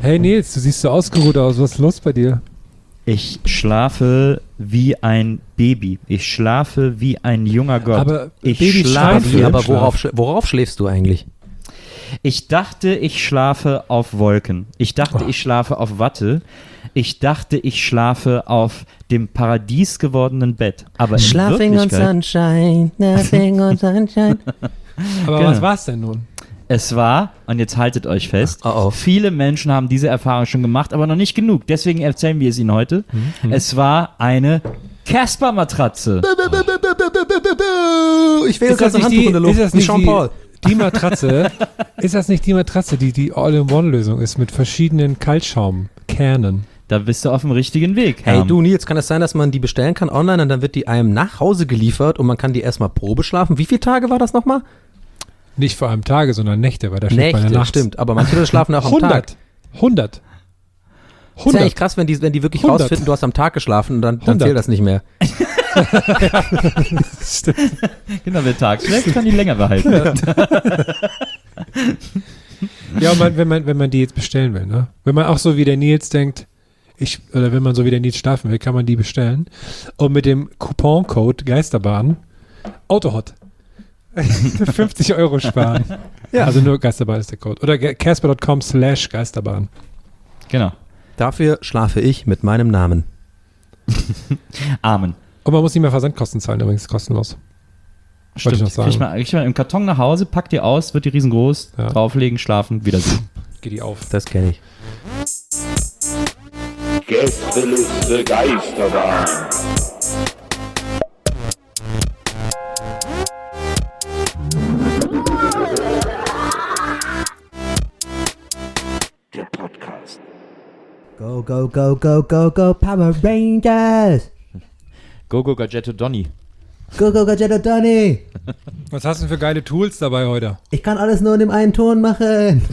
Hey Nils, du siehst so ausgeruht aus. Was ist los bei dir? Ich schlafe wie ein Baby. Ich schlafe wie ein junger Gott. Aber ich Babys schlafe. schlafen. Aber worauf schläfst du eigentlich? Ich dachte, ich schlafe auf Wolken. Ich dachte, ich schlafe auf Watte. Ich dachte, ich schlafe auf dem Paradies gewordenen Bett. Aber in Schlafing on Wirklichkeit, sunshine, nothing on sunshine. Aber Genau. was war's denn nun? es war, und jetzt haltet euch fest, Oh. viele Menschen haben diese Erfahrung schon gemacht, aber noch nicht genug. Deswegen erzählen wir es Ihnen heute. Es war eine Casper-Matratze. Ich will gerade ein nicht Handtuch in der Luft. ist das wie nicht Jean-Paul. die Matratze? Ist das nicht die Matratze, die All-in-One-Lösung ist mit verschiedenen Kaltschaumkernen? Da bist du auf dem richtigen Weg. Hey Herm. du Nils, kann es sein, dass man die bestellen kann online und dann wird die einem nach Hause geliefert und man kann die erstmal Probe schlafen? Wie viele Tage war das nochmal? Nicht vor allem Tage, sondern Nächte, weil da schläft man ja Nächte, nachts. stimmt. Aber manche Leute schlafen auch am Tag. 100. Das ist ja eigentlich krass, wenn die wirklich 100. rausfinden, du hast am Tag geschlafen und dann 100. zählt das nicht mehr. Stimmt. Genau, wer tags schläft, kann die länger behalten. Ja, und wenn man die jetzt bestellen will, ne? Wenn man auch so wie der Nils denkt, oder wenn man so wie der Nils schlafen will, kann man die bestellen. Und mit dem Couponcode Geisterbahn Autohot 50 € sparen. Ja. Also nur Geisterbahn ist der Code. Oder casper.com/Geisterbahn. Genau. Dafür schlafe ich mit meinem Namen. Amen. Und man muss nicht mehr Versandkosten zahlen, übrigens kostenlos. Wollte ich noch sagen. Kriegt man im Karton nach Hause, packt die aus, wird die riesengroß, Ja. drauflegen, schlafen, wiedersehen. Geht die auf. Das kenne ich. Gästeliste Geisterbahn. Der Podcast. Go, go, go, go, go, go, Power Rangers! Go, go, Gadgetto Donny. Go, go, Gadgetto Donny! Was hast du denn für geile Tools dabei heute? Ich kann alles nur in dem einen Ton machen.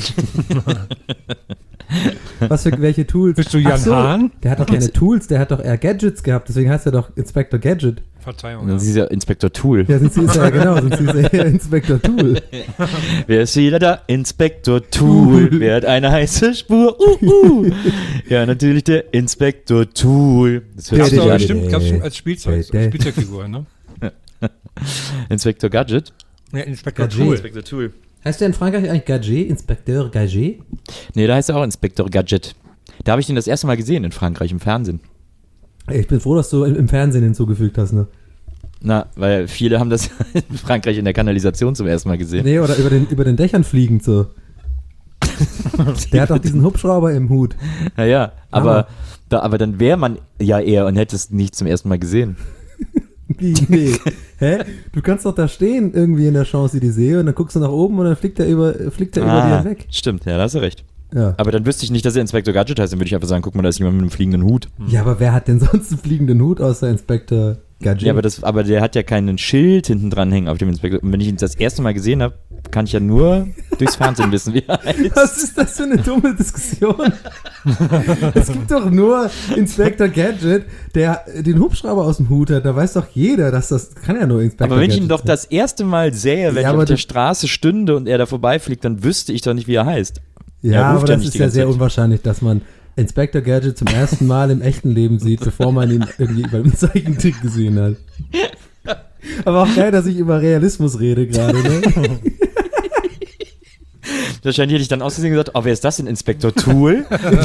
Welche Tools? Bist du Jan Ach so, Hahn? Der hat doch keine Tools, der hat doch eher Gadgets gehabt, deswegen heißt er doch Inspector Gadget. Verzeihung. Das ist ja Inspektor Tool. Ja, sonst ist er genau, sonst ist er eher Inspector Tool. Wer ist wieder da? Inspektor Tool. Wer hat eine heiße Spur? Ja, natürlich der Inspektor Tool. Das hört Gab's sich doch an. bestimmt als Spielzeugfigur, ne? Inspektor Gadget. Ja, Inspektor Gadget. Tool. Inspektor Tool. Heißt der in Frankreich eigentlich Gadget? Inspecteur Gadget? Nee, da heißt er auch Inspektor Gadget. Da habe ich den das erste Mal gesehen in Frankreich im Fernsehen. Ich bin froh, dass du im Fernsehen hinzugefügt hast, ne? Na, weil viele haben das in Frankreich in der Kanalisation zum ersten Mal gesehen. Nee, oder über den Dächern fliegend so. Der hat doch diesen Hubschrauber im Hut. Naja, aber dann wäre man ja eher und hätte es nicht zum ersten Mal gesehen. Wie? Nee. Hä? Du kannst doch da stehen irgendwie in der Champs-Élysées und dann guckst du nach oben und dann fliegt er über dir hinweg. Stimmt, ja, da hast du recht. Ja. Aber dann wüsste ich nicht, dass er Inspektor Gadget heißt, dann würde ich einfach sagen, guck mal, da ist jemand mit einem fliegenden Hut. Ja, aber wer hat denn sonst einen fliegenden Hut außer Inspector Gadget? Ja, aber der hat ja keinen Schild hinten dran hängen auf dem Inspektor. Und wenn ich ihn das erste Mal gesehen habe, kann ich ja nur durchs Fernsehen wissen, wie er heißt. Was ist das für eine dumme Diskussion? Es gibt doch nur Inspector Gadget, der den Hubschrauber aus dem Hut hat. Da weiß doch jeder, dass das kann ja nur Inspector Gadget Aber wenn ich ihn doch sein. das erste Mal sähe, wenn Ja, ich aber auf der du- Straße stünde und er da vorbeifliegt, dann wüsste ich doch nicht, wie er heißt. Ja, er ruft aber ja das nicht ist die ja ganze sehr Zeit. unwahrscheinlich, dass man Inspector Gadget zum ersten Mal im echten Leben sieht, bevor man ihn irgendwie beim Zeichentrick gesehen hat. Aber auch geil, dass ich über Realismus rede gerade, ne? Wahrscheinlich hätte ich dann ausgesehen gesagt, oh, wer ist das denn, Inspektor Tool?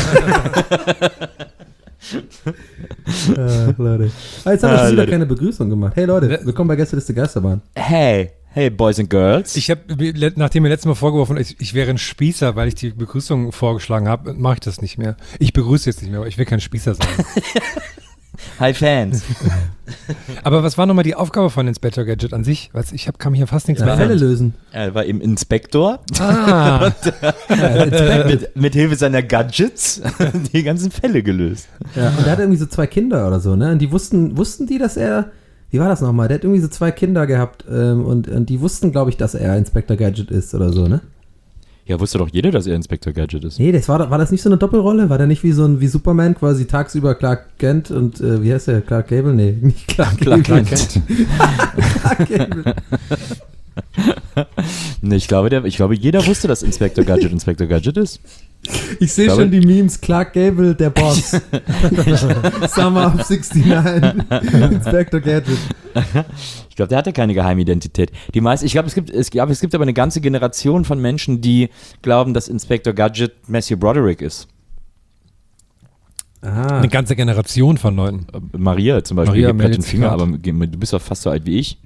Leute. Ah, jetzt haben wir schon wieder Leute. keine Begrüßung gemacht. Hey Leute, willkommen bei Gästeliste Geisterbahn. Hey, Boys and Girls. Ich habe, nachdem mir letztes Mal vorgeworfen, ich wäre ein Spießer, weil ich die Begrüßung vorgeschlagen habe, mache ich das nicht mehr. Ich begrüße jetzt nicht mehr, aber ich will kein Spießer sein. Hi Fans. Also Aber was war nochmal die Aufgabe von Inspector Gadget an sich? Kann mich ja fast nichts mehr Fälle erinnern. lösen. Er war eben Inspektor. Ah, Mit Hilfe seiner Gadgets die ganzen Fälle gelöst. Ja, und der hat irgendwie so 2 Kinder oder so, ne? Und die wussten die, dass er, wie war das nochmal? Der hat irgendwie so 2 Kinder gehabt und die wussten, glaube ich, dass er Inspector Gadget ist oder so, ne? Ja, wusste doch jeder, dass er Inspektor Gadget ist. Nee, war das nicht so eine Doppelrolle? War der nicht wie Superman quasi tagsüber Clark Kent und wie heißt der? Clark Gable? Nee, nicht Clark Gable. Clark Kent. Clark Gable. Nee, ich glaube, jeder wusste, dass Inspektor Gadget ist. Ich sehe schon die Memes. Clark Gable, der Boss. Summer of 69. Inspector Gadget. Ich glaube, der hatte keine Geheimidentität. Die meisten, es gibt aber eine ganze Generation von Menschen, die glauben, dass Inspector Gadget Matthew Broderick ist. Eine ganze Generation von Leuten. Maria zum Beispiel, Maria gibt gerade den Finger, grad. aber du bist doch fast so alt wie ich.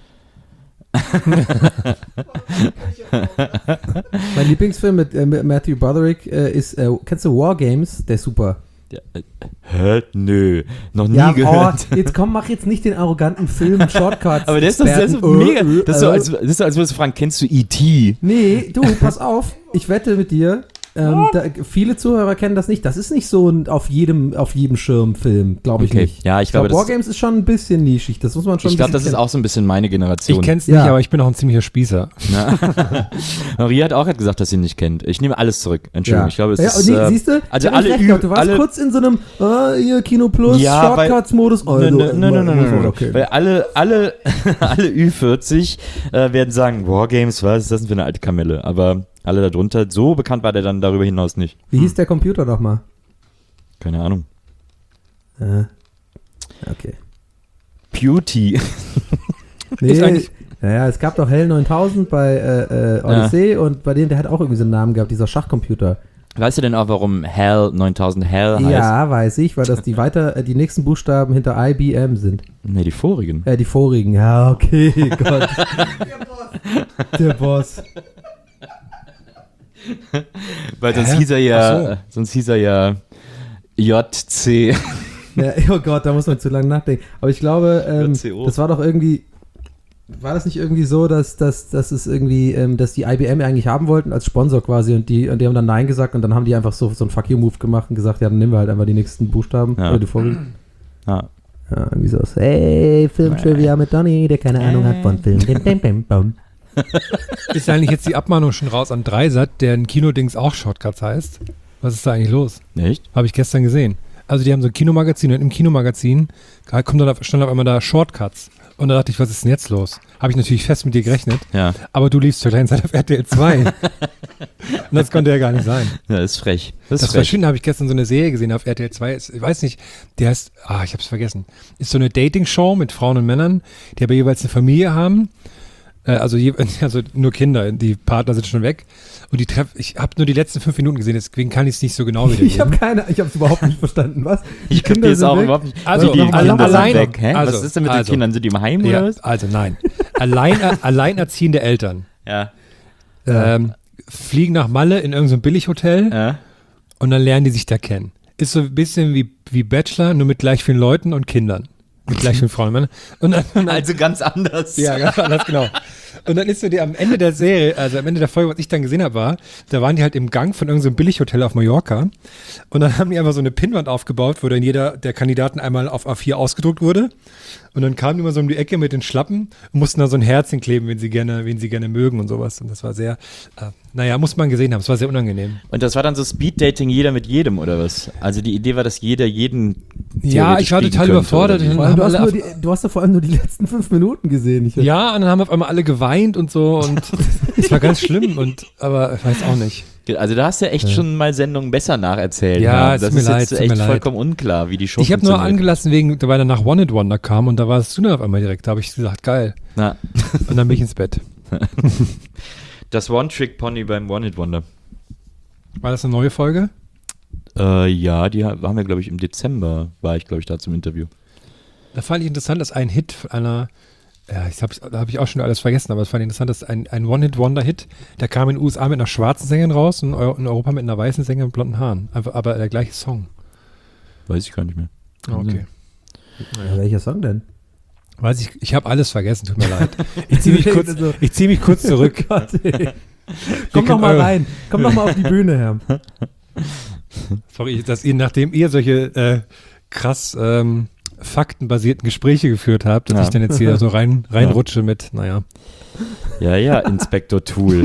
Mein Lieblingsfilm mit Matthew Broderick ist, kennst du War Games? Der ist super. Ja, nö, noch nie Ja, gehört. Jetzt komm, mach jetzt nicht den arroganten Film Shortcuts. Aber der ist so mega. Das ist so, als würdest du fragen, kennst du E.T.? Nee, du, pass auf. Ich wette mit dir, viele Zuhörer kennen das nicht. Das ist nicht so ein auf jedem Schirm Film, glaube ich nicht. Ja, ich glaube, Wargames ist schon ein bisschen nischig. Das muss man schon ich glaube, das ist auch so ein bisschen meine Generation. Ich kenn's nicht, aber ich bin auch ein ziemlicher Spießer. Maria hat auch gesagt, dass sie ihn nicht kennt. Ich nehme alles zurück. Entschuldigung, ich glaube, es ist... siehst du? Also ich hab recht gehabt. Du warst kurz in so einem hier Kino Plus, Shortcuts-Modus. Okay. Weil alle Ü40 werden sagen, Wargames, was ist das denn für eine alte Kamelle? Aber alle darunter, so bekannt war der dann darüber hinaus nicht. Wie hieß der Computer nochmal? Keine Ahnung. Okay. Beauty. Nee, naja, es gab doch Hell 9000 bei Odyssey und bei dem, der hat auch irgendwie so einen Namen gehabt, dieser Schachcomputer. Weißt du denn auch, warum Hell 9000 Hell heißt? Ja, weiß ich, weil das die nächsten Buchstaben hinter IBM sind. Nee, die vorigen. Die vorigen, ja, okay, Gott. Der Boss. Weil sonst hieß er ja JC. Ja, oh Gott, da muss man zu lange nachdenken. Aber ich glaube, das war doch irgendwie, war das nicht irgendwie so, dass es irgendwie, dass die IBM eigentlich haben wollten als Sponsor quasi und die haben dann Nein gesagt und dann haben die einfach so einen Fuck-you-Move gemacht und gesagt, ja, dann nehmen wir halt einfach die nächsten Buchstaben oder die vorigen. Ja, irgendwie so. Hey, Film-Trivia mit Donny, der keine Ahnung hat von Film. Ist eigentlich jetzt die Abmahnung schon raus an Dreisat, deren Kinodings auch Shortcuts heißt? Was ist da eigentlich los? Echt? Habe ich gestern gesehen. Also die haben so ein Kinomagazin und im Kinomagazin stand auf einmal da Shortcuts. Und da dachte ich, was ist denn jetzt los? Habe ich natürlich fest mit dir gerechnet. Ja. Aber du liefst zur gleichen Zeit auf RTL 2. Und das konnte ja gar nicht sein. Ja, das ist frech. Das war schön, habe ich gestern so eine Serie gesehen auf RTL 2. Ich weiß nicht, der heißt, ich habe es vergessen. Ist so eine Dating-Show mit Frauen und Männern, die aber jeweils eine Familie haben. Also nur Kinder, die Partner sind schon weg. Und ich habe nur die letzten 5 Minuten gesehen, deswegen kann ich es nicht so genau wiedergeben. Ich habe es überhaupt nicht verstanden, was? Ich kapiere es auch überhaupt nicht. Also, die Kinder allein, sind weg, hä? Also, was ist denn mit den Kindern? Sind die im Heim oder was? Also nein. Alleinerziehende Eltern. Ja. Fliegen nach Malle in irgendein Billighotel Ja. und dann lernen die sich da kennen. Ist so ein bisschen wie Bachelor, nur mit gleich vielen Leuten und Kindern. Mit gleich vielen Frauen und Männern. Und dann, Also ganz anders. ja, ganz anders, genau. Und dann ist so am Ende der Serie, also am Ende der Folge, was ich dann gesehen habe, da waren die halt im Gang von irgendeinem Billighotel auf Mallorca und dann haben die einfach so eine Pinnwand aufgebaut, wo dann jeder der Kandidaten einmal auf A4 ausgedruckt wurde und dann kamen die immer so um die Ecke mit den Schlappen und mussten da so ein Herzchen kleben, wen sie gerne mögen und sowas und das war sehr, muss man gesehen haben, es war sehr unangenehm. Und das war dann so Speed-Dating jeder mit jedem oder was? Also die Idee war, dass jeder jeden Ja, ich war total überfordert. Du hast ja vor allem nur die letzten 5 Minuten gesehen. Ja, und dann haben auf einmal alle geweint und so und es war ganz schlimm aber ich weiß auch nicht. Also da hast du echt schon mal Sendungen besser nacherzählt. Ja, das tut mir ist leid, jetzt echt vollkommen unklar, wie die Show Ich habe nur funktioniert. angelassen, weil danach One It Wonder kam und da war es auf einmal direkt. Da habe ich gesagt, geil. Na. Und dann bin ich ins Bett. Das One-Trick-Pony beim One-Hit-Wonder. War das eine neue Folge? Ja, die haben wir, glaube ich, im Dezember, war ich, glaube ich, da zum Interview. Da fand ich interessant, dass ein Hit einer, da habe ich auch schon alles vergessen, aber es fand ich interessant, dass ein One-Hit-Wonder-Hit, der kam in den USA mit einer schwarzen Sängerin raus und in Europa mit einer weißen Sängerin mit blonden Haaren. Aber der gleiche Song. Weiß ich gar nicht mehr. Okay. Ja, welcher Song denn? Weiß ich habe alles vergessen, tut mir leid. Ich ziehe mich kurz zurück. Oh Gott, komm doch mal rein. Komm doch mal auf die Bühne, Herr. Sorry, dass nachdem ihr solche krass faktenbasierten Gespräche geführt habt, dass ich dann jetzt hier so reinrutsche mit, naja. Ja, Inspektor Tool.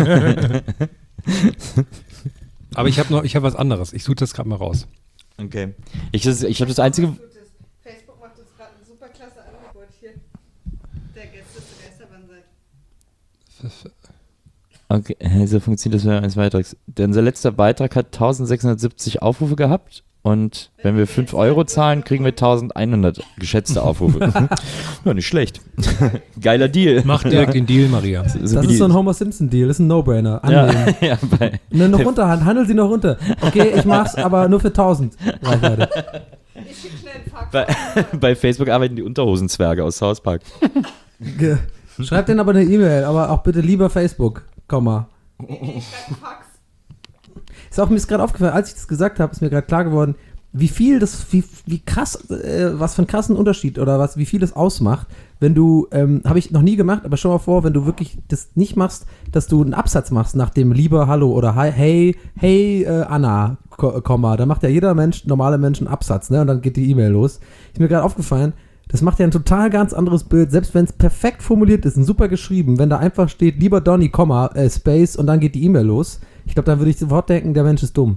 Aber ich habe was anderes. Ich suche das gerade mal raus. Okay. Ich habe das einzige... Facebook macht uns gerade ein super klasse Angebot hier. Der Gäste-Geisterbahn seid. Okay, so funktioniert das als Beitrags. Unser letzter Beitrag hat 1670 Aufrufe gehabt und wenn wir 5 Euro zahlen, kriegen wir 1100 geschätzte Aufrufe. Ja, nicht schlecht. Geiler Deal. Mach direkt den Deal, Maria. Das ist so ein Homer Simpson-Deal, das ist ein No-Brainer. Annehmen. Ja, Noch runter, handel sie noch runter. Okay, ich mach's, aber nur für 1000. Reichweite. Ich schick schnell einen Fax. bei Facebook arbeiten die Unterhosenzwerge aus South Park. Schreibt denen aber eine E-Mail, aber auch bitte lieber Facebook, Komma. Ich schreib einen Fax. Ist auch mir ist gerade aufgefallen, als ich das gesagt habe, ist mir gerade klar geworden, wie krass, was für einen krassen Unterschied oder wie viel das ausmacht, wenn du, habe ich noch nie gemacht, aber schon mal vor, wenn du wirklich das nicht machst, dass du einen Absatz machst nach dem lieber Hallo oder hey Anna, Komma, da macht ja jeder Mensch, normale Mensch einen Absatz, ne, und dann geht die E-Mail los. Ist mir gerade aufgefallen, das macht ja ein total ganz anderes Bild, selbst wenn es perfekt formuliert ist und super geschrieben, wenn da einfach steht, lieber Donny, Komma, Space und dann geht die E-Mail los. Ich glaube, dann würde ich sofort denken, der Mensch ist dumm.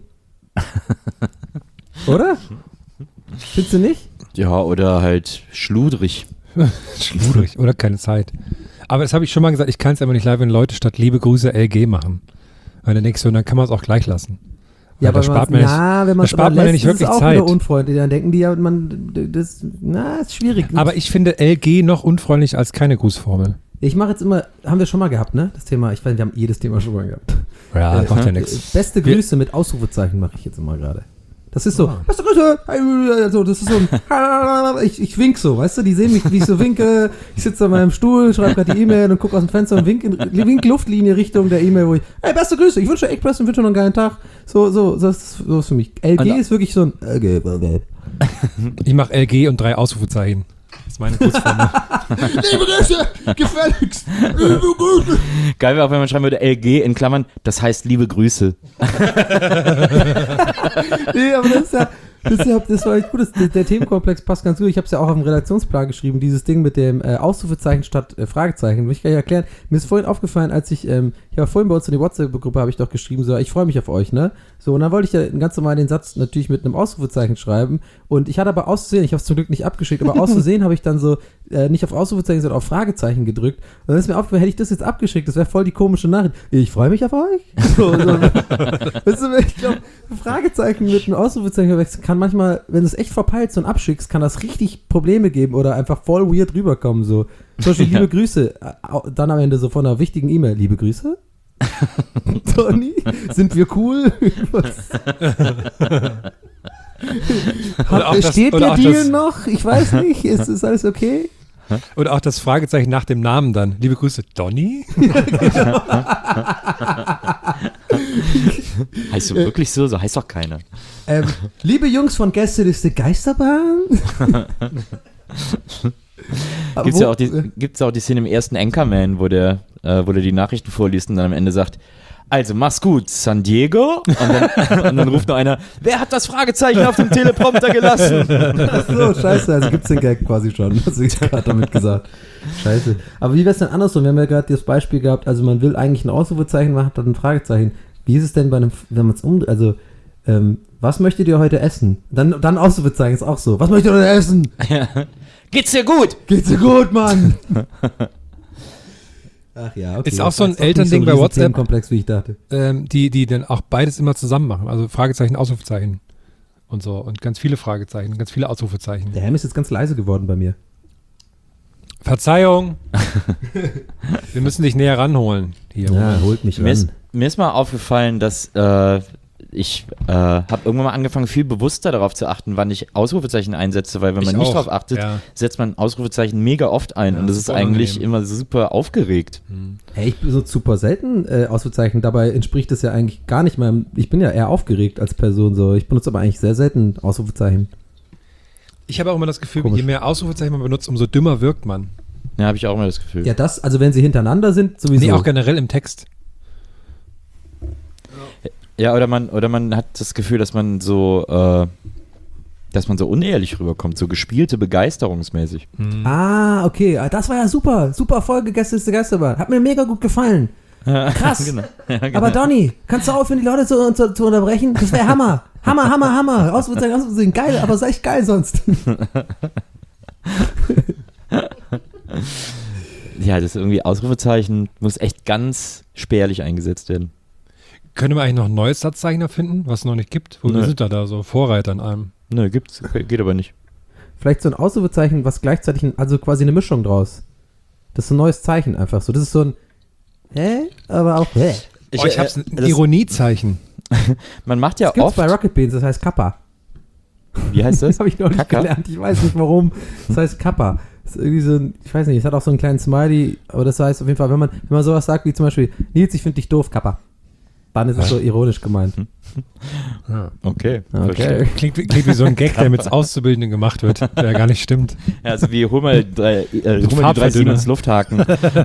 Oder? Findest du nicht? Ja, oder halt schludrig. Schludrig oder keine Zeit. Aber das habe ich schon mal gesagt, ich kann es einfach nicht live, wenn Leute statt liebe Grüße LG machen. Weil dann denkst du, dann kann man es auch gleich lassen. Ja, aber wenn man es spart man ja nicht wirklich ist es auch Zeit. wieder unfreundlich. Dann denken die ja, ist schwierig. Aber ich finde LG noch unfreundlich als keine Grußformel. Ich mache jetzt immer, haben wir schon mal gehabt, ne? Das Thema, ich weiß, wir haben jedes Thema schon mal gehabt. Ja, macht ja nichts. Beste Grüße mit Ausrufezeichen mache ich jetzt immer gerade. Das ist so, beste Grüße, also das ist so ein, ich wink so, weißt du, die sehen mich, wie ich so winke, ich sitze an meinem Stuhl, schreibe gerade die E-Mail und gucke aus dem Fenster und wink Luftlinie Richtung der E-Mail, wo ich, hey, beste Grüße, ich wünsche echt wünsche noch einen geilen Tag. So ist für mich. LG ist wirklich so ein, Ich mache LG und 3 Ausrufezeichen. Das ist meine Grußformel. Liebe Grüße, gefälligst, liebe Grüße. Geil wäre auch, wenn man schreiben würde, LG in Klammern, das heißt liebe Grüße. Nee, aber das war echt gut. Der Themenkomplex passt ganz gut. Ich habe es ja auch auf dem Redaktionsplan geschrieben, dieses Ding mit dem Ausrufezeichen statt Fragezeichen. Will ich gleich erklären. Mir ist vorhin aufgefallen, als ich war vorhin bei uns in die WhatsApp-Gruppe, habe ich doch geschrieben, so, ich freue mich auf euch, ne? So, und dann wollte ich ja ganz normal den Satz natürlich mit einem Ausrufezeichen schreiben. Und ich hatte aber auszusehen, ich habe es zum Glück nicht abgeschickt, aber auszusehen habe ich dann so nicht auf Ausrufezeichen, sondern auf Fragezeichen gedrückt. Und dann ist mir aufgefallen, hätte ich das jetzt abgeschickt, das wäre voll die komische Nachricht. Ich freue mich auf euch. So. Weißt du, ich glaube, Fragezeichen mit einem Ausrufezeichen kann manchmal, wenn du es echt verpeilst und abschickst, kann das richtig Probleme geben oder einfach voll weird rüberkommen. So. Zum Beispiel liebe Grüße, dann am Ende so von einer wichtigen E-Mail. Liebe Grüße? Toni? Sind wir cool? Steht der Deal noch? Ich weiß nicht. Ist alles okay? Oder auch das Fragezeichen nach dem Namen dann. Liebe Grüße, Donny? Ja, genau. Heißt du wirklich so? So heißt doch keiner. Liebe Jungs von Gästeliste Geisterbahn? Gibt's ja auch die Szene im ersten Anchorman, wo der die Nachrichten vorliest und dann am Ende sagt, also mach's gut, San Diego. Und dann ruft noch einer, wer hat das Fragezeichen auf dem Teleprompter gelassen? Ach so, scheiße, also gibt's den Gag quasi schon, hast du gerade damit gesagt. Scheiße. Aber wie wär's denn andersrum? Wir haben ja gerade das Beispiel gehabt, also man will eigentlich ein Ausrufezeichen machen, dann ein Fragezeichen. Wie ist es denn bei einem, wenn man es was möchtet ihr heute essen? Dann Ausrufezeichen ist auch so. Was möchtet ihr heute essen? Ja. Geht's dir gut? Geht's dir gut, Mann? Ach ja, okay. Ist auch so ein Elternding bei WhatsApp, Komplex, wie ich dachte. Die dann auch beides immer zusammen machen. Also Fragezeichen, Ausrufezeichen und so. Und ganz viele Fragezeichen, ganz viele Ausrufezeichen. Der Helm ist jetzt ganz leise geworden bei mir. Verzeihung. Wir müssen dich näher ranholen. Hier. Ja, holt mich ran. Mir ist mal aufgefallen, dass ich habe irgendwann mal angefangen, viel bewusster darauf zu achten, wann ich Ausrufezeichen einsetze, weil wenn man nicht darauf achtet, setzt man Ausrufezeichen mega oft ein und das ist eigentlich immer super aufgeregt. Hey, ich benutze super selten Ausrufezeichen, dabei entspricht es ja eigentlich gar nicht meinem, ich bin ja eher aufgeregt als Person, so. Ich benutze aber eigentlich sehr selten Ausrufezeichen. Ich habe auch immer das Gefühl, je mehr Ausrufezeichen man benutzt, umso dümmer wirkt man. Ja, habe ich auch immer das Gefühl. Ja, also wenn sie hintereinander sind, sowieso. Nee, auch generell im Text. Ja, oder man hat das Gefühl, dass man so unehrlich rüberkommt, so gespielte begeisterungsmäßig. Ah, okay, das war ja super Folge Gästeliste Geisterbahn. Hat mir mega gut gefallen. Krass. Genau. Ja, genau. Aber Donny, kannst du aufhören, die Leute zu unterbrechen? Das wäre Hammer. Hammer. Ausrufezeichen, geil, aber sei echt geil sonst. Ja, das irgendwie Ausrufezeichen muss echt ganz spärlich eingesetzt werden. Können wir eigentlich noch ein neues Satzzeichen erfinden, was es noch nicht gibt? Wo sind da so Vorreiter in einem? Nö, gibt's. Geht aber nicht. Vielleicht so ein Ausrufezeichen, was gleichzeitig, also quasi eine Mischung draus. Das ist so ein neues Zeichen einfach so. Das ist so ein aber auch Ich hab's ein Ironiezeichen. Man macht ja das gibt's oft... bei Rocket Beans, das heißt Kappa. Wie heißt das? Das habe ich noch nicht gelernt. Ich weiß nicht warum. Das heißt Kappa. Das ist irgendwie so ein, ich weiß nicht, es hat auch so einen kleinen Smiley, aber das heißt auf jeden Fall, wenn man sowas sagt wie zum Beispiel, Nils, ich finde dich doof, Kappa. Dann ist es so ironisch gemeint. Okay. Klingt wie so ein Gag, der mit Auszubildenden gemacht wird, der gar nicht stimmt. Ja, also wie hol mal die 3 Siemens Lufthaken.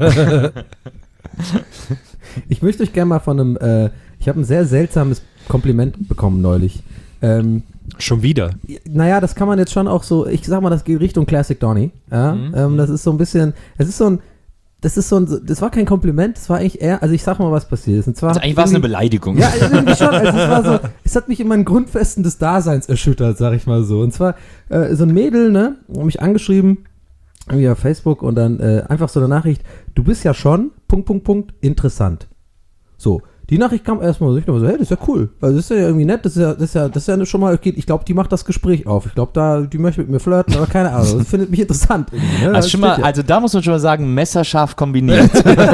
Ich möchte euch gerne mal von einem, ich habe ein sehr seltsames Kompliment bekommen neulich. Schon wieder? Naja, das kann man jetzt schon auch so, ich sag mal, das geht Richtung Classic Donny. Ja? Das ist so ein bisschen, das war kein Kompliment, das war eigentlich eher, also ich sag mal, was passiert ist. Und zwar eigentlich war es eine Beleidigung. Ja, irgendwie schon, also es war so, es hat mich in meinen Grundfesten des Daseins erschüttert, sag ich mal so. Und zwar, so ein Mädel, ne, hat mich angeschrieben, irgendwie auf Facebook und dann einfach so eine Nachricht, du bist ja schon, ... interessant. So. Die Nachricht kam erstmal so, ich dachte so, hey, das ist ja cool. Also das ist ja irgendwie nett, das ist ja schon mal, okay, ich glaube, die macht das Gespräch auf. Ich glaube, die möchte mit mir flirten, aber keine Ahnung. Das findet mich interessant. Ne? Also, also da muss man schon mal sagen, messerscharf kombiniert.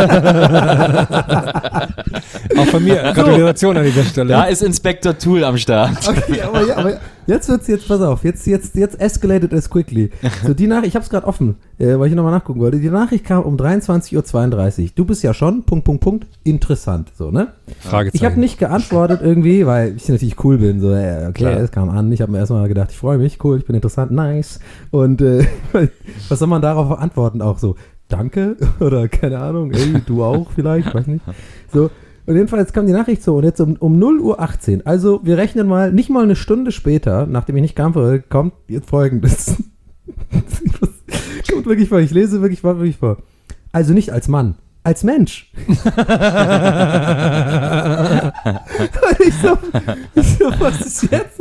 Auch von mir, Gratulation an dieser Stelle. Da ist Inspector Tool am Start. Okay, aber jetzt pass auf, jetzt escalated as quickly. So, die Nachricht, ich hab's gerade offen, weil ich nochmal nachgucken wollte. Die Nachricht kam um 23:32 Uhr. Du bist ja schon, ... interessant, so, ne? Fragezeichen. Ich habe nicht geantwortet irgendwie, weil ich natürlich cool bin. So, okay, es kam an. Ich habe mir erstmal gedacht, ich freue mich, cool, ich bin interessant, nice. Und was soll man darauf antworten? Auch so, danke oder keine Ahnung, ey, du auch vielleicht, weiß nicht. So, und jedenfalls kam die Nachricht so und jetzt um 0:18 Uhr, also wir rechnen mal, nicht mal eine Stunde später, nachdem ich nicht geantwortet habe, kommt jetzt Folgendes. Kommt wirklich vor, ich lese wirklich vor. Also nicht als Mann. Als Mensch. ich so, was ist jetzt?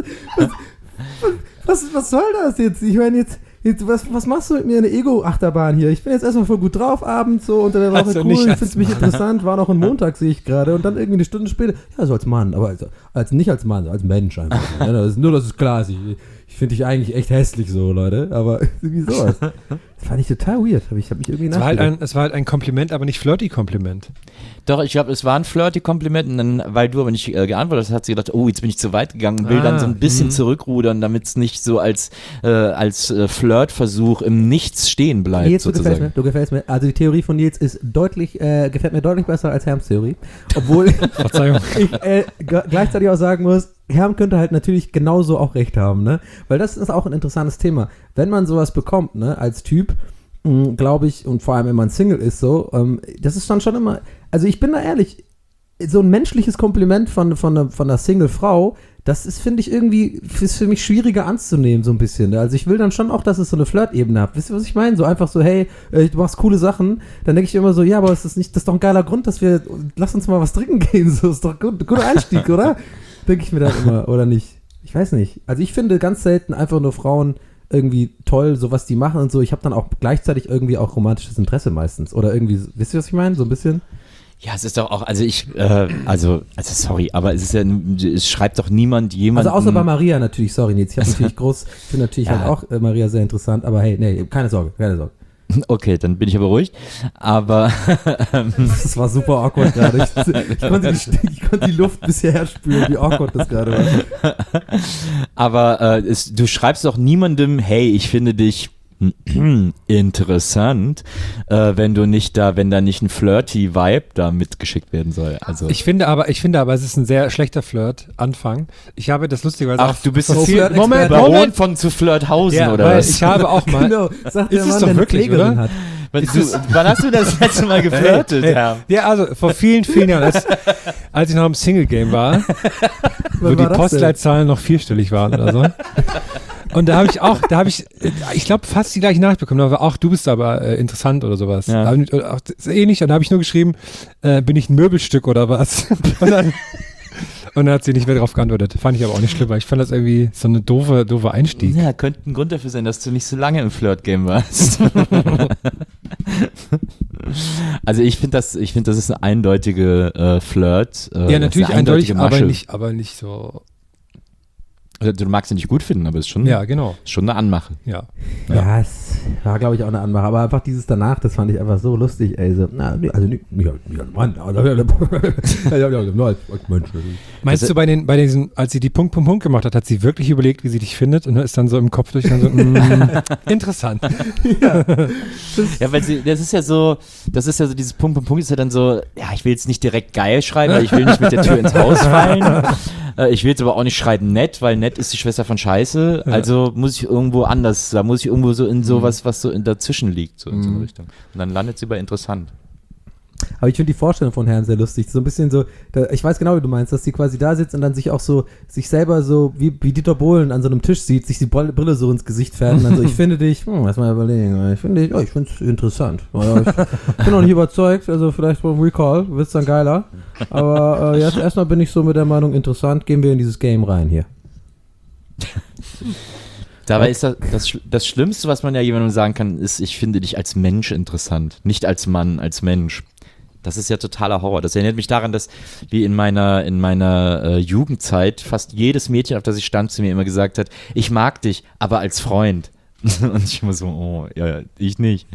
Was soll das jetzt? Ich meine, jetzt was machst du mit mir in der Ego-Achterbahn hier? Ich bin jetzt erstmal voll gut drauf, abends so unter der Woche, cool, ich finde mich interessant, war noch ein Montag, sehe ich gerade, und dann irgendwie eine Stunde später, ja, so als Mann, aber nicht als Mann, als Mensch einfach. Ja, das ist klar, ich finde dich eigentlich echt hässlich so, Leute, aber wie sowas. Das fand ich total weird. Ich habe mich irgendwie nachgedacht. Es war halt ein Kompliment, aber nicht Flirty-Kompliment. Doch, ich glaube, es war ein Flirty-Kompliment und dann, weil du aber nicht geantwortet hast, hat sie gedacht, oh, jetzt bin ich zu weit gegangen und will dann so ein bisschen zurückrudern, damit es nicht so als Flirtversuch im Nichts stehen bleibt, Nils, sozusagen. Du gefällst mir. Also die Theorie von Nils ist gefällt mir deutlich besser als Herms Theorie. Obwohl ich gleichzeitig auch sagen muss, Herm könnte halt natürlich genauso auch recht haben, ne? Weil das ist auch ein interessantes Thema. Wenn man sowas bekommt, ne, als Typ, glaube ich, und vor allem, wenn man Single ist, so, das ist dann schon immer, also ich bin da ehrlich, so ein menschliches Kompliment von einer Single-Frau, das ist, finde ich, irgendwie, ist für mich schwieriger anzunehmen, so ein bisschen. Ne? Also ich will dann schon auch, dass es so eine Flirt-Ebene hat. Wisst ihr, was ich meine? So einfach so, hey, du machst coole Sachen. Dann denke ich immer so, ja, aber das ist doch ein geiler Grund, lass uns mal was trinken gehen. So ist doch ein guter Einstieg, oder? Denke ich mir dann immer, oder nicht? Ich weiß nicht. Also ich finde ganz selten einfach nur Frauen irgendwie toll, so was die machen und so. Ich habe dann auch gleichzeitig irgendwie auch romantisches Interesse meistens. Oder irgendwie, wisst ihr, was ich meine? So ein bisschen. Ja, es ist doch auch, sorry, aber es schreibt doch niemand jemanden. Also außer bei Maria natürlich, sorry Nils, ich finde natürlich halt auch Maria sehr interessant, aber hey, nee, keine Sorge. Okay, dann bin ich aber ruhig, aber das war super awkward gerade. Ich konnte die Luft bisher spüren, wie awkward das gerade war. Aber du schreibst doch niemandem, hey, ich finde dich interessant, wenn da nicht ein flirty Vibe da mitgeschickt werden soll. Also ich finde aber, es ist ein sehr schlechter Flirt-Anfang. Ich habe das lustigerweise auch. Ach, du bist Moment, Baron von zu Flirthausen, ja, oder was? Ich habe auch mal. Genau, sagt der ist Mann, es doch wirklich, oder? Hat. Wann hast du das letzte Mal geflirtet? Hey. Ja, also vor vielen, vielen Jahren, als ich noch im Single-Game war, wo die Postleitzahlen noch 4-stellig waren oder so. Und da habe ich glaube, fast die gleiche Nachricht bekommen, aber auch du bist aber interessant oder sowas. Ja. Ähnlich, und da habe ich nur geschrieben, bin ich ein Möbelstück oder was? Und dann hat sie nicht mehr darauf geantwortet. Fand ich aber auch nicht schlimm, weil ich fand das irgendwie so eine doofe Einstieg. Ja, könnte ein Grund dafür sein, dass du nicht so lange im Flirt-Game warst. Also ich finde, das ist eine eindeutige Flirt. Ja, natürlich eindeutig, aber nicht so. Also, du magst ihn nicht gut finden, aber es ist schon, genau. Schon eine Anmache. Ja, es war, glaube ich, auch eine Anmache. Aber einfach dieses danach, das fand ich einfach so lustig, ey. So, Meinst du bei diesen, als sie die Punkt gemacht hat sie wirklich überlegt, wie sie dich findet und ist dann so im Kopf durch dann so, interessant. Ja, weil das ist ja so, dieses Punkt ist ja dann so, ja, ich will jetzt nicht direkt geil schreiben, weil ich will nicht mit der Tür ins Haus fallen. Ich will jetzt aber auch nicht schreiben nett, weil nett ist die Schwester von Scheiße. Also muss ich irgendwo anders, da muss ich irgendwo so in sowas, was so dazwischen liegt, so in so eine Richtung. Und dann landet sie bei interessant. Aber ich finde die Vorstellung von Herrn sehr lustig. So ein bisschen so, ich weiß genau, wie du meinst, dass sie quasi da sitzt und dann sich auch so, sich selber so, wie Dieter Bohlen an so einem Tisch sieht, sich die Brille so ins Gesicht fährt und dann so, ich finde dich, lass mal überlegen, ich finde es interessant. Ich bin noch nicht überzeugt, also vielleicht beim Recall wird es dann geiler. Aber jetzt erstmal bin ich so mit der Meinung, interessant, gehen wir in dieses Game rein hier. Dabei ist das Schlimmste, was man ja jemandem sagen kann, ist, ich finde dich als Mensch interessant, nicht als Mann, als Mensch. Das ist ja totaler Horror. Das erinnert mich daran, dass wie in meiner Jugendzeit fast jedes Mädchen, auf das ich stand, zu mir immer gesagt hat, ich mag dich, aber als Freund. Und ich immer so, oh, ja, ich nicht.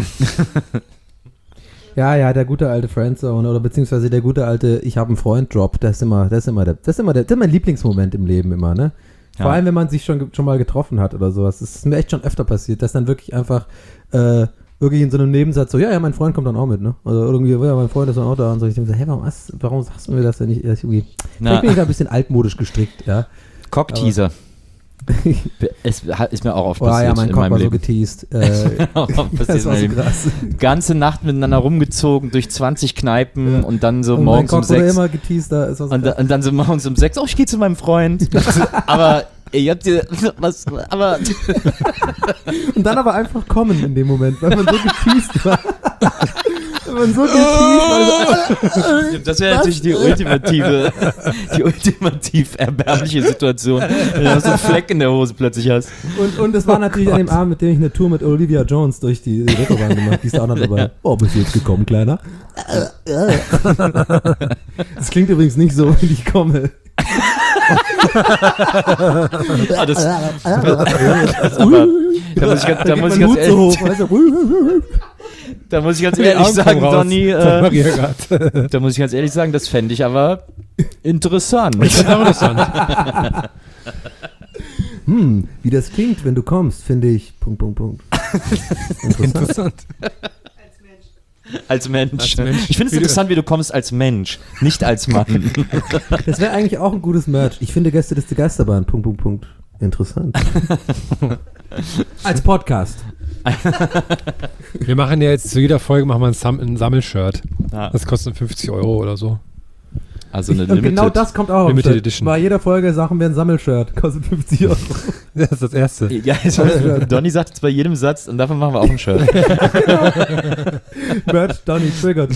Ja, der gute alte Friendzone oder beziehungsweise der gute alte Ich habe einen Freund-Drop, das ist immer mein Lieblingsmoment im Leben immer, ne? Vor allem, wenn man sich schon mal getroffen hat oder sowas. Das ist mir echt schon öfter passiert, dass dann wirklich einfach wirklich in so einem Nebensatz so, ja, mein Freund kommt dann auch mit, ne? Also irgendwie, ja, mein Freund ist dann auch da und so. Ich denke so, hey, warum sagst du mir das denn nicht? Vielleicht bin ich da ein bisschen altmodisch gestrickt, ja. Cockteaser. Ist mir auch oft passiert. Ja, mein Cock war so geteased. Das war so krass. Ganze Nacht miteinander rumgezogen durch 20 Kneipen und dann so und morgens um 6. Immer geteased, da ist was und dann so morgens um 6, ich gehe zu meinem Freund. Aber ihr habt dir was, aber und dann aber einfach kommen in dem Moment, weil man so geteased war. Wenn man so geteased war. Das wäre natürlich die ultimativ erbärmliche Situation, wenn du so einen Fleck in der Hose plötzlich hast. Und das war natürlich an dem Abend, mit dem ich eine Tour mit Olivia Jones durch die Reeperbahn gemacht. Die ist da auch noch dabei. Oh, bist du jetzt gekommen, Kleiner? Das klingt übrigens nicht so, wenn ich komme. Da muss ich ganz ehrlich sagen, Donny, da muss ich ganz ehrlich sagen, das fände ich aber interessant. Wie das klingt, wenn du kommst, finde ich, Interessant. Als Mensch. Ich finde es interessant, wie du kommst als Mensch, nicht als Mann. Das wäre eigentlich auch ein gutes Merch. Ich finde Gäste des Geisterbahn, Interessant. Als Podcast. Wir machen ja jetzt zu jeder Folge ein Sammelshirt. Ja. Das kostet 50 € oder so. Also eine genau das kommt auch Limited Edition. Bei jeder Folge sagen wir ein Sammelshirt. Kostet 50 €. Das ist das Erste. Ja, Donny sagt es bei jedem Satz und davon machen wir auch ein Shirt. Merch, Donny triggered.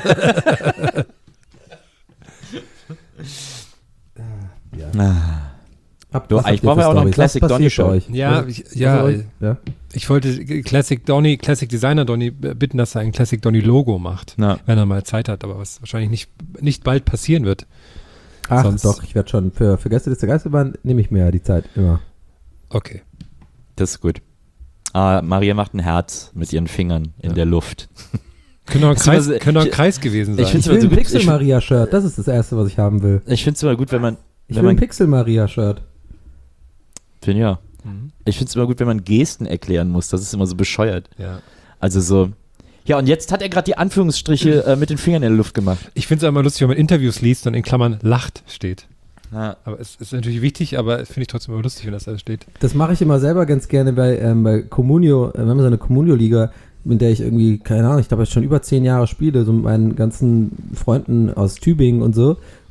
Ich brauche ja auch noch ein Classic Donny Shirt. Ja. Ich wollte Classic Designer Donny bitten, dass er ein Classic Donny Logo macht, wenn er mal Zeit hat, aber was wahrscheinlich nicht bald passieren wird. Ach doch, ich werde schon, für Gäste des Geisterbahn nehme ich mir ja die Zeit immer. Okay. Das ist gut. Maria macht ein Herz mit ihren Fingern in der Luft. Könnte auch ein Kreis gewesen sein. Ich will ein Pixel-Maria-Shirt, das ist das Erste, was ich haben will. Ich finde es immer gut, wenn man... Ich will ein Pixel-Maria-Shirt. Ja. Ich finde es immer gut, wenn man Gesten erklären muss. Das ist immer so bescheuert. Ja. Also so. Ja, und jetzt hat er gerade die Anführungsstriche mit den Fingern in der Luft gemacht. Ich finde es immer lustig, wenn man Interviews liest und in Klammern lacht steht. Ja. Aber es ist natürlich wichtig, aber finde ich trotzdem immer lustig, wenn das alles steht. Das mache ich immer selber ganz gerne bei Communio. Wir haben so eine Communio-Liga, in der ich irgendwie, keine Ahnung, ich glaube, jetzt schon über 10 Jahre spiele, so mit meinen ganzen Freunden aus Tübingen und so.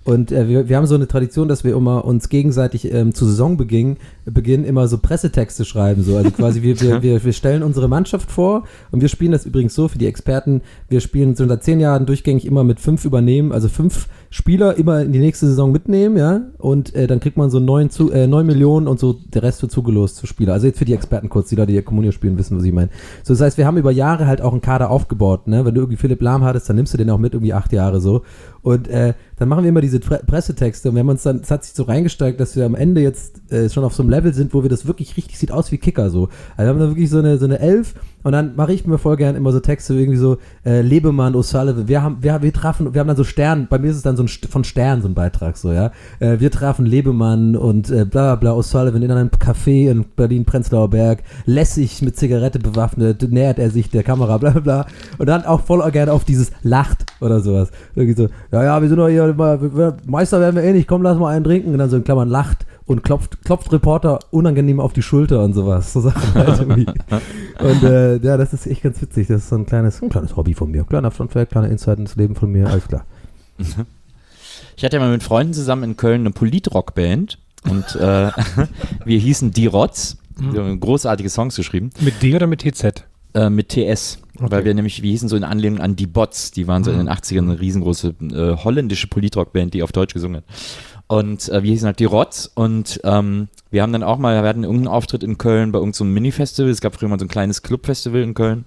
Und wir haben so eine Tradition, dass wir immer uns gegenseitig zu Saisonbeginn immer so Pressetexte schreiben. So. Also quasi wir stellen unsere Mannschaft vor und wir spielen das übrigens so für die Experten. Wir spielen so seit 10 Jahren durchgängig immer mit 5 übernehmen, also 5 Spieler immer in die nächste Saison mitnehmen, ja. Und dann kriegt man so 9 Millionen und so der Rest wird zugelost zu Spieler. Also jetzt für die Experten kurz, die Leute, die ja Comunio spielen, wissen, was ich meine. So, das heißt, wir haben über Jahre halt auch einen Kader aufgebaut, ne? Wenn du irgendwie Philipp Lahm hattest, dann nimmst du den auch mit irgendwie 8 Jahre so. Und dann machen wir immer diese Pressetexte und wir haben uns dann, es hat sich so reingesteigt, dass wir am Ende jetzt schon auf so einem Level sind, wo wir das wirklich richtig, sieht aus wie Kicker so. Also wir haben da wirklich so eine 11 und dann mache ich mir voll gern immer so Texte irgendwie so Lebemann, O'Sullivan, wir haben dann so Stern, bei mir ist es dann so von Stern so ein Beitrag so, ja. Wir trafen Lebemann und bla bla O'Sullivan in einem Café in Berlin-Prenzlauer Berg, lässig mit Zigarette bewaffnet, nähert er sich der Kamera, bla bla. Und dann auch voll gerne auf dieses Lacht oder sowas. Irgendwie so, ja, wir sind doch hier, Meister werden wir eh nicht, komm, lass mal einen trinken. Und dann so in Klammern lacht und klopft Reporter unangenehm auf die Schulter und sowas. So Sachen halt irgendwie. Und ja, das ist echt ganz witzig. Das ist so ein kleines Hobby von mir. Kleiner Funfact, kleiner Insight ins Leben von mir, alles klar. Ich hatte ja mal mit Freunden zusammen in Köln eine Politrock-Band und wir hießen Die Rotz. Wir haben großartige Songs geschrieben. Mit D oder mit TZ? Mit TS. Okay. Weil wir hießen so in Anlehnung an Die Bots. Die waren so in den 80ern eine riesengroße holländische Politrock-Band, die auf Deutsch gesungen hat. Und wir hießen halt Die Rotz und wir haben dann auch mal, wir hatten irgendeinen Auftritt in Köln bei irgendeinem Mini-Festival. Es gab früher mal so ein kleines Club-Festival in Köln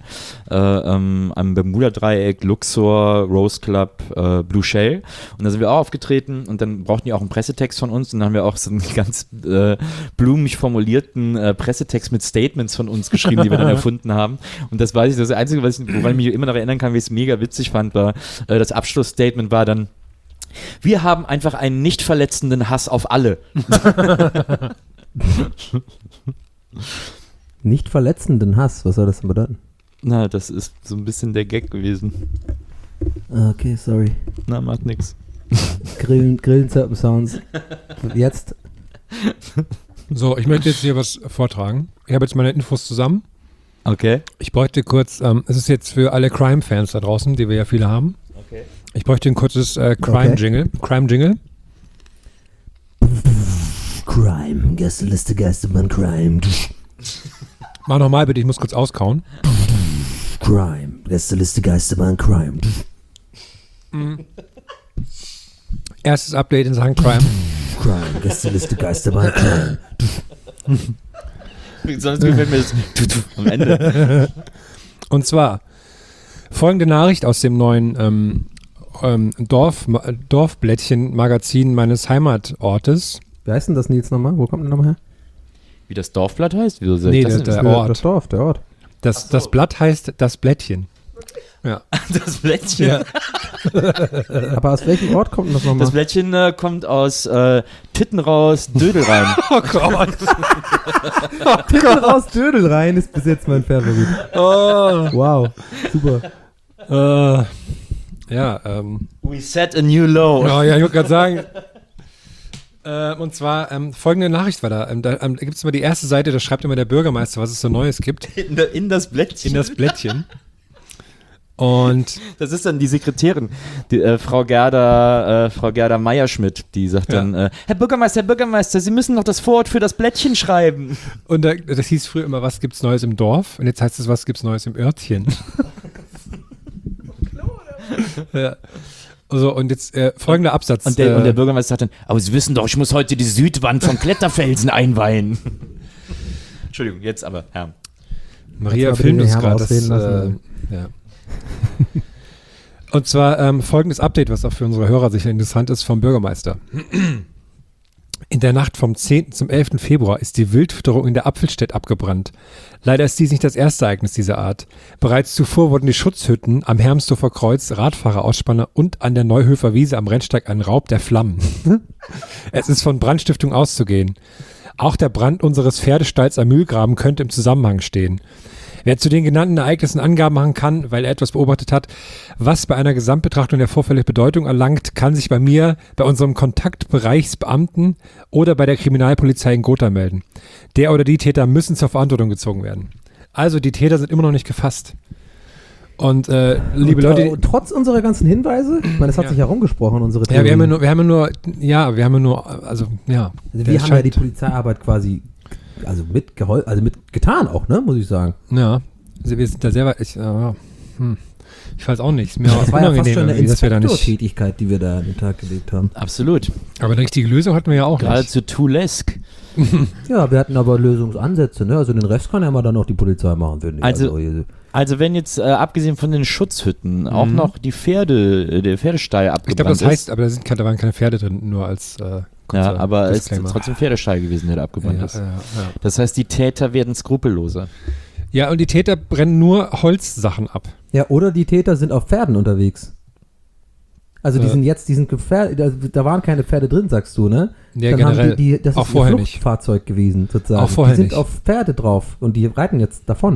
am Bermuda-Dreieck, Luxor, Rose Club, Blue Shell. Und da sind wir auch aufgetreten und dann brauchten die auch einen Pressetext von uns und dann haben wir auch so einen ganz blumig formulierten Pressetext mit Statements von uns geschrieben, die wir dann erfunden haben. Und das weiß ich, das Einzige, woran ich mich immer noch erinnern kann, wie ich es mega witzig fand, war, das Abschlussstatement war dann: Wir haben einfach einen nicht verletzenden Hass auf alle. Nicht verletzenden Hass, was soll das denn bedeuten? Na, das ist so ein bisschen der Gag gewesen. Okay, sorry. Na, macht nix. Grillenzirpen-Sounds. Jetzt. So, ich möchte jetzt hier was vortragen. Ich habe jetzt meine Infos zusammen. Okay. Ich bräuchte kurz, es ist jetzt für alle Crime-Fans da draußen, die wir ja viele haben. Okay. Ich bräuchte ein kurzes Crime-Jingle. Crime-Jingle. Crime, Gästeliste, Geistermann, Crime. Mach nochmal bitte, ich muss kurz auskauen. Crime, Gästeliste, Geistermann, Crime. Erstes Update in Sachen Crime. Crime, Gästeliste, Geistermann, Crime. Sonst gefällt mir das am Ende. Und zwar folgende Nachricht aus dem neuen Dorfblättchen-Magazin meines Heimatortes. Wie heißt denn das, Nils, nochmal? Wo kommt denn nochmal her? Wie das Dorfblatt heißt? Wieso soll nee, das der Ort. Das Dorf, der Ort. Das Blatt heißt das Blättchen. Ja. Das Blättchen? Ja. Aber aus welchem Ort kommt denn das nochmal? Das Blättchen kommt aus Titten raus, Dödel rein. Oh Gott. Titten raus, Dödel rein ist bis jetzt mein Favorit. Oh. Wow, super. We set a new low. Oh, ja, ich wollte gerade sagen. Und zwar folgende Nachricht war da. Da gibt es immer die erste Seite, da schreibt immer der Bürgermeister, was es so Neues gibt. In das Blättchen. In das Blättchen. Und das ist dann die Sekretärin, die, Frau Gerda Meierschmidt, die sagt dann, Herr Bürgermeister, Sie müssen noch das Vorwort für das Blättchen schreiben. Und das hieß früher immer, was gibt's Neues im Dorf? Und jetzt heißt es, was gibt's Neues im Örtchen? Ja. Also, und jetzt folgender Absatz. Und der Bürgermeister sagt dann, aber Sie wissen doch, ich muss heute die Südwand von Kletterfelsen einweihen. Entschuldigung, jetzt aber, Herr. Maria filmt uns gerade ja. Und zwar folgendes Update, was auch für unsere Hörer sicher interessant ist, vom Bürgermeister. In der Nacht vom 10. zum 11. Februar ist die Wildfütterung in der Apfelstedt abgebrannt. Leider ist dies nicht das erste Ereignis dieser Art. Bereits zuvor wurden die Schutzhütten am Hermsdorfer Kreuz, Radfahrerauspanner und an der Neuhöfer Wiese am Rennsteig ein Raub der Flammen. Es ist von Brandstiftung auszugehen. Auch der Brand unseres Pferdestalls am Mühlgraben könnte im Zusammenhang stehen. Wer zu den genannten Ereignissen Angaben machen kann, weil er etwas beobachtet hat, was bei einer Gesamtbetrachtung der Vorfälle Bedeutung erlangt, kann sich bei mir, bei unserem Kontaktbereichsbeamten oder bei der Kriminalpolizei in Gotha melden. Der oder die Täter müssen zur Verantwortung gezogen werden. Also die Täter sind immer noch nicht gefasst. Und liebe Leute, trotz unserer ganzen Hinweise, ich meine, es hat sich herumgesprochen, unsere Theorie. Ja, wir haben ja nur, also ja. Also wir haben ja die Polizeiarbeit quasi, also mitgetan auch, ne, muss ich sagen. Ja, also wir sind da sehr weit, ich weiß auch nicht. Das war ja fast schon eine Inspektor-Tätigkeit, die wir da an den Tag gelegt haben. Absolut. Aber eine richtige Lösung hatten wir ja auch geradezu nicht. Toulesk. Ja, wir hatten aber Lösungsansätze, ne? Also den Rest kann ja mal dann auch die Polizei machen, finde ich. Also wenn jetzt, abgesehen von den Schutzhütten, auch noch der Pferdestall abgebrannt ich glaube, das heißt, aber da waren keine Pferde drin, nur als ja, aber es ist trotzdem Pferdestall gewesen, der da abgebrannt ist. Ja. Das heißt, die Täter werden skrupelloser. Ja, und die Täter brennen nur Holzsachen ab. Ja, oder die Täter sind auf Pferden unterwegs. Also die sind Pferde, da waren keine Pferde drin, sagst du, ne? Ja, dann generell. Haben das auch ist vorher ihr Fluchtfahrzeug gewesen, sozusagen. Auch vorher die sind auf Pferde drauf und die reiten jetzt davon.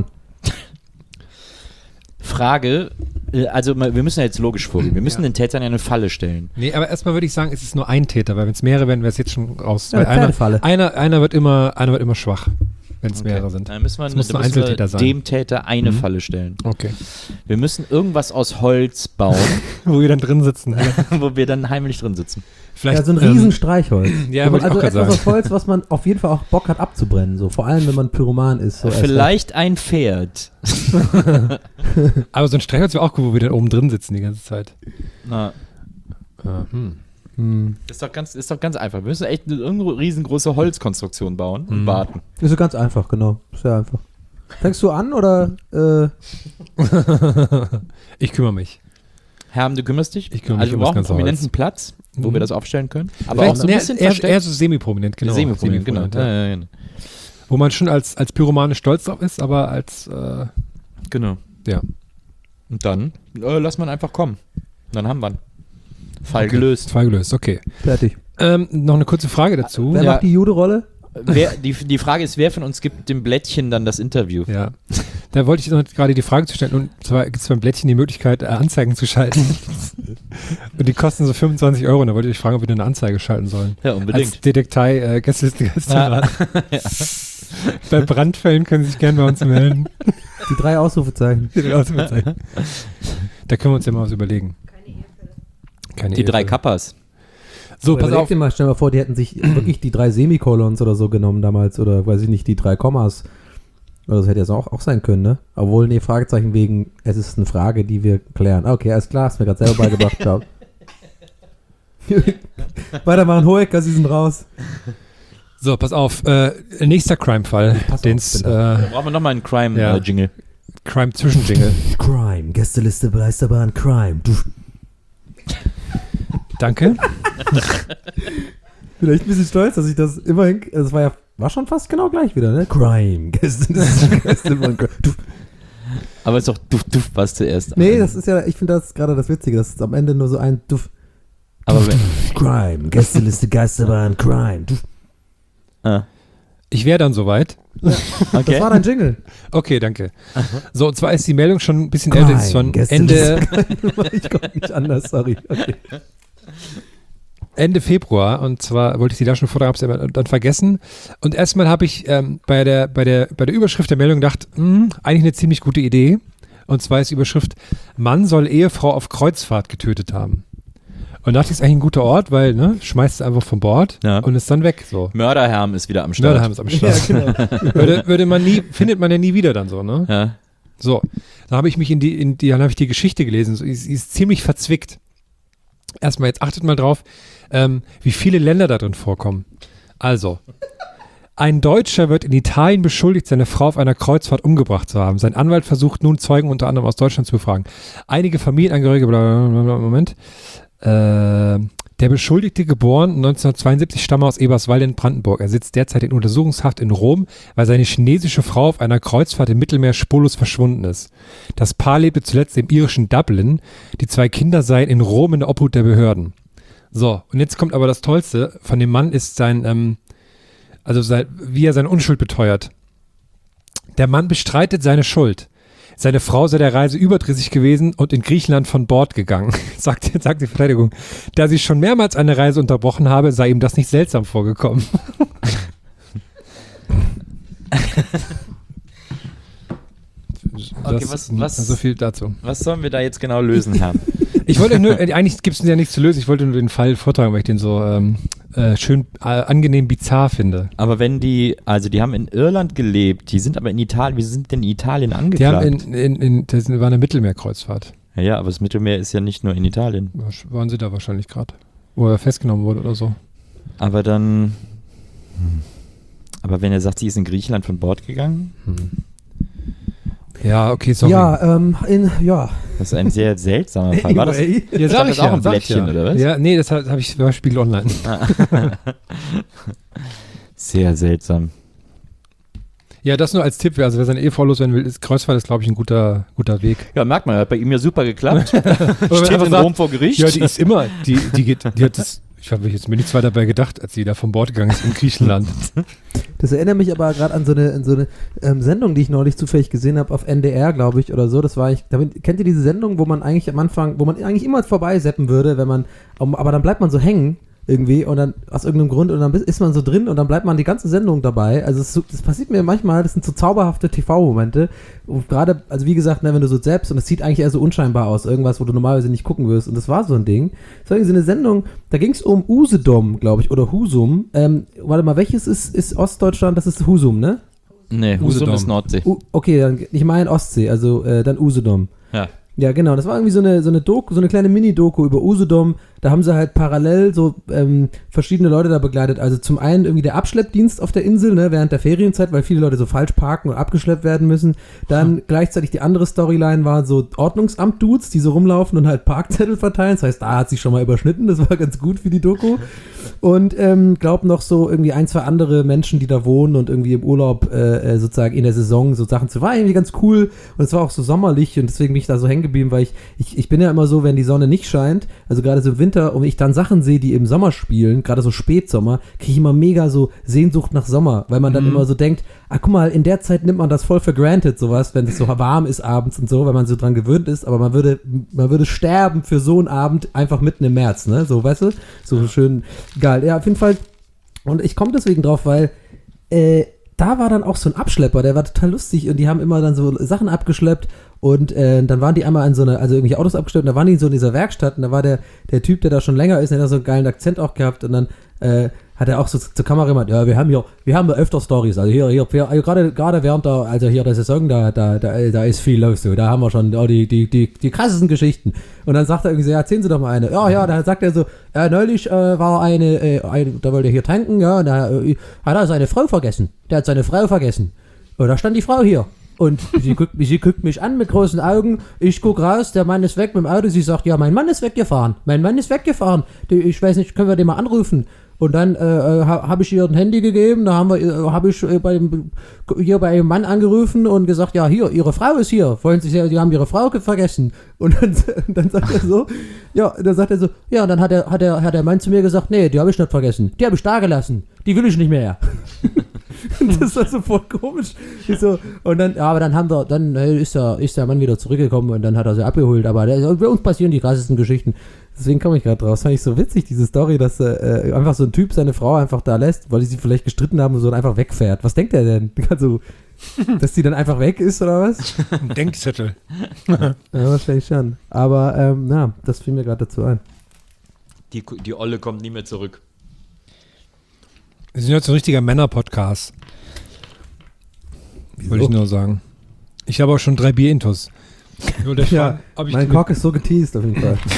Frage, also wir müssen ja jetzt logisch vorgehen. Wir müssen den Tätern ja eine Falle stellen. Nee, aber erstmal würde ich sagen, es ist nur ein Täter, weil wenn es mehrere wären, wäre es jetzt schon raus. Ja, weil einer wird immer schwach, wenn es mehrere sind. Dann müssen wir, muss ein Einzeltäter sein. Dem Täter eine Falle stellen. Okay. Wir müssen irgendwas aus Holz bauen. Wo wir dann drin sitzen. Wo wir dann heimlich drin sitzen. Vielleicht, ja, so ein riesen Streichholz. Ja, also etwas aus Holz, was man auf jeden Fall auch Bock hat abzubrennen. So. Vor allem, wenn man Pyroman ist. So vielleicht ein Pferd. Aber so ein Streichholz wäre auch cool, wo wir dann oben drin sitzen die ganze Zeit. Na. Ist doch ganz einfach. Wir müssen echt eine riesengroße Holzkonstruktion bauen und warten. Ist so ganz einfach, genau. Sehr einfach. Fängst du an oder? Ich kümmere mich. Herm, du kümmerst dich? Ich kümmere mich. Also wir brauchen einen prominenten Platz, wo wir das aufstellen können. Aber vielleicht auch so ein bisschen eher so semi-prominent, genau. Semi-prominent, genau. Ja. Wo man schon als Pyromane stolz drauf ist, aber als genau. Ja. Und dann lass man einfach kommen. Dann haben wir ihn. Fall gelöst, okay. Fertig. Noch eine kurze Frage dazu. Wer macht die Jude-Rolle? Die Frage ist, wer von uns gibt dem Blättchen dann das Interview? Ja, da wollte ich noch gerade die Frage zu stellen. Und zwar gibt es beim Blättchen die Möglichkeit, Anzeigen zu schalten. Und die kosten so 25 €. Und da wollte ich fragen, ob wir eine Anzeige schalten sollen. Ja, unbedingt. Als Detektei, Gästeliste Geisterbahn. Ja. Bei Brandfällen können Sie sich gerne bei uns melden. Die 3 Ausrufezeichen. Da können wir uns ja mal was überlegen. Die 3 Kappas. So, pass auf. Stell dir mal vor, die hätten sich wirklich die 3 Semikolons oder so genommen damals oder weiß ich nicht, die 3 Kommas. Oder das hätte jetzt auch sein können, ne? Obwohl, nee, Fragezeichen wegen, es ist eine Frage, die wir klären. Okay, alles klar, hast mir gerade selber beigebracht, ciao. Weitermachen, Hoeker, Sie sind raus. So, pass auf, nächster Crime-Fall. Da brauchen wir nochmal einen Crime-Jingle. Crime-Zwischenjingle. Crime, Gästeliste Geisterbahn, Crime. Danke. Bin echt ein bisschen stolz, dass ich das immerhin, das war schon fast genau gleich wieder, ne? Crime, Gästeliste. Aber ist doch Duft was zuerst. Nee, das ist ja, ich finde das gerade das Witzige, dass es am Ende nur so ein Duft. Aber Crime, Gästeliste Geisterbahn, Crime. Ich wäre dann soweit. Ja, okay. Das war dein Jingle. Okay, danke. So, und zwar ist die Meldung schon ein bisschen älter. Das ist von Ende. Ich komme nicht anders, sorry. Okay. Ende Februar, und zwar wollte ich sie da schon vorher, habe es aber dann vergessen. Und erstmal habe ich bei der Überschrift der Meldung gedacht, eigentlich eine ziemlich gute Idee. Und zwar ist die Überschrift: Mann soll Ehefrau auf Kreuzfahrt getötet haben. Und dachte ich, ist eigentlich ein guter Ort, weil, ne, schmeißt es einfach vom Bord und ist dann weg. So. Mörderherm ist wieder am Start. Ja, genau. Findet man ja nie wieder dann so, ne? Ja. So, da habe ich mich dann habe ich die Geschichte gelesen. Sie ist ziemlich verzwickt. Erstmal, jetzt achtet mal drauf, wie viele Länder da drin vorkommen. Also, ein Deutscher wird in Italien beschuldigt, seine Frau auf einer Kreuzfahrt umgebracht zu haben. Sein Anwalt versucht nun, Zeugen unter anderem aus Deutschland zu befragen. Einige Familienangehörige, Moment. Der Beschuldigte, geboren 1972, stamme aus Eberswalde in Brandenburg. Er sitzt derzeit in Untersuchungshaft in Rom, weil seine chinesische Frau auf einer Kreuzfahrt im Mittelmeer spurlos verschwunden ist. Das Paar lebte zuletzt im irischen Dublin. Die 2 Kinder seien in Rom in der Obhut der Behörden. So, und jetzt kommt aber das Tollste. Von dem Mann ist wie er seine Unschuld beteuert. Der Mann bestreitet seine Schuld. Seine Frau sei der Reise überdrüssig gewesen und in Griechenland von Bord gegangen, sagt die Verteidigung. Da sie schon mehrmals eine Reise unterbrochen habe, sei ihm das nicht seltsam vorgekommen. Okay, so viel dazu. Was sollen wir da jetzt genau lösen, Herr? Ich wollte nur, eigentlich gibt es ja nichts zu lösen, ich wollte nur den Fall vortragen, weil ich den so schön angenehm bizarr finde. Aber wenn die haben in Irland gelebt, die sind aber in Italien, wie sind denn in Italien angeklagt? Das war eine Mittelmeerkreuzfahrt. Ja, aber das Mittelmeer ist ja nicht nur in Italien. Waren sie da wahrscheinlich gerade, wo er festgenommen wurde oder so. Aber dann, aber wenn er sagt, sie ist in Griechenland von Bord gegangen? Ja, okay, sorry. Ja, Das ist ein sehr seltsamer Fall. War das, ja, sag ich auch ein Blättchen, oder was? Ja, nee, das habe ich bei Spiegel Online. Sehr seltsam. Ja, das nur als Tipp. Also wer seine Ehefrau loswerden will, Kreuzfahrt ist, glaube ich, ein guter Weg. Ja, merkt man, hat bei ihm ja super geklappt. Steht in Rom vor Gericht. Ja, die ist immer, die hat das, ich habe jetzt mir nichts weiter dabei gedacht, als sie da von Bord gegangen ist in Griechenland. Das erinnert mich aber gerade an so eine Sendung, die ich neulich zufällig gesehen habe auf NDR, glaube ich, oder so. Das war kennt ihr diese Sendung, wo man eigentlich am Anfang, wo man eigentlich immer vorbeiseppen würde, aber dann bleibt man so hängen irgendwie und dann aus irgendeinem Grund und dann ist man so drin und dann bleibt man die ganze Sendung dabei. Also das passiert mir manchmal, das sind so zauberhafte TV-Momente. Und gerade, also wie gesagt, wenn du so selbst und es sieht eigentlich eher so unscheinbar aus, irgendwas, wo du normalerweise nicht gucken wirst. Und das war so ein Ding. Das war irgendwie so eine Sendung, da ging es um Usedom, glaube ich, oder Husum. Warte mal, welches ist Ostdeutschland? Das ist Husum, ne? Nee, Husum ist Nordsee. Okay, dann, ich meine Ostsee, also dann Usedom. Ja. Ja, genau. Das war irgendwie so eine Doku, so eine kleine Mini-Doku über Usedom. Da haben sie halt parallel so verschiedene Leute da begleitet. Also zum einen irgendwie der Abschleppdienst auf der Insel, ne, während der Ferienzeit, weil viele Leute so falsch parken und abgeschleppt werden müssen. Dann gleichzeitig die andere Storyline war so Ordnungsamt-Dudes, die so rumlaufen und halt Parkzettel verteilen. Das heißt, da hat sich schon mal überschnitten. Das war ganz gut für die Doku. Und glaub noch so irgendwie 1, 2 andere Menschen, die da wohnen und irgendwie im Urlaub sozusagen in der Saison so Sachen zu. War irgendwie ganz cool. Und es war auch so sommerlich und deswegen bin ich da so hängen geblieben, weil ich bin ja immer so, wenn die Sonne nicht scheint, also gerade so im Winter, und ich dann Sachen sehe, die im Sommer spielen, gerade so Spätsommer, kriege ich immer mega so Sehnsucht nach Sommer, weil man dann immer so denkt, guck mal, in der Zeit nimmt man das voll für granted, sowas, wenn es so warm ist abends und so, weil man so dran gewöhnt ist, aber man würde sterben für so einen Abend einfach mitten im März, ne, so, weißt du, so schön geil. Ja, auf jeden Fall, und ich komme deswegen drauf, weil da war dann auch so ein Abschlepper, der war total lustig und die haben immer dann so Sachen abgeschleppt und dann waren die einmal also irgendwie Autos abgeschleppt und da waren die so in dieser Werkstatt und da war der Typ, der da schon länger ist, der hat so einen geilen Akzent auch gehabt und dann hat er auch so zur Kamera gemacht, ja, wir haben öfter Stories, also hier gerade während der Saison, da ist viel los, so, da haben wir schon die krassesten Geschichten. Und dann sagt er irgendwie so, ja, erzählen Sie doch mal eine. Ja, dann sagt er so, neulich war da wollte er hier tanken, ja, da hat er seine Frau vergessen. Der hat seine Frau vergessen. Und da stand die Frau hier. Und sie guckt mich an mit großen Augen. Ich guck raus, der Mann ist weg mit dem Auto. Sie sagt, ja, mein Mann ist weggefahren. Ich weiß nicht, können wir den mal anrufen? Und dann habe ich ihr ein Handy gegeben. Da habe ich hier bei dem Mann angerufen und gesagt, ja, hier, Ihre Frau ist hier. Die haben Ihre Frau vergessen. Und dann sagt er so, ja, dann hat der Mann zu mir gesagt, nee, die habe ich nicht vergessen. Die habe ich da gelassen. Die will ich nicht mehr. Das war so voll komisch. Und dann, ja, aber dann ist der Mann wieder zurückgekommen und dann hat er sie abgeholt. Aber bei uns passieren die krassesten Geschichten. Deswegen komme ich gerade draus. Fand ich so witzig, diese Story, dass einfach so ein Typ seine Frau einfach da lässt, weil die sie vielleicht gestritten haben und so und einfach wegfährt. Was denkt er denn? Also, dass die dann einfach weg ist oder was? Ein Denkzettel. Ja, wahrscheinlich schon. Aber, das fiel mir gerade dazu ein. Die Olle kommt nie mehr zurück. Wir sind jetzt ein richtiger Männer-Podcast. Wollte ich nur sagen. Ich habe auch schon 3 Bier-Intos. Ja, mein Cock ist so geteased auf jeden Fall.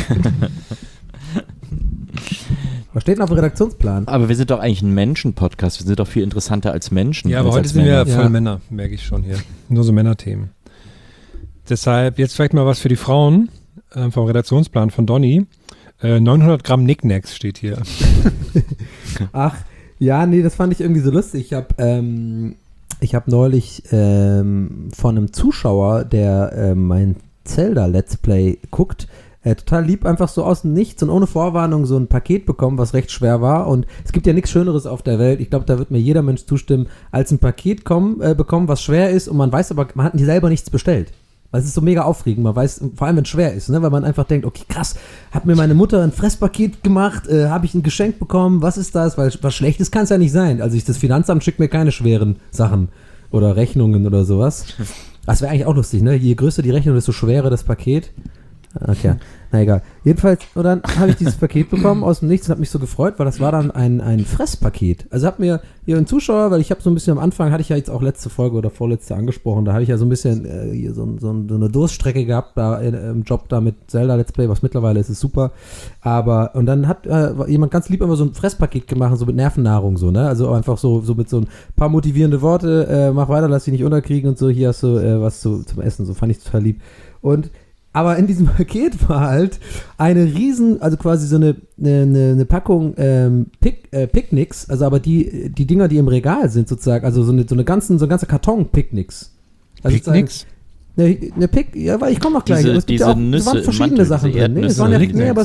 Was steht denn auf dem Redaktionsplan? Aber wir sind doch eigentlich ein Menschen-Podcast. Wir sind doch viel interessanter als Menschen. Ja, aber heute sind wir voll Männer, merke ich schon hier. Nur so Männerthemen. Deshalb jetzt vielleicht mal was für die Frauen vom Redaktionsplan von Donny. 900 Gramm Knickknacks steht hier. Ach, ja, nee, das fand ich irgendwie so lustig. Ich hab neulich von einem Zuschauer, der mein Zelda Let's Play guckt, total lieb, einfach so aus dem Nichts und ohne Vorwarnung so ein Paket bekommen, was recht schwer war. Und es gibt ja nichts Schöneres auf der Welt, ich glaube, da wird mir jeder Mensch zustimmen, als ein Paket bekommen, was schwer ist und man weiß aber, man hat selber nichts bestellt. Weil es ist so mega aufregend, man weiß, vor allem wenn es schwer ist, ne? Weil man einfach denkt, okay, krass, hat mir meine Mutter ein Fresspaket gemacht, habe ich ein Geschenk bekommen, was ist das? Weil was Schlechtes kann es ja nicht sein. Also das Finanzamt schickt mir keine schweren Sachen oder Rechnungen oder sowas. Das wäre eigentlich auch lustig, ne? Je größer die Rechnung, desto schwerer das Paket. Okay, na egal. Jedenfalls, und dann habe ich dieses Paket bekommen aus dem Nichts und habe mich so gefreut, weil das war dann ein Fresspaket. Also hat mir hier ein Zuschauer, weil ich habe so ein bisschen am Anfang, hatte ich ja jetzt auch letzte Folge oder vorletzte angesprochen, da habe ich ja so ein bisschen hier so eine Durststrecke gehabt, da im Job da mit Zelda Let's Play, was mittlerweile ist super. Aber, und dann hat jemand ganz lieb immer so ein Fresspaket gemacht, so mit Nervennahrung so, ne? Also einfach so mit so ein paar motivierende Worte, mach weiter, lass dich nicht unterkriegen und so, hier hast du was zum Essen, so fand ich total lieb. Aber in diesem Paket war halt eine riesen, also quasi so eine Packung Picknicks, also aber die Dinger, die im Regal sind sozusagen, also so ein ganzer Karton Picknicks. Also Picknicks? Ja, weil ich komme noch gleich. Diese, aber es gibt ja auch, es waren verschiedene Sachen drin. Es waren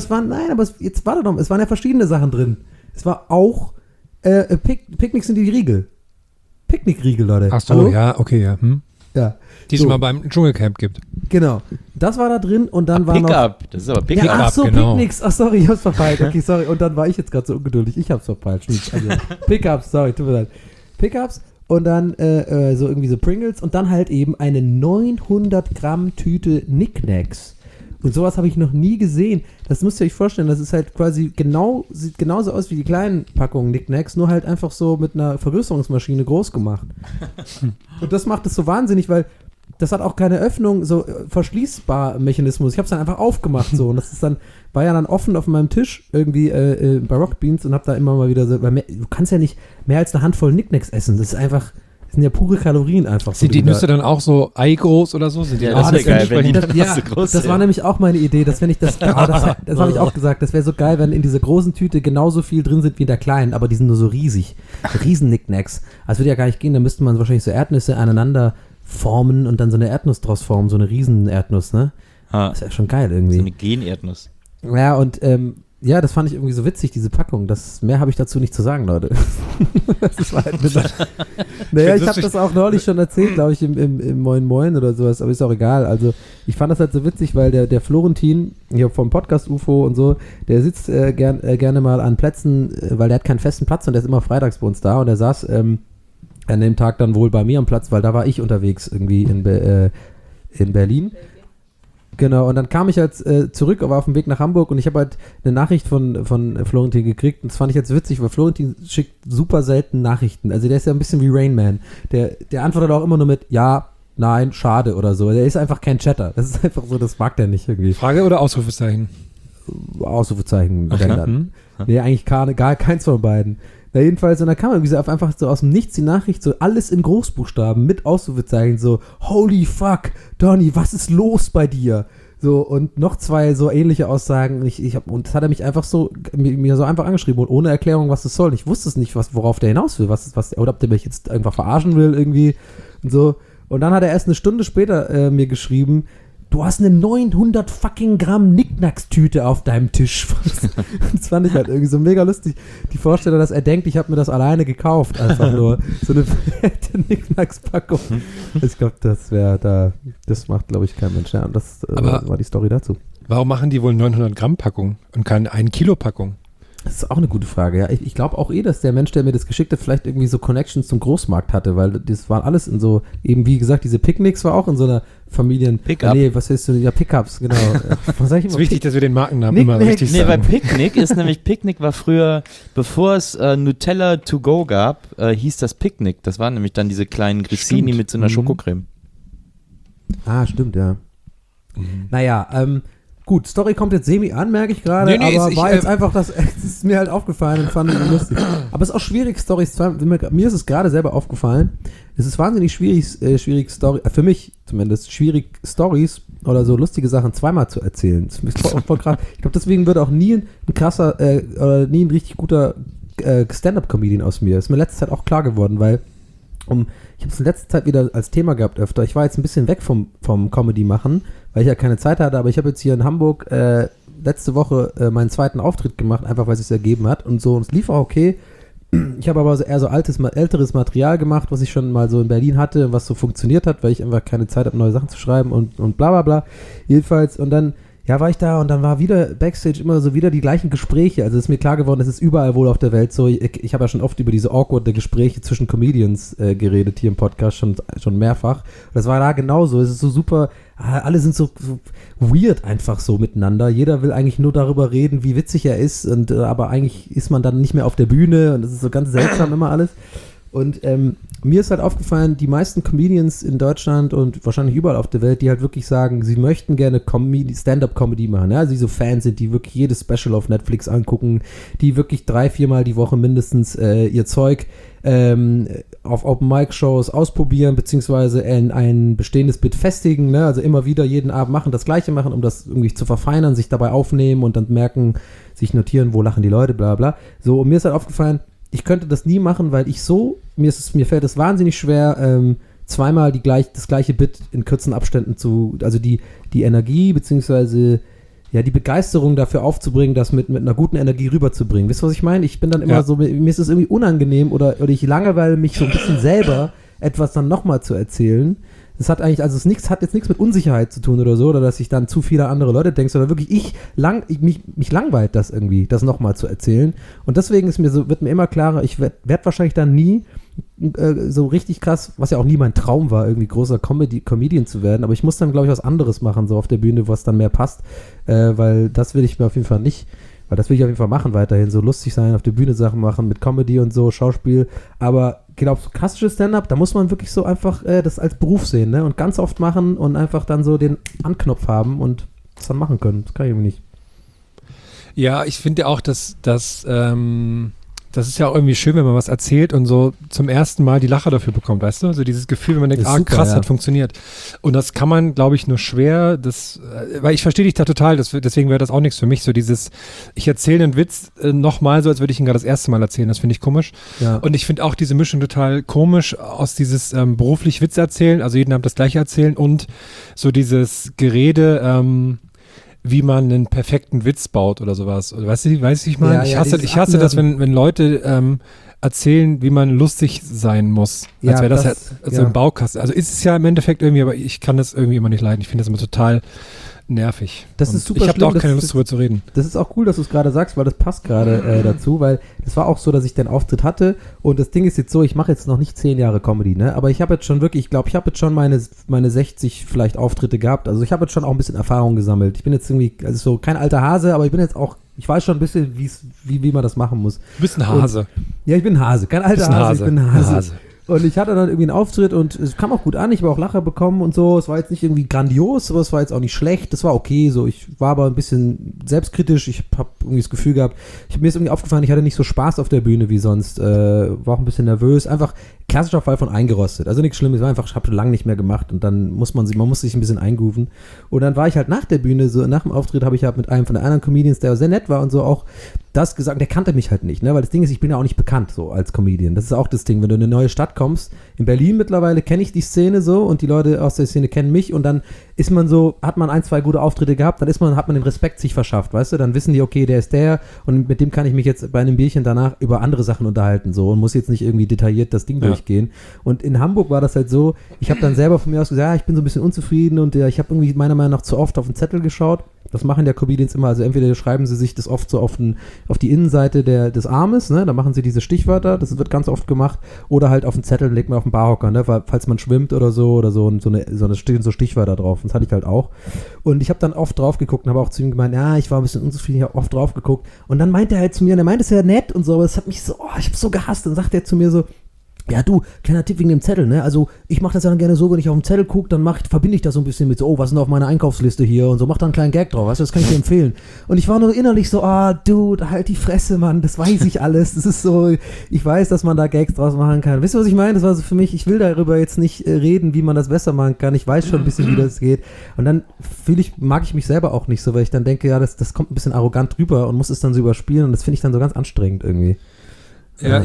ja verschiedene Sachen drin. Es war auch Picknicks sind die Riegel. Picknickriegel, Leute. Ach so, hallo? Ja, okay, ja. Ja. Die es immer beim Dschungelcamp gibt. Genau. Das war da drin und dann war noch... Pickup. Das ist aber Pickup. Ja, ach so, genau. Picknicks. Ach sorry, ich hab's verpeilt. Okay, sorry. Und dann war ich jetzt gerade so ungeduldig. Ich hab's verpeilt. Also, Pickups, sorry, tut mir leid. Pickups und dann so irgendwie so Pringles und dann halt eben eine 900 Gramm Tüte Knickknacks. Und sowas habe ich noch nie gesehen. Das müsst ihr euch vorstellen, das ist halt quasi sieht genauso aus wie die kleinen Packungen Knickknacks, nur halt einfach so mit einer Vergrößerungsmaschine groß gemacht. Und das macht es so wahnsinnig, weil das hat auch keine Öffnung, so verschließbar Mechanismus. Ich habe es dann einfach aufgemacht so und das ist dann, war ja dann offen auf meinem Tisch irgendwie bei Rocket Beans und habe da immer mal wieder so, weil du kannst ja nicht mehr als eine Handvoll Knickknacks essen. Das ist einfach, das sind ja pure Kalorien einfach. Sind die Nüsse dann auch so eigroß oder so? Sind die das wäre geil, wenn die das so groß das war nämlich auch meine Idee, dass wenn ich das habe ich auch gesagt, das wäre so geil, wenn in dieser großen Tüte genauso viel drin sind wie in der kleinen, aber die sind nur so riesig. Riesen Knickknacks. Also würde ja gar nicht gehen, da müsste man wahrscheinlich so Erdnüsse aneinander formen und dann so eine Erdnuss draus formen, so eine Riesen-Erdnuss, ne? Das ist ja schon geil irgendwie. So eine Gen-Erdnuss. Ja, und ja, das fand ich irgendwie so witzig, diese Packung. Mehr habe ich dazu nicht zu sagen, Leute. Das war halt naja, ich habe das auch neulich schon erzählt, glaube ich, im Moin Moin oder sowas, aber ist auch egal. Also ich fand das halt so witzig, weil der Florentin, hier vom Podcast UFO und so, der sitzt gerne mal an Plätzen, weil der hat keinen festen Platz und der ist immer freitags bei uns da und der saß an dem Tag dann wohl bei mir am Platz, weil da war ich unterwegs irgendwie in Berlin. Genau, und dann kam ich halt zurück, aber auf dem Weg nach Hamburg und ich habe halt eine Nachricht von Florentin gekriegt und das fand ich jetzt witzig, weil Florentin schickt super selten Nachrichten. Also der ist ja ein bisschen wie Rain Man. Der antwortet auch immer nur mit ja, nein, schade oder so. Der ist einfach kein Chatter. Das ist einfach so, das mag der nicht irgendwie. Frage oder Ausrufezeichen? Ausrufezeichen. Okay. Dann. Nee, eigentlich gar keins von beiden. Na jedenfalls, und dann kam irgendwie so einfach so aus dem Nichts die Nachricht, so alles in Großbuchstaben mit Ausrufezeichen, so holy fuck, Donny, was ist los bei dir? So, und noch zwei so ähnliche Aussagen, und das hat er mich einfach so, mir so einfach angeschrieben und ohne Erklärung, was das soll. Ich wusste es nicht, worauf der hinaus will, oder ob der mich jetzt einfach verarschen will irgendwie und so. Und dann hat er erst eine Stunde später mir geschrieben, du hast eine 900 fucking Gramm Knickknacks-Tüte auf deinem Tisch. Das fand ich halt irgendwie so mega lustig. Die Vorstellung, dass er denkt, ich habe mir das alleine gekauft. Einfach nur so eine fette Knickknacks-Packung. Ich glaube, das macht, glaube ich, kein Mensch. Ja, und das war die Story dazu. Warum machen die wohl 900 Gramm Packung und keine 1 Kilo Packung? Das ist auch eine gute Frage, ja. Ich glaube auch dass der Mensch, der mir das geschickt hat, vielleicht irgendwie so Connections zum Großmarkt hatte, weil das waren alles in so, eben wie gesagt, diese Picknicks war auch in so einer Pickup. Nee, was heißt du? Ja, Pickups, genau. Was sag ich immer? Es ist wichtig, dass wir den Markennamen immer richtig sagen. Nee, weil Picknick war früher, bevor es Nutella to go gab, hieß das Picknick. Das waren nämlich dann diese kleinen Grissini mit so einer Schokocreme. Ah, stimmt, ja. Naja, gut, Story kommt jetzt semi an, merke ich gerade, aber war jetzt einfach, das ist mir halt aufgefallen und fand ich lustig. Aber es ist auch schwierig, Storys zu haben. Mir ist es gerade selber aufgefallen. Es ist wahnsinnig schwierig für mich zumindest, schwierig Storys oder so lustige Sachen zweimal zu erzählen. Ich glaube, deswegen wird auch nie ein krasser oder nie ein richtig guter Stand-Up-Comedian aus mir. Das ist mir letzte Zeit auch klar geworden, weil ich habe es in letzter Zeit wieder als Thema gehabt öfter. Ich war jetzt ein bisschen weg vom Comedy machen, weil ich ja keine Zeit hatte, aber ich habe jetzt hier in Hamburg letzte Woche meinen zweiten Auftritt gemacht, einfach weil es sich ergeben hat und so, und es lief auch okay. Ich habe aber eher so älteres Material gemacht, was ich schon mal so in Berlin hatte, was so funktioniert hat, weil ich einfach keine Zeit habe, neue Sachen zu schreiben und bla bla bla. Jedenfalls, und dann ja, war ich da und dann war wieder Backstage immer so wieder die gleichen Gespräche. Also ist mir klar geworden, es ist überall wohl auf der Welt so. Ich habe ja schon oft über diese awkward Gespräche zwischen Comedians geredet hier im Podcast, schon mehrfach. Und das war da genauso. Es ist so super, alle sind so weird einfach so miteinander. Jeder will eigentlich nur darüber reden, wie witzig er ist. Und aber eigentlich ist man dann nicht mehr auf der Bühne und das ist so ganz seltsam immer alles. Und mir ist halt aufgefallen, die meisten Comedians in Deutschland und wahrscheinlich überall auf der Welt, die halt wirklich sagen, sie möchten gerne Stand-up-Comedy machen, ja? Also die so Fans sind, die wirklich jedes Special auf Netflix angucken, die wirklich 3-4 Mal die Woche mindestens ihr Zeug auf Open-Mic-Shows ausprobieren, beziehungsweise in ein bestehendes Bit festigen, ne? Also immer wieder jeden Abend machen, das Gleiche machen, um das irgendwie zu verfeinern, sich dabei aufnehmen und dann merken, sich notieren, wo lachen die Leute, bla bla. So, und mir ist halt aufgefallen, ich könnte das nie machen, weil mir fällt es wahnsinnig schwer, zweimal das gleiche Bit in kurzen Abständen also die Energie, beziehungsweise ja, die Begeisterung dafür aufzubringen, das mit einer guten Energie rüberzubringen. Wisst ihr, was ich meine? Ich bin dann immer so, mir ist es irgendwie unangenehm oder ich langweile mich so ein bisschen selber, etwas dann nochmal zu erzählen. Das hat eigentlich, also hat jetzt nichts mit Unsicherheit zu tun oder so, oder dass ich dann zu viele andere Leute denke, sondern wirklich mich langweilt das irgendwie, das nochmal zu erzählen. Und deswegen wird mir immer klarer, ich werd wahrscheinlich dann nie so richtig krass, was ja auch nie mein Traum war, irgendwie großer Comedian zu werden, aber ich muss dann, glaube ich, was anderes machen, so auf der Bühne, was dann mehr passt, weil das will ich mir auf jeden Fall nicht, weil das will ich auf jeden Fall machen weiterhin, so lustig sein, auf der Bühne Sachen machen, mit Comedy und so, Schauspiel, aber genau, so klassisches Stand-up, da muss man wirklich so einfach das als Beruf sehen, ne, und ganz oft machen und einfach dann so den Anknopf haben und das dann machen können, das kann ich irgendwie nicht. Ja, ich finde ja auch, dass das ist ja auch irgendwie schön, wenn man was erzählt und so zum ersten Mal die Lacher dafür bekommt, weißt du? Also dieses Gefühl, wenn man denkt, super, krass, hat funktioniert. Und das kann man, glaube ich, nur schwer, weil ich verstehe dich da total, deswegen wäre das auch nichts für mich, so dieses, ich erzähle einen Witz nochmal so, als würde ich ihn gerade das erste Mal erzählen, das finde ich komisch. Ja. Und ich finde auch diese Mischung total komisch aus dieses beruflich Witze erzählen, also jeden Abend das Gleiche erzählen und so dieses Gerede, wie man einen perfekten Witz baut oder sowas. Weißt du, ich meine? Ja, ich hasse das, wenn Leute erzählen, wie man lustig sein muss. Als wäre das halt so ein Baukasten. Also ist es ja im Endeffekt irgendwie, aber ich kann das irgendwie immer nicht leiden. Ich finde das immer total nervig. Das ist super ich habe da auch keine Lust drüber zu reden. Das ist auch cool, dass du es gerade sagst, weil das passt gerade dazu, weil das war auch so, dass ich den Auftritt hatte und das Ding ist jetzt so, ich mache jetzt noch nicht 10 Jahre Comedy, ne? Aber ich habe jetzt schon wirklich, ich glaube, ich habe jetzt schon meine 60 vielleicht Auftritte gehabt, also ich habe jetzt schon auch ein bisschen Erfahrung gesammelt. Ich bin jetzt irgendwie, also so kein alter Hase, aber ich bin jetzt auch, ich weiß schon ein bisschen, wie man das machen muss. Du bist ein Hase. Und, ja, ich bin ein Hase, kein alter Hase, ich bin ein Hase. Und ich hatte dann irgendwie einen Auftritt und es kam auch gut an, ich habe auch Lacher bekommen und so. Es war jetzt nicht irgendwie grandios, aber es war jetzt auch nicht schlecht. Das war okay, so. Ich war aber ein bisschen selbstkritisch. Ich habe irgendwie das Gefühl gehabt, mir ist irgendwie aufgefallen, ich hatte nicht so Spaß auf der Bühne wie sonst. War auch ein bisschen nervös. Einfach klassischer Fall von eingerostet. Also nichts Schlimmes, war einfach, ich habe schon lange nicht mehr gemacht und dann man muss sich ein bisschen eingrooven. Und dann war ich halt nach der Bühne, so nach dem Auftritt habe ich halt mit einem von den anderen Comedians, der sehr nett war und so auch das gesagt, der kannte mich halt nicht, ne, weil das Ding ist, ich bin ja auch nicht bekannt so als Comedian. Das ist auch das Ding, wenn du in eine neue Stadt kommst. In Berlin mittlerweile kenne ich die Szene so und die Leute aus der Szene kennen mich und dann ist man so, hat man 1, 2 gute Auftritte gehabt, dann hat man den Respekt sich verschafft, weißt du, dann wissen die, okay, der ist der und mit dem kann ich mich jetzt bei einem Bierchen danach über andere Sachen unterhalten so und muss jetzt nicht irgendwie detailliert das Ding durchgehen. Und in Hamburg war das halt so, ich habe dann selber von mir aus gesagt, ja, ich bin so ein bisschen unzufrieden und ich habe irgendwie meiner Meinung nach zu oft auf den Zettel geschaut. Das machen ja Comedians immer, also entweder schreiben sie sich das oft so auf die Innenseite des Armes, ne, da machen sie diese Stichwörter, das wird ganz oft gemacht, oder halt auf den Zettel legt man auf den Barhocker, ne, falls man schwimmt oder so stehen so Stichwörter drauf, das hatte ich halt auch. Und ich habe dann oft drauf geguckt und habe auch zu ihm gemeint, ja, ich war ein bisschen unzufrieden, ich habe oft drauf geguckt und dann meinte er halt zu mir, und er meinte es ja nett und so, aber es hat mich so, ich habe so gehasst, dann sagt er zu mir so, ja du, kleiner Tipp wegen dem Zettel, ne, also ich mache das ja dann gerne so, wenn ich auf den Zettel gucke, dann verbinde ich das so ein bisschen mit so, was ist denn auf meiner Einkaufsliste hier und so, mach da einen kleinen Gag drauf, weißt du, das kann ich dir empfehlen. Und ich war nur innerlich so, Dude, halt die Fresse, Mann, das weiß ich alles, das ist so, ich weiß, dass man da Gags draus machen kann. Wisst ihr, was ich meine? Das war so für mich, ich will darüber jetzt nicht reden, wie man das besser machen kann, ich weiß schon ein bisschen, wie das geht. Und dann mag ich mich selber auch nicht so, weil ich dann denke, ja, das kommt ein bisschen arrogant rüber und muss es dann so überspielen und das finde ich dann so ganz anstrengend irgendwie. Ja,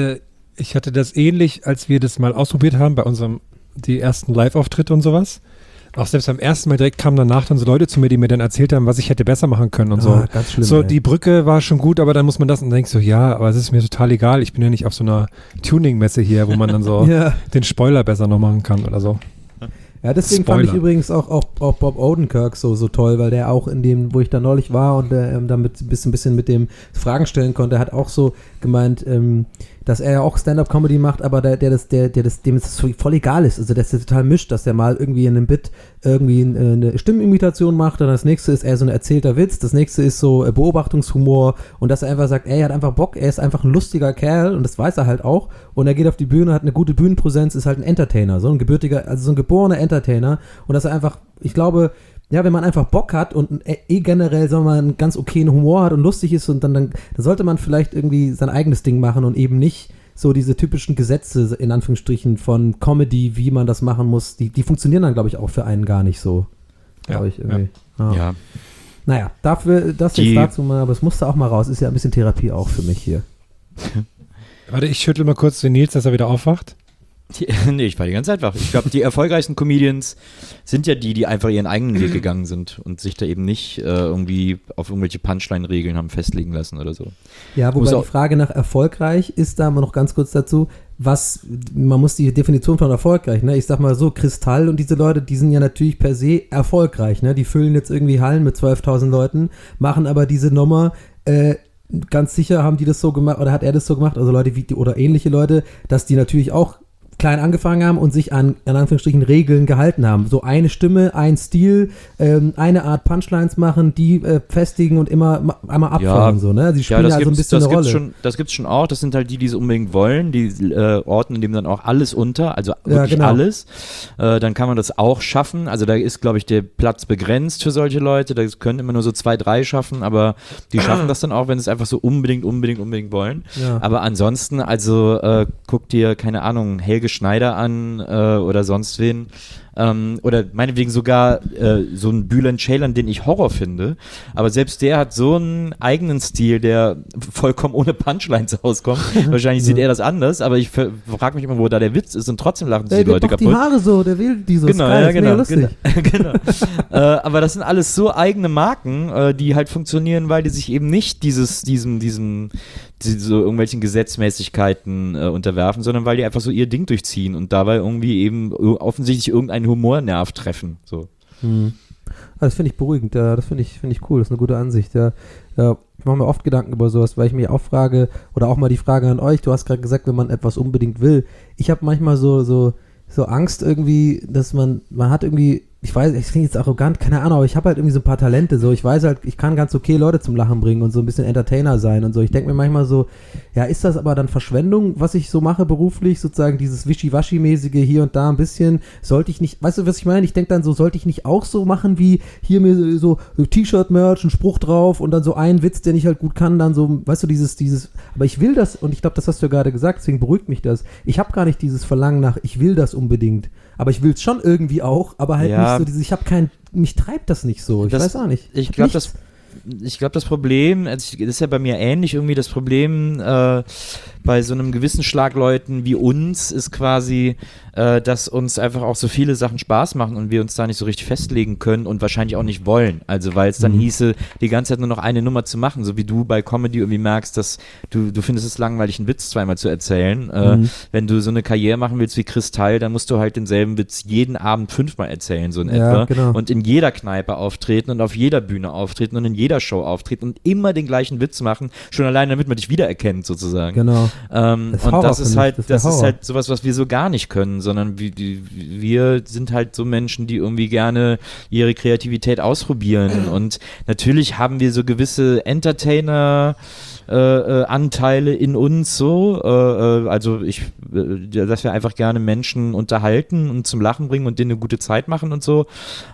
ich hatte das ähnlich, als wir das mal ausprobiert haben bei die ersten Live-Auftritte und sowas. Auch selbst beim ersten Mal direkt kamen danach dann so Leute zu mir, die mir dann erzählt haben, was ich hätte besser machen können und so. Ganz schlimm, so, die Brücke war schon gut, aber dann muss man das und dann denkst du, ja, aber es ist mir total egal. Ich bin ja nicht auf so einer Tuning-Messe hier, wo man dann so den Spoiler besser noch machen kann oder so. Ja, deswegen fand ich übrigens auch Bob Odenkirk so toll, weil der auch in dem, wo ich da neulich war und damit ein bisschen mit dem Fragen stellen konnte, hat auch so gemeint, dass er ja auch Stand-Up-Comedy macht, aber dem es voll egal ist. Also, dass der total mischt, dass der mal irgendwie in einem Bit irgendwie eine Stimmenimitation macht, dann das nächste ist eher so ein erzählter Witz, das nächste ist so Beobachtungshumor und dass er einfach sagt, er hat einfach Bock, er ist einfach ein lustiger Kerl und das weiß er halt auch und er geht auf die Bühne, hat eine gute Bühnenpräsenz, ist halt ein Entertainer, so ein geborener Entertainer und dass er einfach, ich glaube, ja, wenn man einfach Bock hat und generell, sagen wir mal, einen ganz okayen Humor hat und lustig ist und dann sollte man vielleicht irgendwie sein eigenes Ding machen und eben nicht so diese typischen Gesetze, in Anführungsstrichen, von Comedy, wie man das machen muss, die funktionieren dann, glaube ich, auch für einen gar nicht so. Glaube ich irgendwie. Ja. Naja, das jetzt dazu mal, aber es musste auch mal raus. Ist ja ein bisschen Therapie auch für mich hier. Warte, ich schüttel mal kurz den Nils, dass er wieder aufwacht. Nee, ich war die ganze Zeit wach. Ich glaube, die erfolgreichsten Comedians sind ja die einfach ihren eigenen Weg gegangen sind und sich da eben nicht irgendwie auf irgendwelche Punchline-Regeln haben festlegen lassen oder so. Ja, wobei die Frage nach erfolgreich ist da mal noch ganz kurz dazu, man muss die Definition von erfolgreich, ne? Ich sag mal so, Kristall und diese Leute, die sind ja natürlich per se erfolgreich, ne? Die füllen jetzt irgendwie Hallen mit 12.000 Leuten, machen aber diese Nummer, ganz sicher haben die das so gemacht, oder hat er das so gemacht, also Leute oder ähnliche Leute, dass die natürlich auch klein angefangen haben und sich an Anführungsstrichen Regeln gehalten haben. So eine Stimme, ein Stil, eine Art Punchlines machen, die festigen und einmal abfallen. So, ne? Sie spielen so ein bisschen eine Rolle. Das gibt's schon auch. Das sind halt die es unbedingt wollen. Die ordnen dem dann auch alles unter, also wirklich alles. Dann kann man das auch schaffen. Also da ist, glaube ich, der Platz begrenzt für solche Leute. Da können immer nur so 2, 3 schaffen, aber die schaffen das dann auch, wenn sie es einfach so unbedingt wollen. Ja. Aber ansonsten, also guck dir, keine Ahnung, Helge Schneider an oder sonst wen. Oder meinetwegen sogar so einen Bülent Ceylan, den ich Horror finde. Aber selbst der hat so einen eigenen Stil, der vollkommen ohne Punchlines auskommt. Wahrscheinlich sieht er das anders, aber ich frage mich immer, wo da der Witz ist und trotzdem lachen sich die Leute kaputt. Die Haare so, der will die so. Genau, ja, genau. Aber das sind alles so eigene Marken, die halt funktionieren, weil die sich eben nicht so irgendwelchen Gesetzmäßigkeiten unterwerfen, sondern weil die einfach so ihr Ding durchziehen und dabei irgendwie eben offensichtlich irgendeinen Humornerv treffen. So. Das finde ich beruhigend, das finde ich cool, das ist eine gute Ansicht. Ja. Ich mache mir oft Gedanken über sowas, weil ich mich auch frage, oder auch mal die Frage an euch, du hast gerade gesagt, wenn man etwas unbedingt will. Ich habe manchmal so Angst irgendwie, dass man hat irgendwie, ich weiß, ich klinge jetzt arrogant, keine Ahnung, aber ich habe halt irgendwie so ein paar Talente, so, ich weiß halt, ich kann ganz okay Leute zum Lachen bringen und so ein bisschen Entertainer sein und so. Ich denke mir manchmal so, ja, ist das aber dann Verschwendung, was ich so mache beruflich, sozusagen dieses Wischiwaschi-mäßige hier und da ein bisschen, sollte ich nicht, weißt du, was ich meine? Ich denke dann so, sollte ich nicht auch so machen wie hier mir so T-Shirt-Merch, ein Spruch drauf und dann so ein Witz, den ich halt gut kann, dann so, weißt du, dieses, aber ich will das und ich glaube, das hast du ja gerade gesagt, deswegen beruhigt mich das. Ich habe gar nicht dieses Verlangen nach, ich will das unbedingt. Aber ich will es schon irgendwie auch, aber halt nicht so dieses, mich treibt das nicht so, weiß auch nicht. Ich glaube, das Problem, das ist ja bei mir ähnlich, irgendwie das Problem bei so einem gewissen Schlag Leuten wie uns ist quasi, dass uns einfach auch so viele Sachen Spaß machen und wir uns da nicht so richtig festlegen können und wahrscheinlich auch nicht wollen. Also weil es dann hieße, die ganze Zeit nur noch eine Nummer zu machen, so wie du bei Comedy irgendwie merkst, dass du findest es langweilig, einen Witz zweimal zu erzählen. Wenn du so eine Karriere machen willst wie Kristall, dann musst du halt denselben Witz jeden Abend 5-mal erzählen, so in etwa. Genau. Und in jeder Kneipe auftreten und auf jeder Bühne auftreten und in jeder Show auftreten und immer den gleichen Witz machen, schon alleine, damit man dich wiedererkennt, sozusagen. Genau. Und das ist halt sowas, was wir so gar nicht können, sondern wir sind halt so Menschen, die irgendwie gerne ihre Kreativität ausprobieren und natürlich haben wir so gewisse Entertainer-Anteile in uns so, also dass wir einfach gerne Menschen unterhalten und zum Lachen bringen und denen eine gute Zeit machen und so,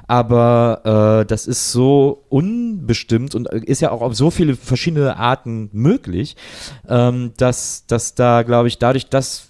aber das ist so unbestimmt und ist ja auch auf so viele verschiedene Arten möglich, dass da, glaube ich, dadurch, dass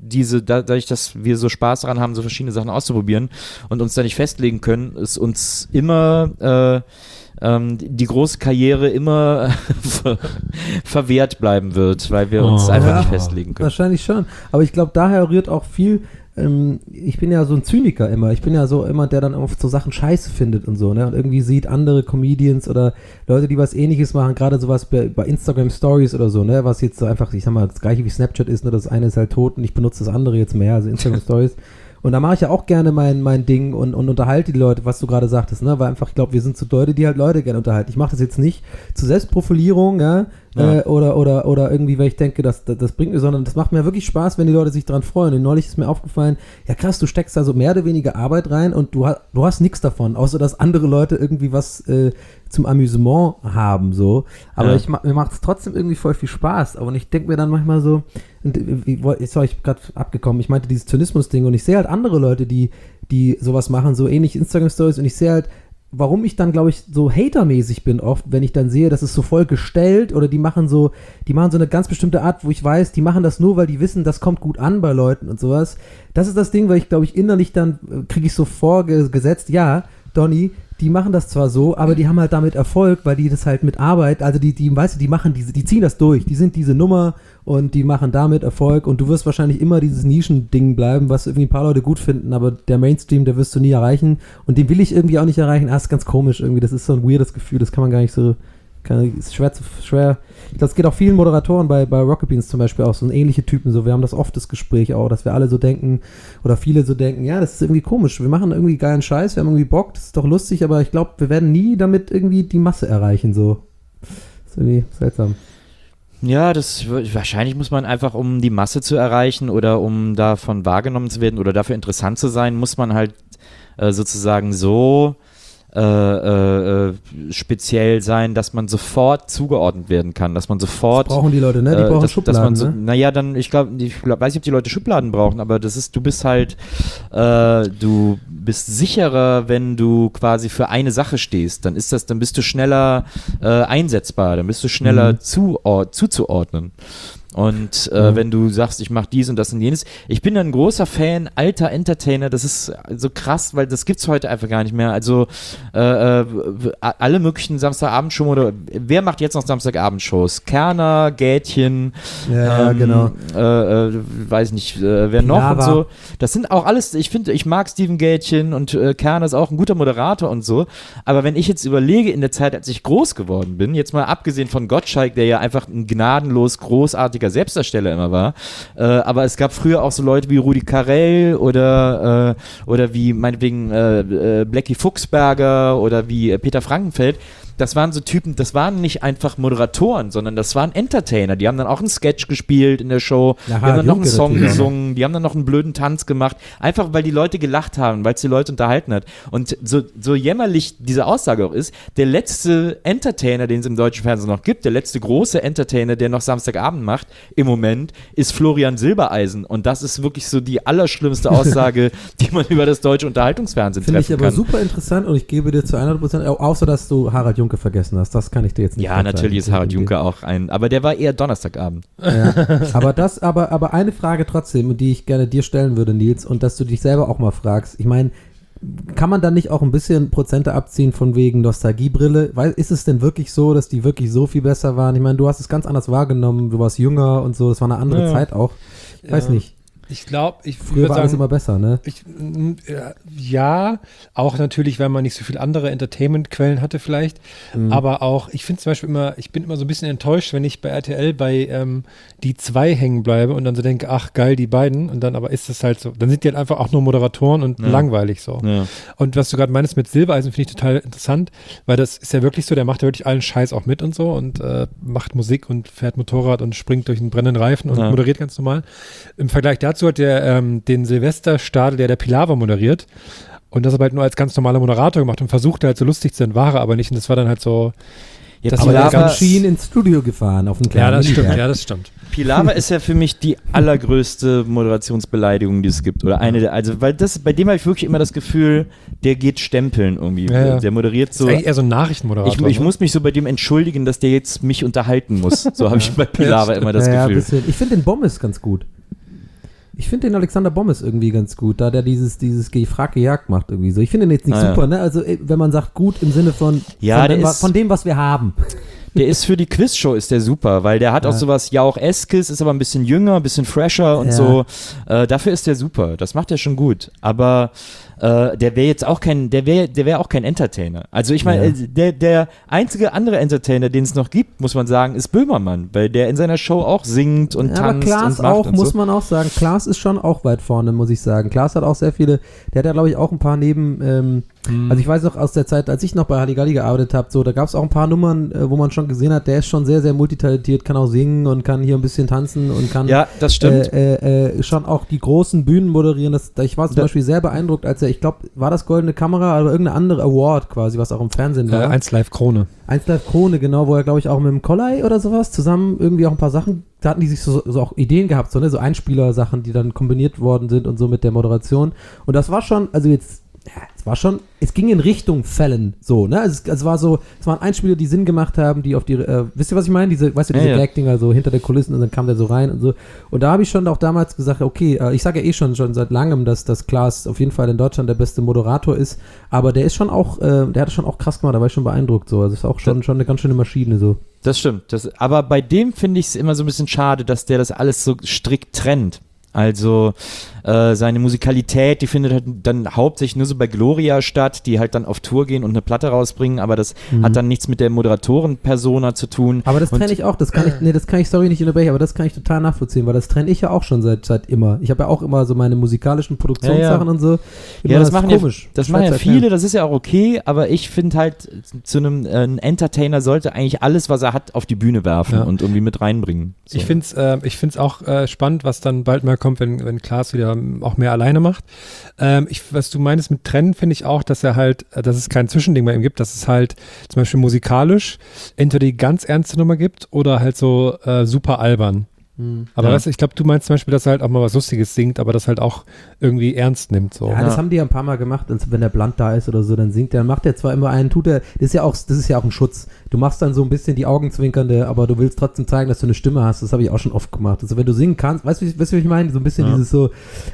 wir so Spaß daran haben, so verschiedene Sachen auszuprobieren und uns da nicht festlegen können, ist uns immer die große Karriere immer verwehrt bleiben wird, weil wir uns einfach nicht festlegen können. Wahrscheinlich schon, aber ich glaube, daher rührt auch viel, ich bin ja so ein Zyniker immer, ich bin ja so immer, der dann oft so Sachen scheiße findet und so, ne, und irgendwie sieht andere Comedians oder Leute, die was Ähnliches machen, gerade sowas bei Instagram Stories oder so, ne, was jetzt so einfach, ich sag mal, das gleiche wie Snapchat ist, nur das eine ist halt tot und ich benutze das andere jetzt mehr, also Instagram Stories. Und da mache ich ja auch gerne mein Ding und unterhalte die Leute, was du gerade sagtest, ne? Weil einfach, ich glaube, wir sind so Leute, die halt Leute gerne unterhalten. Ich mache das jetzt nicht zur Selbstprofilierung, ja? Oder irgendwie, weil ich denke, das bringt mir, sondern das macht mir wirklich Spaß, wenn die Leute sich daran freuen. Und neulich ist mir aufgefallen, ja krass, du steckst da so mehr oder weniger Arbeit rein und du hast nichts davon, außer dass andere Leute irgendwie was zum Amüsement haben, so. Aber mir macht es trotzdem irgendwie voll viel Spaß. Und ich denke mir dann manchmal so, jetzt war ich gerade abgekommen, ich meinte dieses Zynismus-Ding und ich sehe halt andere Leute, die sowas machen, so ähnlich Instagram-Stories und ich sehe halt, warum ich dann, glaube ich, so hatermäßig bin oft, wenn ich dann sehe, das ist so voll gestellt oder die machen so eine ganz bestimmte Art, wo ich weiß, die machen das nur, weil die wissen, das kommt gut an bei Leuten und sowas. Das ist das Ding, weil ich, glaube ich, innerlich dann kriege ich so vorgesetzt, ja, Donny, die machen das zwar so, aber die haben halt damit Erfolg, weil die das halt mit Arbeit, also die weißt du, die ziehen das durch, die sind diese Nummer und die machen damit Erfolg und du wirst wahrscheinlich immer dieses Nischending bleiben, was irgendwie ein paar Leute gut finden, aber der Mainstream, der wirst du nie erreichen und den will ich irgendwie auch nicht erreichen. Das ist ganz komisch irgendwie, das ist so ein weirdes Gefühl, das kann man gar nicht so, ist schwer. Ich glaube, es geht auch vielen Moderatoren bei Rocket Beans zum Beispiel auch, so ähnliche Typen, so, wir haben das oft das Gespräch auch, dass wir alle so denken, oder viele so denken, ja, das ist irgendwie komisch, wir machen irgendwie geilen Scheiß, wir haben irgendwie Bock, das ist doch lustig, aber ich glaube, wir werden nie damit irgendwie die Masse erreichen, so. Das ist irgendwie seltsam. Ja, wahrscheinlich muss man einfach, um die Masse zu erreichen oder um davon wahrgenommen zu werden oder dafür interessant zu sein, muss man halt sozusagen so speziell sein, dass man sofort zugeordnet werden kann, dass man sofort... Das brauchen die Leute, ne? Die brauchen Schubladen, ne? Naja, dann, ich weiß nicht, ob die Leute Schubladen brauchen, aber du bist halt, du bist sicherer, wenn du quasi für eine Sache stehst, dann bist du schneller einsetzbar, dann bist du schneller zuzuordnen. Und wenn du sagst, ich mache dies und das und jenes, ich bin ein großer Fan alter Entertainer, das ist so krass, weil das gibt's heute einfach gar nicht mehr. Also alle möglichen Samstagabendshows oder wer macht jetzt noch Samstagabendshows? Kerner, Gätchen, genau. Weiß nicht, wer noch und so. Das sind auch alles, ich mag Steven Gätchen und Kerner ist auch ein guter Moderator und so, aber wenn ich jetzt überlege, in der Zeit, als ich groß geworden bin, jetzt mal abgesehen von Gottschalk, der ja einfach ein gnadenlos großartiger Selbstdarsteller immer war, aber es gab früher auch so Leute wie Rudi Carrell oder wie meinetwegen Blackie Fuchsberger oder wie Peter Frankenfeld. Das waren so Typen, das waren nicht einfach Moderatoren, sondern das waren Entertainer. Die haben dann auch einen Sketch gespielt in der Show, die haben dann noch einen Song gesungen, die haben dann noch einen blöden Tanz gemacht, einfach weil die Leute gelacht haben, weil es die Leute unterhalten hat. Und so jämmerlich diese Aussage auch ist, der letzte Entertainer, den es im deutschen Fernsehen noch gibt, der letzte große Entertainer, der noch Samstagabend macht, im Moment, ist Florian Silbereisen. Und das ist wirklich so die allerschlimmste Aussage, die man über das deutsche Unterhaltungsfernsehen treffen kann. Finde ich aber super interessant und ich gebe dir zu 100%, außer dass du Harald Junke vergessen hast, das kann ich dir jetzt nicht Ja, natürlich ist Harald Junke auch aber der war eher Donnerstagabend. Ja, aber eine Frage trotzdem, die ich gerne dir stellen würde, Nils, und dass du dich selber auch mal fragst, ich meine, kann man dann nicht auch ein bisschen Prozente abziehen von wegen Nostalgiebrille? Ist es denn wirklich so, dass die wirklich so viel besser waren? Ich meine, du hast es ganz anders wahrgenommen, du warst jünger und so, das war eine andere Zeit auch. Ich weiß nicht. Ich glaube, früher war alles immer besser, ne? Ja, auch natürlich, weil man nicht so viele andere Entertainment-Quellen hatte vielleicht, aber auch, ich finde zum Beispiel ich bin immer so ein bisschen enttäuscht, wenn ich bei RTL bei die 2 hängen bleibe und dann so denke, ach geil, die beiden und dann aber ist das halt so, dann sind die halt einfach auch nur Moderatoren und langweilig so. Ja. Und was du gerade meinst mit Silbereisen, finde ich total interessant, weil das ist ja wirklich so, der macht ja wirklich allen Scheiß auch mit und so und macht Musik und fährt Motorrad und springt durch einen brennenden Reifen und moderiert ganz normal. Im Vergleich dazu hat der den Silvester-Stadel, der Pilawa moderiert und das aber halt nur als ganz normaler Moderator gemacht und versuchte halt so lustig zu sein, war er aber nicht und das war dann halt so das aber der ist mit Schienen ins Studio gefahren auf einen kleinen das stimmt. Pilawa ist ja für mich die allergrößte Moderationsbeleidigung, die es gibt. Oder eine weil bei dem habe ich wirklich immer das Gefühl, der geht stempeln irgendwie. Ja. Der moderiert so. Das ist eigentlich eher so ein Nachrichtenmoderator. Ich muss mich so bei dem entschuldigen, dass der jetzt mich unterhalten muss. So habe ich bei Pilawa immer das Gefühl. Ich finde den Bommes ganz gut. Ich finde den Alexander Bommes irgendwie ganz gut, da der dieses Gefrag gejagt macht irgendwie so. Ich finde den jetzt nicht super, ne? Also wenn man sagt gut im Sinne von dem, was wir haben. Der ist für die Quizshow ist der super, weil der hat auch sowas Jauch-eskes, ist aber ein bisschen jünger, ein bisschen fresher und so. Dafür ist der super. Das macht er schon gut. Aber der wäre jetzt auch der wäre auch kein Entertainer. Also ich meine, der einzige andere Entertainer, den es noch gibt, muss man sagen, ist Böhmermann, weil der in seiner Show auch singt und tanzt aber Klaas und macht auch, und muss so. man auch sagen. Klaas ist schon auch weit vorne, muss ich sagen. Klaas hat auch sehr viele, der hat ja, glaube ich, auch ein paar also ich weiß noch aus der Zeit, als ich noch bei Halligalli gearbeitet habe, so, da gab es auch ein paar Nummern, wo man schon gesehen hat, der ist schon sehr, sehr multitalentiert, kann auch singen und kann hier ein bisschen tanzen und kann das stimmt. schon auch die großen Bühnen moderieren. Ich war zum Beispiel sehr beeindruckt, als ich glaube, war das Goldene Kamera oder irgendeine andere Award quasi, was auch im Fernsehen war. 1 Live Krone. 1 Live Krone, genau, wo er, glaube ich, auch mit dem Kollai oder sowas zusammen irgendwie auch ein paar Sachen, da hatten die sich so auch Ideen gehabt, so Einspieler-Sachen, die dann kombiniert worden sind und so mit der Moderation. Und das war schon, also jetzt, es ging in Richtung Fällen, so, ne? Es waren Einspieler, die Sinn gemacht haben, die auf die, wisst ihr, was ich meine? Diese Gag-Dinger so hinter den Kulissen und dann kam der so rein und so. Und da habe ich schon auch damals gesagt, okay, ich sage ja schon seit langem, dass Klaas auf jeden Fall in Deutschland der beste Moderator ist, aber der ist schon auch, der hat es schon auch krass gemacht, da war ich schon beeindruckt, so. Also ist auch schon eine ganz schöne Maschine, so. Das stimmt. Aber bei dem finde ich es immer so ein bisschen schade, dass der das alles so strikt trennt. Also seine Musikalität, die findet halt dann hauptsächlich nur so bei Gloria statt, die halt dann auf Tour gehen und eine Platte rausbringen, aber das hat dann nichts mit der Moderatoren-Persona zu tun. Aber das trenne ich auch, das kann ich, sorry, nicht unterbrechen, aber das kann ich total nachvollziehen, weil das trenne ich ja auch schon seit immer. Ich habe ja auch immer so meine musikalischen Produktionssachen und so. Ja, das machen ja viele, das ist ja auch okay, aber ich finde halt, zu einem Entertainer sollte eigentlich alles, was er hat, auf die Bühne werfen und irgendwie mit reinbringen. So. Ich finde es auch spannend, was dann bald mal kommt, wenn Klaas wieder auch mehr alleine macht. Was du meinst mit Trennen, finde ich auch, dass es kein Zwischending bei ihm gibt, dass es halt zum Beispiel musikalisch entweder die ganz ernste Nummer gibt oder halt so super albern. Aber ich glaube, du meinst zum Beispiel, dass er halt auch mal was Lustiges singt, aber das halt auch irgendwie ernst nimmt. So. Ja, das haben die ja ein paar Mal gemacht, und wenn der Blunt da ist oder so, dann singt er, macht er zwar immer einen, das ist ja auch ein Schutz. Du machst dann so ein bisschen die Augenzwinkernde, aber du willst trotzdem zeigen, dass du eine Stimme hast. Das habe ich auch schon oft gemacht. Also wenn du singen kannst, weißt du, was ich meine? So ein bisschen dieses so,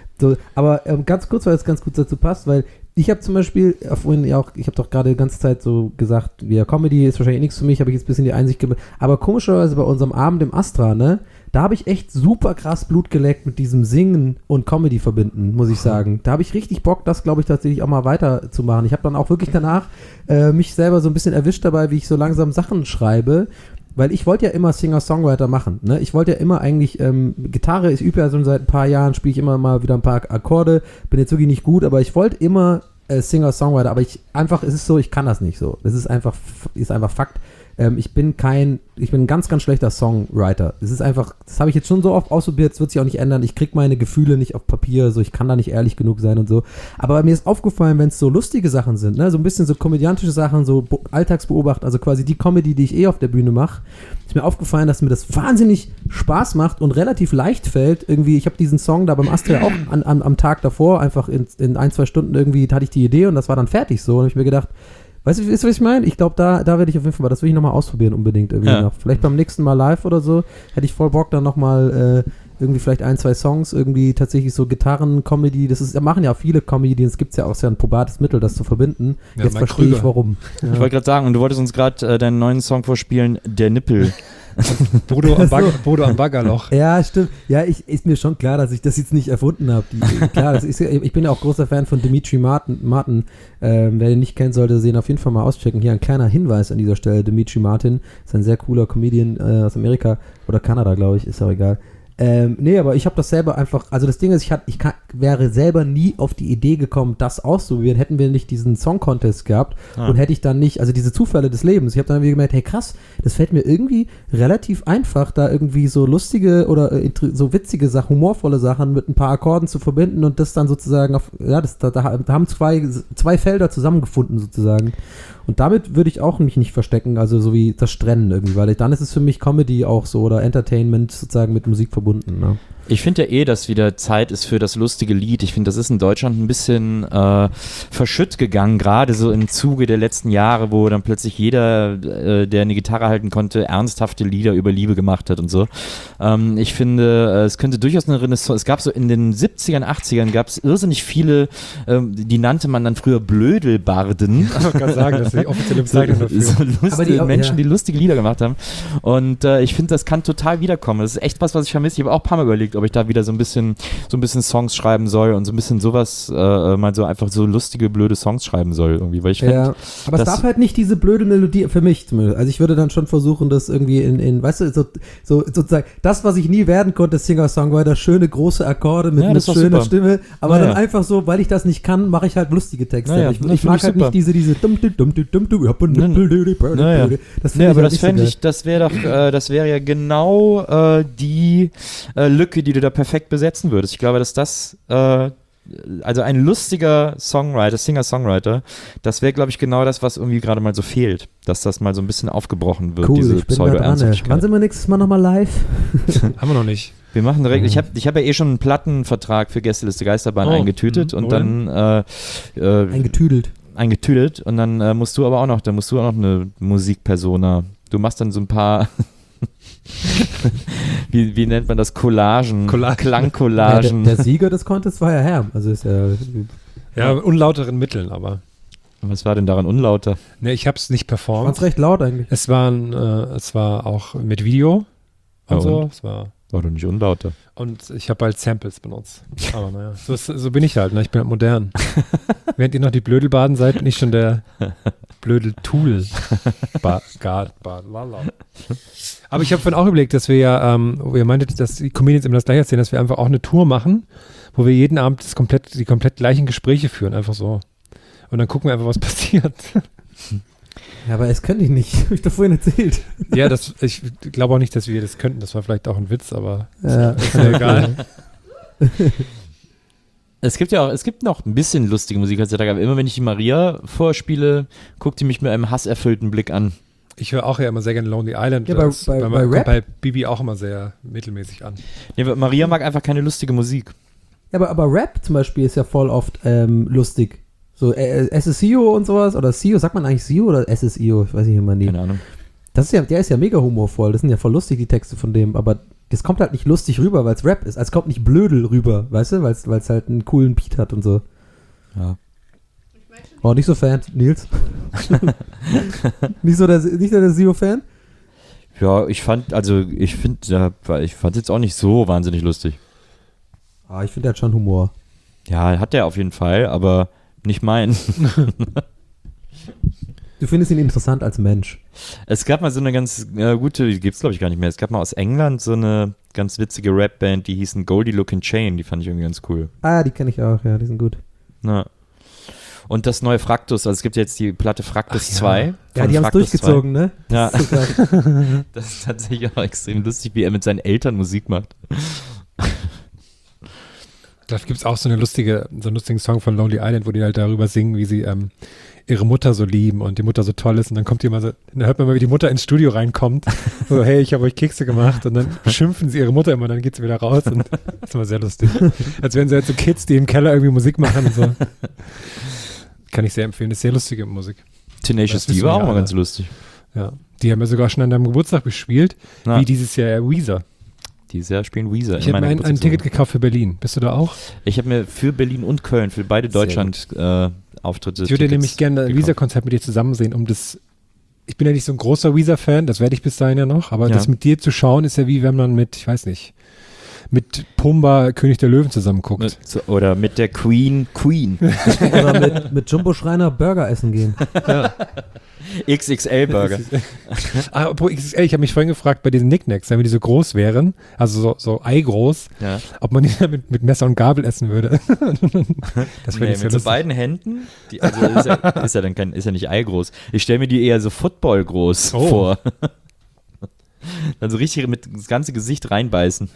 aber ganz kurz, weil es ganz gut dazu passt, weil ich habe zum Beispiel, ich habe doch gerade die ganze Zeit so gesagt, Comedy ist wahrscheinlich nichts für mich, habe ich jetzt ein bisschen die Einsicht gemacht, aber komischerweise bei unserem Abend im Astra, ne, da habe ich echt super krass Blut geleckt mit diesem Singen und Comedy verbinden, muss ich sagen. Da habe ich richtig Bock, das glaube ich tatsächlich auch mal weiterzumachen. Ich habe dann auch wirklich danach mich selber so ein bisschen erwischt dabei, wie ich so langsam Sachen schreibe, weil ich wollte ja immer Singer-Songwriter machen, ne? Ich wollte ja immer eigentlich, Gitarre, ich übe ja schon seit ein paar Jahren, spiele ich immer mal wieder ein paar Akkorde, bin jetzt wirklich nicht gut, aber ich wollte immer Singer-Songwriter, aber es ist so, ich kann das nicht so. Das ist einfach Fakt. Ich bin ein ganz, ganz schlechter Songwriter. Das habe ich jetzt schon so oft ausprobiert, es wird sich auch nicht ändern. Ich kriege meine Gefühle nicht auf Papier, so, ich kann da nicht ehrlich genug sein und so. Aber mir ist aufgefallen, wenn es so lustige Sachen sind, ne, so ein bisschen so komödiantische Sachen, so Alltagsbeobachten, also quasi die Comedy, die ich auf der Bühne mache, ist mir aufgefallen, dass mir das wahnsinnig Spaß macht und relativ leicht fällt. Irgendwie, ich habe diesen Song da beim Astria auch am Tag davor, einfach in 1-2 Stunden irgendwie hatte ich die Idee und das war dann fertig so. Und habe ich mir gedacht, weißt du, was ich meine? Ich glaube, da werde ich auf jeden Fall, das will ich nochmal ausprobieren unbedingt irgendwie noch. Vielleicht beim nächsten Mal live oder so, hätte ich voll Bock dann nochmal irgendwie vielleicht 1-2 Songs, irgendwie tatsächlich so Gitarren-Comedy, da machen ja viele Comedians, gibt es ja auch sehr ein probates Mittel, das zu verbinden. Ja, jetzt verstehe ich, warum. Ja. Ich wollte gerade sagen, und du wolltest uns gerade deinen neuen Song vorspielen, Der Nippel. Bodo am Baggerloch. Ja, stimmt. Ja, ist mir schon klar, dass ich das jetzt nicht erfunden habe. Ich bin ja auch großer Fan von Dimitri Martin. Wer den nicht kennt, sollte den auf jeden Fall mal auschecken. Hier ein kleiner Hinweis an dieser Stelle. Dimitri Martin ist ein sehr cooler Comedian aus Amerika oder Kanada, glaube ich, ist auch egal. Nee, aber ich habe das selber einfach, also das Ding ist, wäre selber nie auf die Idee gekommen, das auszuprobieren, hätten wir nicht diesen Song-Contest gehabt und hätte ich dann nicht, also diese Zufälle des Lebens, ich habe dann irgendwie gemerkt, hey krass, das fällt mir irgendwie relativ einfach, da irgendwie so lustige oder so witzige Sachen, humorvolle Sachen mit ein paar Akkorden zu verbinden und das dann sozusagen da haben zwei Felder zusammengefunden sozusagen. Und damit würde ich auch mich nicht verstecken, also so wie das Strennen irgendwie, weil dann ist es für mich Comedy auch so oder Entertainment sozusagen mit Musik verbunden. Ne? Ich finde ja dass wieder Zeit ist für das lustige Lied. Ich finde, das ist in Deutschland ein bisschen verschütt gegangen, gerade so im Zuge der letzten Jahre, wo dann plötzlich jeder, der eine Gitarre halten konnte, ernsthafte Lieder über Liebe gemacht hat und so. Ich finde, es könnte durchaus eine Renaissance, es gab so in den 70ern, 80ern gab es irrsinnig viele, die nannte man dann früher Blödelbarden. Ich kann sagen, das ist die offizielle Bezeichnung dafür. So lustige Menschen, die lustige Lieder gemacht haben. Und ich finde, das kann total wiederkommen. Das ist echt was ich vermisse. Ich habe auch ein paar Mal überlegt, ob ich da wieder so ein bisschen Songs schreiben soll und so ein bisschen sowas, mal so einfach so lustige, blöde Songs schreiben soll irgendwie, weil ich finde, aber es darf halt nicht diese blöde Melodie, für mich zumindest. Also ich würde dann schon versuchen, das irgendwie in weißt du, so sozusagen, das, was ich nie werden konnte, Singer-Songwriter, schöne, große Akkorde mit schöner Stimme, aber dann einfach so, weil ich das nicht kann, mache ich halt lustige Texte. Ich mag halt nicht diese das wäre ja genau die Lücke, die du da perfekt besetzen würdest. Ich glaube, dass das also ein lustiger Singer-Songwriter, das wäre, glaube ich, genau das, was irgendwie gerade mal so fehlt. Dass das mal so ein bisschen aufgebrochen wird, diese Pseudo-Ernsthaftigkeit. Wann sind wir nächstes Mal nochmal live? Haben wir noch nicht. Wir machen direkt, ich hab ja schon einen Plattenvertrag für Gästeliste Geisterbahn eingetütet und dann eingetüdelt und dann musst du auch noch eine Musikpersona. Du machst dann so ein paar wie nennt man das? Klangcollagen. Der Sieger des Contests war ja Herm. Also ist ja, unlauteren Mitteln, aber. Was war denn daran unlauter? Ne, ich hab's nicht performt. Fand's recht laut eigentlich. Es war auch mit Video und so. Es war doch nicht unlauter. Und ich habe halt Samples benutzt. Aber naja, so bin ich halt, ne? Ich bin halt modern. Während ihr noch die Blödelbaden seid, bin ich schon der Blödeltool. Aber ich habe vorhin auch überlegt, dass wir ja, wo ihr meintet, dass die Comedians immer das Gleiche erzählen, dass wir einfach auch eine Tour machen, wo wir jeden Abend die komplett gleichen Gespräche führen, einfach so. Und dann gucken wir einfach, was passiert. Ja, aber es könnte ich nicht. Habe ich doch vorhin erzählt. Ja, ich glaube auch nicht, dass wir das könnten. Das war vielleicht auch ein Witz, aber ist ja egal. Es gibt noch ein bisschen lustige Musik heutzutage, aber immer wenn ich die Maria vorspiele, guckt die mich mit einem hasserfüllten Blick an. Ich höre auch ja immer sehr gerne Lonely Island. Ja, bei Rap? Kommt bei Bibi auch immer sehr mittelmäßig an. Ja, Maria mag einfach keine lustige Musik. Ja, aber Rap zum Beispiel ist ja voll oft lustig. So SSIO und sowas, oder SIO, sagt man eigentlich SIO oder SSIO? Ich weiß nicht immer nie. Keine Ahnung. Der ist ja mega humorvoll, das sind ja voll lustig, die Texte von dem, aber das kommt halt nicht lustig rüber, weil es Rap ist. Also es kommt nicht blödel rüber, weißt du, weil es halt einen coolen Beat hat und so. Ja. Oh, nicht so Fan, Nils? nicht so der SIO-Fan? Ja, ich fand es jetzt auch nicht so wahnsinnig lustig. Ah, ich finde, der hat schon Humor. Ja, hat der auf jeden Fall, aber nicht mein. Du findest ihn interessant als Mensch. Es gab mal so eine ganz gute, die gibt es glaube ich gar nicht mehr, es gab mal aus England so eine ganz witzige Rap-Band, die hießen Goldie Lookin' Chain, die fand ich irgendwie ganz cool. Ah, die kenne ich auch, ja, die sind gut. Na. Und das neue Fraktus, also es gibt jetzt die Platte Fraktus 2. Ja, die haben es durchgezogen, 2. Ne? Ja. Das ist tatsächlich auch extrem lustig, wie er mit seinen Eltern Musik macht. Da gibt es auch so einen lustigen Song von Lonely Island, wo die halt darüber singen, wie sie ihre Mutter so lieben und die Mutter so toll ist und dann kommt dann hört man mal, wie die Mutter ins Studio reinkommt, so, hey, ich habe euch Kekse gemacht und dann beschimpfen sie ihre Mutter immer, dann geht sie wieder raus und das ist immer sehr lustig. Als wären sie halt so Kids, die im Keller irgendwie Musik machen und so. Kann ich sehr empfehlen, das ist sehr lustige Musik. Tenacious D war auch mal ganz lustig. Ja, die haben ja sogar schon an deinem Geburtstag gespielt, wie dieses Jahr Weezer. Dieses Jahr spielen Weezer. Ich habe mir ein Ticket gekauft für Berlin. Bist du da auch? Ich habe mir für Berlin und Köln, für beide Deutschland-Auftritte Ich würde nämlich gerne ein Weezer-Konzert mit dir zusammen sehen, ich bin ja nicht so ein großer Weezer-Fan, das werde ich bis dahin ja noch, aber das mit dir zu schauen ist ja wie wenn man mit mit Pumba König der Löwen zusammen guckt. Oder mit der Queen. Oder mit Jumbo Schreiner Burger essen gehen. Ja. XXL-Burger. Apropos XXL, ich habe mich vorhin gefragt, bei diesen Knickknacks, wenn die so groß wären, also so eigroß, ob man die dann mit Messer und Gabel essen würde. Das wäre mit so beiden Händen, ist ja nicht eigroß. Ich stelle mir die eher so Football groß vor. Dann so richtig mit das ganze Gesicht reinbeißen.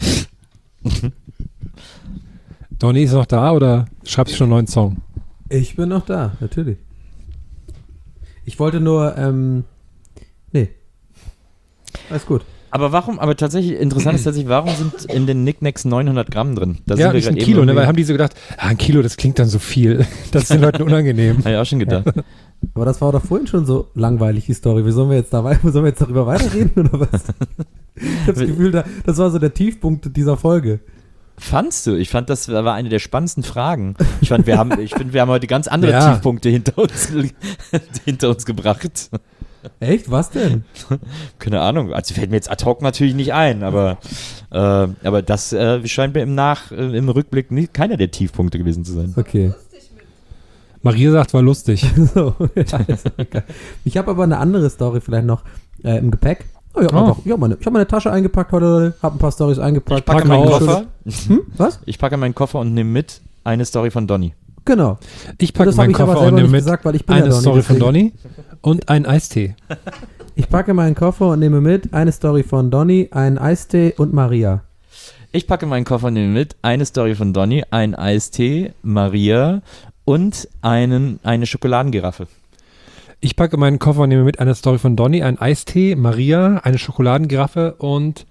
Donny ist noch da oder schreibst du schon einen neuen Song? Ich bin noch da, natürlich. Ich wollte nur, nee. Alles gut. Aber tatsächlich, interessant ist tatsächlich, warum sind in den Knickknacks 900 Gramm drin? Da ja, nicht ein Kilo, ne? Weil haben die so gedacht, ein Kilo, das klingt dann so viel. Das ist den Leuten unangenehm. Habe ich auch schon gedacht. Aber das war doch vorhin schon so langweilig, die Story. Wie sollen wir jetzt darüber weiterreden oder was? Ich habe das Gefühl, das war so der Tiefpunkt dieser Folge. Fandst du? Ich fand, das war eine der spannendsten Fragen. Ich finde, wir haben heute ganz andere Tiefpunkte hinter uns gebracht. Echt? Was denn? Keine Ahnung. Also fällt mir jetzt ad hoc natürlich nicht ein, aber das scheint mir im Rückblick keiner der Tiefpunkte gewesen zu sein. Okay. Maria sagt, war lustig. So, ich habe aber eine andere Story vielleicht noch im Gepäck. Oh, ich habe meine Tasche eingepackt heute, habe ein paar Storys eingepackt. Ich packe meinen Koffer. Was? Ich packe meinen Koffer und nehme mit eine Story von Donny. Genau. Ich packe meinen Koffer und nehme mit eine Story von Donny und einen Eistee. Ich packe meinen Koffer und nehme mit eine Story von Donny, einen Eistee und Maria. Ich packe meinen Koffer und nehme mit eine Story von Donny, einen Eistee, Maria und eine Schokoladengiraffe. Ich packe meinen Koffer und nehme mit eine Story von Donny, einen Eistee, Maria, eine Schokoladengiraffe und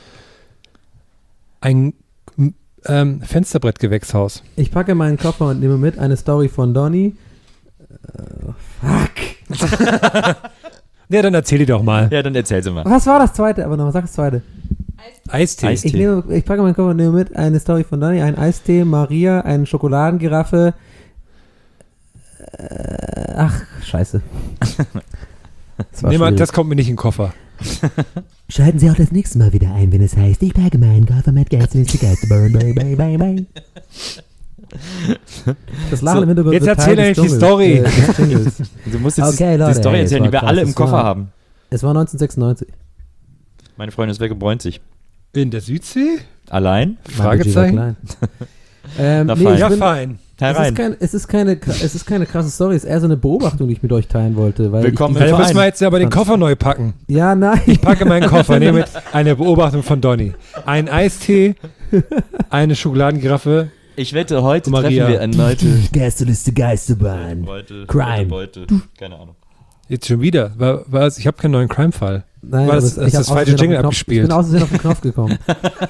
ein Fensterbrettgewächshaus. Ich packe meinen Koffer und nehme mit eine Story von Donny. Fuck. Ja, dann erzähl die doch mal. Ja, dann erzähl sie mal. Was war das zweite? Aber nochmal, sag das zweite. Eistee. Ich packe meinen Koffer und nehme mit eine Story von Donny, einen Eistee, Maria, eine Schokoladengiraffe. Ach, scheiße. Das kommt mir nicht in den Koffer. Schalten Sie auch das nächste Mal wieder ein, wenn es heißt, ich packe meinen Koffer mit Geisterliste. Das Lachen im Hintergrund. Jetzt erzähl eigentlich die Story. Du musst jetzt die Story erzählen, die wir alle im Koffer haben. Es war 1996. Meine Freundin ist weggebräunt sich. In der Südsee? Allein? Fragezeichen. Fein. Es ist keine krasse Story, es ist eher so eine Beobachtung, die ich mit euch teilen wollte. Weil Willkommen im Verein. Da müssen wir jetzt aber den Koffer neu packen. Ja, nein. Ich packe meinen Koffer, nehme mit eine Beobachtung von Donny. Ein Eistee, eine Schokoladengiraffe. Ich wette, heute treffen wir erneut Gästeliste Geisterbahn. Crime. Keine Ahnung. Jetzt schon wieder. Ich habe keinen neuen Crime-Fall. Nein, das falsche Jingle abgespielt. Ich bin außerdem auf den Knopf gekommen.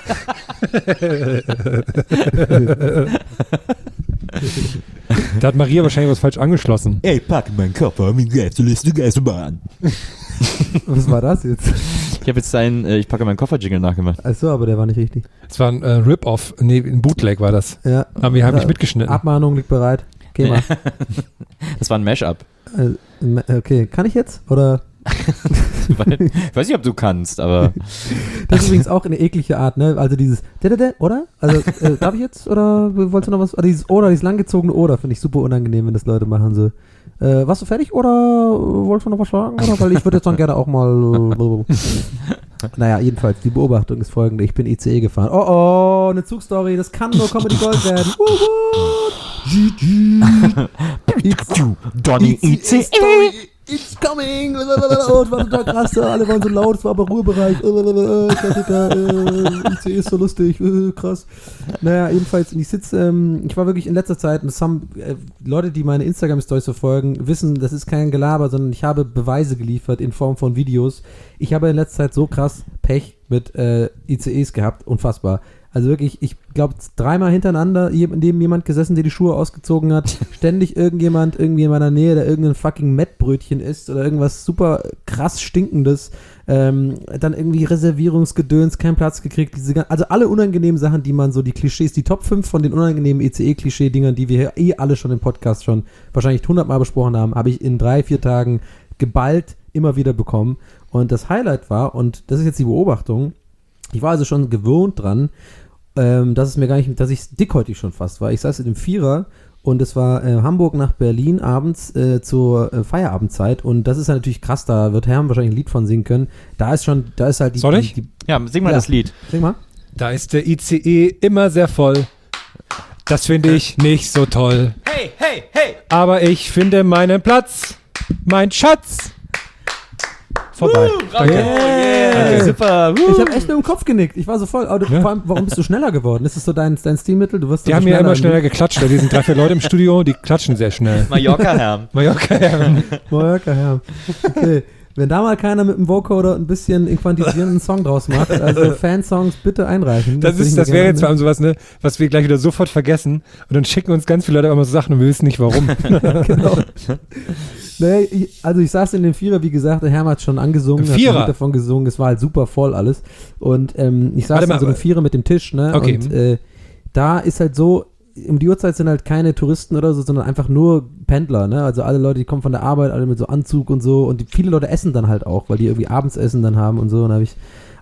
Da hat Maria wahrscheinlich was falsch angeschlossen. Ey, pack meinen Koffer mit Gästeliste Geisterbahn. Was war das jetzt? Ich habe jetzt ich packe meinen Koffer-Jingle nachgemacht. Achso, aber der war nicht richtig. Es war ein Rip-Off, ein Bootleg war das. Ja. Aber wir haben nicht mitgeschnitten. Abmahnung liegt bereit. Geh mal. Das war ein Mash-up. Okay, kann ich jetzt? Oder? Ich weiß nicht, ob du kannst, aber... Das ist übrigens auch eine eklige Art, ne? Also dieses oder? Also, darf ich jetzt? Oder wolltest du noch was? Dieses langgezogene Oder finde ich super unangenehm, wenn das Leute machen so. Warst du fertig oder wolltest du noch was sagen? Oder? Weil ich würde jetzt dann gerne auch mal... Naja, jedenfalls, die Beobachtung ist folgende. Ich bin ICE gefahren. Oh, eine Zugstory. Das kann nur Comedy Gold werden. Donny ICE. It's coming! Oh, es war total krass, alle waren so laut, es war aber Ruhebereich. ICE ist so lustig, krass. Naja, jedenfalls, ich war wirklich in letzter Zeit, und das haben Leute, die meine Instagram-Stories verfolgen, wissen, das ist kein Gelaber, sondern ich habe Beweise geliefert in Form von Videos. Ich habe in letzter Zeit so krass Pech mit ICEs gehabt, unfassbar. Also wirklich, ich glaube, 3-mal hintereinander neben jemand gesessen, der die Schuhe ausgezogen hat. Ständig irgendjemand irgendwie in meiner Nähe, der irgendein fucking Mettbrötchen isst oder irgendwas super krass Stinkendes. Dann irgendwie Reservierungsgedöns, keinen Platz gekriegt. Also alle unangenehmen Sachen, die man so, die Klischees, die Top 5 von den unangenehmen ICE-Klischee-Dingern, die wir hier alle schon im Podcast schon wahrscheinlich 100-mal besprochen haben, habe ich in 3-4 Tagen geballt immer wieder bekommen. Und das Highlight war, und das ist jetzt die Beobachtung, ich war also schon gewohnt dran, dass ich dickhäutig schon fast war. Ich saß in dem Vierer und es war Hamburg nach Berlin abends zur Feierabendzeit und das ist ja natürlich krass, da wird Herm wahrscheinlich ein Lied von singen können. Da ist halt die... Soll ich? Ja, sing mal das Lied. Sing mal. Da ist der ICE immer sehr voll. Das finde ich nicht so toll. Hey, hey, hey! Aber ich finde meinen Platz, mein Schatz. Vorbei. Danke. Yeah. Super. Ich habe echt nur im Kopf genickt. Ich war so voll. Aber vor allem, warum bist du schneller geworden? Ist das so dein Stilmittel? Du wirst die haben ja immer schneller geklatscht. Die sind 3-4 Leute im Studio, die klatschen sehr schnell. Mallorca-Herm. Mallorca-Herm. Okay. Wenn da mal keiner mit dem Vocoder ein bisschen in quantisierenden Song draus macht, also Fansongs bitte einreichen. Das wäre jetzt vor allem sowas, ne, was wir gleich wieder sofort vergessen und dann schicken uns ganz viele Leute immer so Sachen und wir wissen nicht warum. Genau. Naja, also ich saß in dem Vierer, wie gesagt, der Herr hat schon angesungen, hat schon davon gesungen, es war halt super voll alles und ich saß in so einem Vierer mit dem Tisch, ne, okay. Und da ist halt so, um die Uhrzeit sind halt keine Touristen oder so, sondern einfach nur Pendler, ne? Also alle Leute, die kommen von der Arbeit, alle mit so Anzug und so und viele Leute essen dann halt auch, weil die irgendwie Abendsessen dann haben und so und habe ich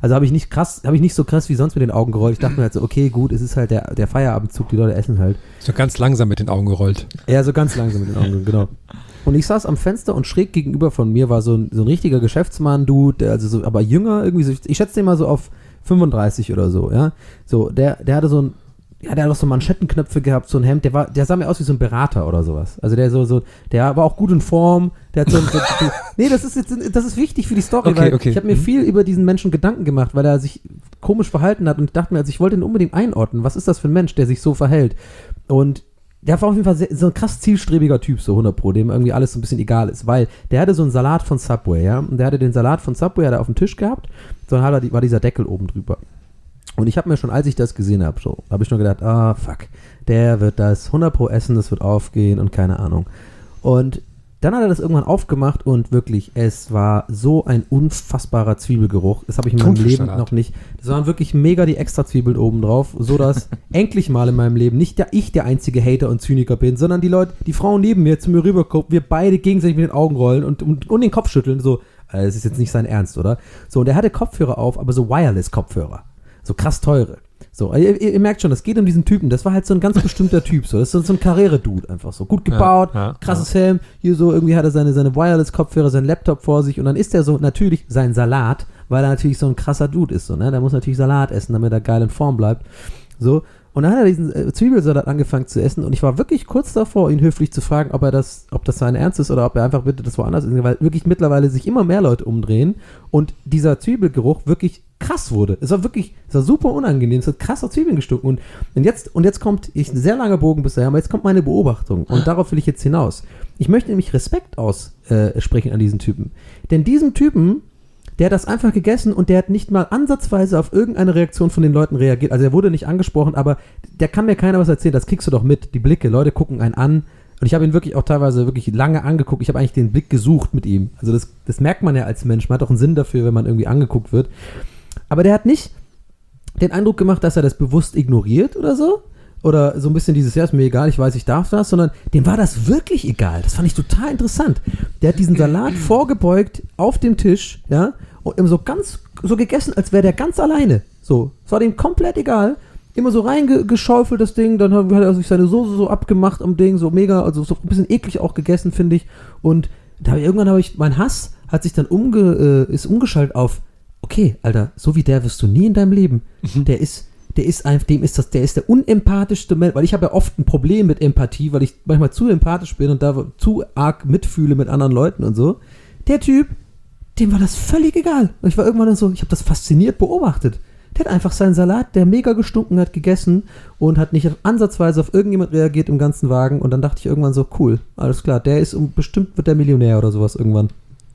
nicht so krass wie sonst mit den Augen gerollt. Ich dachte mir halt so, okay, gut, es ist halt der Feierabendzug, die Leute essen halt. So ganz langsam mit den Augen gerollt. Ja, so ganz langsam mit den Augen, genau. Und ich saß am Fenster und schräg gegenüber von mir war so ein richtiger Geschäftsmann-Dude, also so, aber jünger irgendwie so, ich schätze den mal so auf 35 oder so, ja. So, der hatte so der hat doch so Manschettenknöpfe gehabt, so ein Hemd, der sah mir aus wie so ein Berater oder sowas. Also der war auch gut in Form, der hat nee, das ist wichtig für die Story, weil ich habe mir viel über diesen Menschen Gedanken gemacht, weil er sich komisch verhalten hat und ich dachte mir, also ich wollte ihn unbedingt einordnen, was ist das für ein Mensch, der sich so verhält? Und der war auf jeden Fall so ein krass zielstrebiger Typ, so 100%, dem irgendwie alles so ein bisschen egal ist, weil der hatte so einen Salat von Subway, ja, und der hatte den Salat von Subway, hat er auf dem Tisch gehabt, so war dieser Deckel oben drüber. Und ich habe mir schon, als ich das gesehen habe, so, habe ich nur gedacht, fuck, der wird das 100% essen, das wird aufgehen und keine Ahnung. Und dann hat er das irgendwann aufgemacht und wirklich, es war so ein unfassbarer Zwiebelgeruch. Das habe ich in meinem Leben noch nicht. Das waren wirklich mega die Extra-Zwiebeln oben drauf, sodass endlich mal in meinem Leben nicht ich der einzige Hater und Zyniker bin, sondern die Frauen neben mir zu mir rübergucken, wir beide gegenseitig mit den Augen rollen und den Kopf schütteln, so, das ist jetzt nicht sein Ernst, oder? So, und er hatte Kopfhörer auf, aber so Wireless-Kopfhörer. So krass teure. So, ihr merkt schon, das geht um diesen Typen. Das war halt so ein ganz bestimmter Typ. So. Das ist so ein Karriere-Dude einfach so. Gut gebaut, krasses Helm. Hier so, irgendwie hat er seine Wireless-Kopfhörer, seinen Laptop vor sich und dann isst er so natürlich seinen Salat, weil er natürlich so ein krasser Dude ist. So, ne? Der muss natürlich Salat essen, damit er geil in Form bleibt. So. Und dann hat er diesen Zwiebelsalat angefangen zu essen und ich war wirklich kurz davor, ihn höflich zu fragen, ob das sein Ernst ist oder ob er einfach bitte das woanders ist, weil wirklich mittlerweile sich immer mehr Leute umdrehen und dieser Zwiebelgeruch wirklich krass wurde. Es war super unangenehm, es hat krass auf Zwiebeln gestunken und jetzt kommt ein sehr langer Bogen bisher, aber jetzt kommt meine Beobachtung und darauf will ich jetzt hinaus. Ich möchte nämlich Respekt aussprechen an diesen Typen, denn diesem Typen, der hat das einfach gegessen und der hat nicht mal ansatzweise auf irgendeine Reaktion von den Leuten reagiert. Also er wurde nicht angesprochen, aber der kann mir keiner was erzählen. Das kriegst du doch mit. Die Blicke, Leute gucken einen an. Und ich habe ihn wirklich auch teilweise wirklich lange angeguckt. Ich habe eigentlich den Blick gesucht mit ihm. Also das merkt man ja als Mensch. Man hat auch einen Sinn dafür, wenn man irgendwie angeguckt wird. Aber der hat nicht den Eindruck gemacht, dass er das bewusst ignoriert oder so. Oder so ein bisschen dieses, ja, ist mir egal, ich weiß, ich darf das, sondern dem war das wirklich egal. Das fand ich total interessant. Der hat diesen Salat vorgebeugt auf dem Tisch, ja, und immer so gegessen, als wäre der ganz alleine. So, es war dem komplett egal. Immer so reingeschaufelt, das Ding, dann hat er sich seine Soße so abgemacht am Ding, so mega, also so ein bisschen eklig auch gegessen, finde ich. Und irgendwann habe ich, mein Hass hat sich dann umgeschaltet auf, okay, Alter, so wie der wirst du nie in deinem Leben. Der ist der unempathischste Mensch, weil ich habe ja oft ein Problem mit Empathie, weil ich manchmal zu empathisch bin und da zu arg mitfühle mit anderen Leuten und so. Der Typ, dem war das völlig egal. Und ich war irgendwann dann so, ich habe das fasziniert beobachtet. Der hat einfach seinen Salat, der mega gestunken hat, gegessen und hat nicht ansatzweise auf irgendjemand reagiert im ganzen Wagen und dann dachte ich irgendwann so, cool, alles klar, bestimmt wird der Millionär oder sowas irgendwann.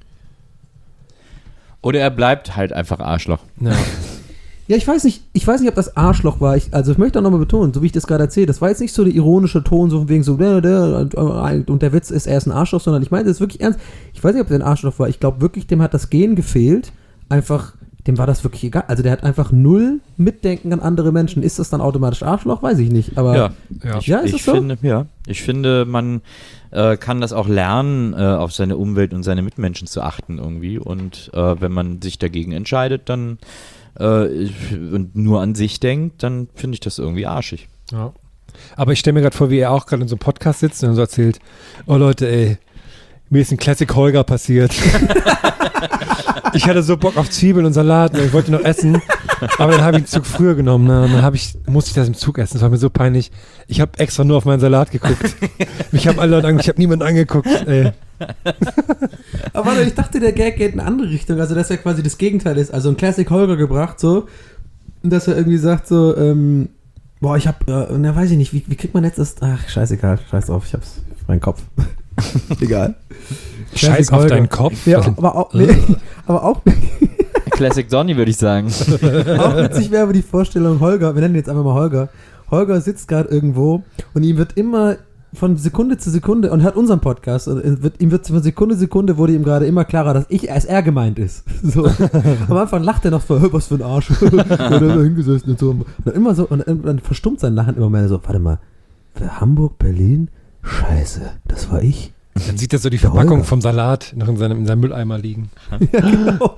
Oder er bleibt halt einfach Arschloch. Ja. Ja, ich weiß nicht, ob das Arschloch war. Ich möchte auch nochmal betonen, so wie ich das gerade erzähle, das war jetzt nicht so der ironische Ton, so von wegen so, und der Witz ist, er ist ein Arschloch, sondern ich meine das wirklich ernst. Ich weiß nicht, ob der ein Arschloch war. Ich glaube wirklich, dem hat das Gen gefehlt. Einfach, dem war das wirklich egal. Also der hat einfach null Mitdenken an andere Menschen. Ist das dann automatisch Arschloch? Weiß ich nicht. Aber ist es so? Ich finde, man kann das auch lernen, auf seine Umwelt und seine Mitmenschen zu achten irgendwie. Und wenn man sich dagegen entscheidet, dann und nur an sich denkt, dann finde ich das irgendwie arschig. Ja. Aber ich stelle mir gerade vor, wie er auch gerade in so einem Podcast sitzt und so erzählt, oh Leute, ey, mir ist ein Classic Holger passiert. Ich hatte so Bock auf Zwiebeln und Salat, ich wollte noch essen, aber dann habe ich den Zug früher genommen, ne? Und dann musste ich das im Zug essen, das war mir so peinlich. Ich habe extra nur auf meinen Salat geguckt. Mich haben alle Leute angeguckt, ich habe niemanden angeguckt, ey. Aber warte, ich dachte, der Gag geht in eine andere Richtung, also dass er quasi das Gegenteil ist, also ein Classic Holger gebracht, so, und dass er irgendwie sagt so, ich hab, weiß ich nicht, wie kriegt man jetzt das, ach, scheißegal, scheiß drauf, ich hab's auf meinen Kopf. Egal. Scheiß auf deinen Kopf. Ja, aber auch Classic Donny, würde ich sagen. Auch witzig wäre aber die Vorstellung, Holger, wir nennen ihn jetzt einfach mal Holger. Holger sitzt gerade irgendwo und ihm wird immer von Sekunde zu Sekunde und hört unseren Podcast und ihm wird von Sekunde zu Sekunde wurde ihm gerade immer klarer, dass er gemeint ist. So. Am Anfang lacht er noch so, was für ein Arsch. Oder hingesessen und so. Und dann immer so, und dann verstummt sein Lachen immer mehr so, warte mal, für Hamburg, Berlin? Scheiße, das war ich. Dann sieht er so die Verpackung vom Salat noch in seinem Mülleimer liegen. Ja, genau.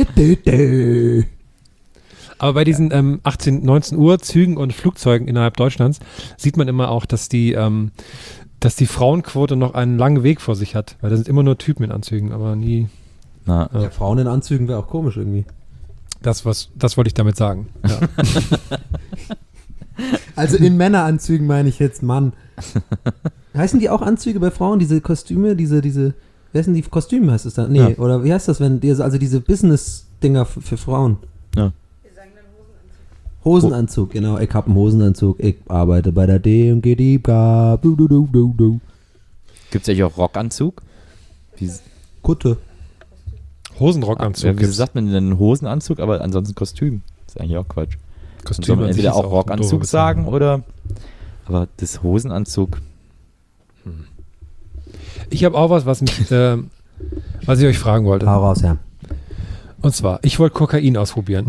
Aber bei diesen 18, 19 Uhr Zügen und Flugzeugen innerhalb Deutschlands sieht man immer auch, dass die Frauenquote noch einen langen Weg vor sich hat. Weil da sind immer nur Typen in Anzügen, aber nie... Ja, Frauen in Anzügen wäre auch komisch irgendwie. Das wollte ich damit sagen. Ja. Also in Männeranzügen meine ich jetzt Mann. Heißen die auch Anzüge bei Frauen? Diese Kostüme, wie heißen die Kostüme heißt es dann? Nee, ja. Oder wie heißt das, wenn also diese Business-Dinger für Frauen? Ja. Hosenanzug, genau. Ich hab einen Hosenanzug. Ich arbeite bei der D&G Diebka. Gibt's eigentlich auch Rockanzug? Kutte. Hosenrockanzug. Wie sagt man denn einen Hosenanzug, aber ansonsten Kostüm? Das ist eigentlich auch Quatsch. Kostüm soll man entweder auch Rockanzug sagen oder... Aber das Hosenanzug... Ich habe auch was ich euch fragen wollte. Hau raus, ja. Und zwar, ich wollte Kokain ausprobieren.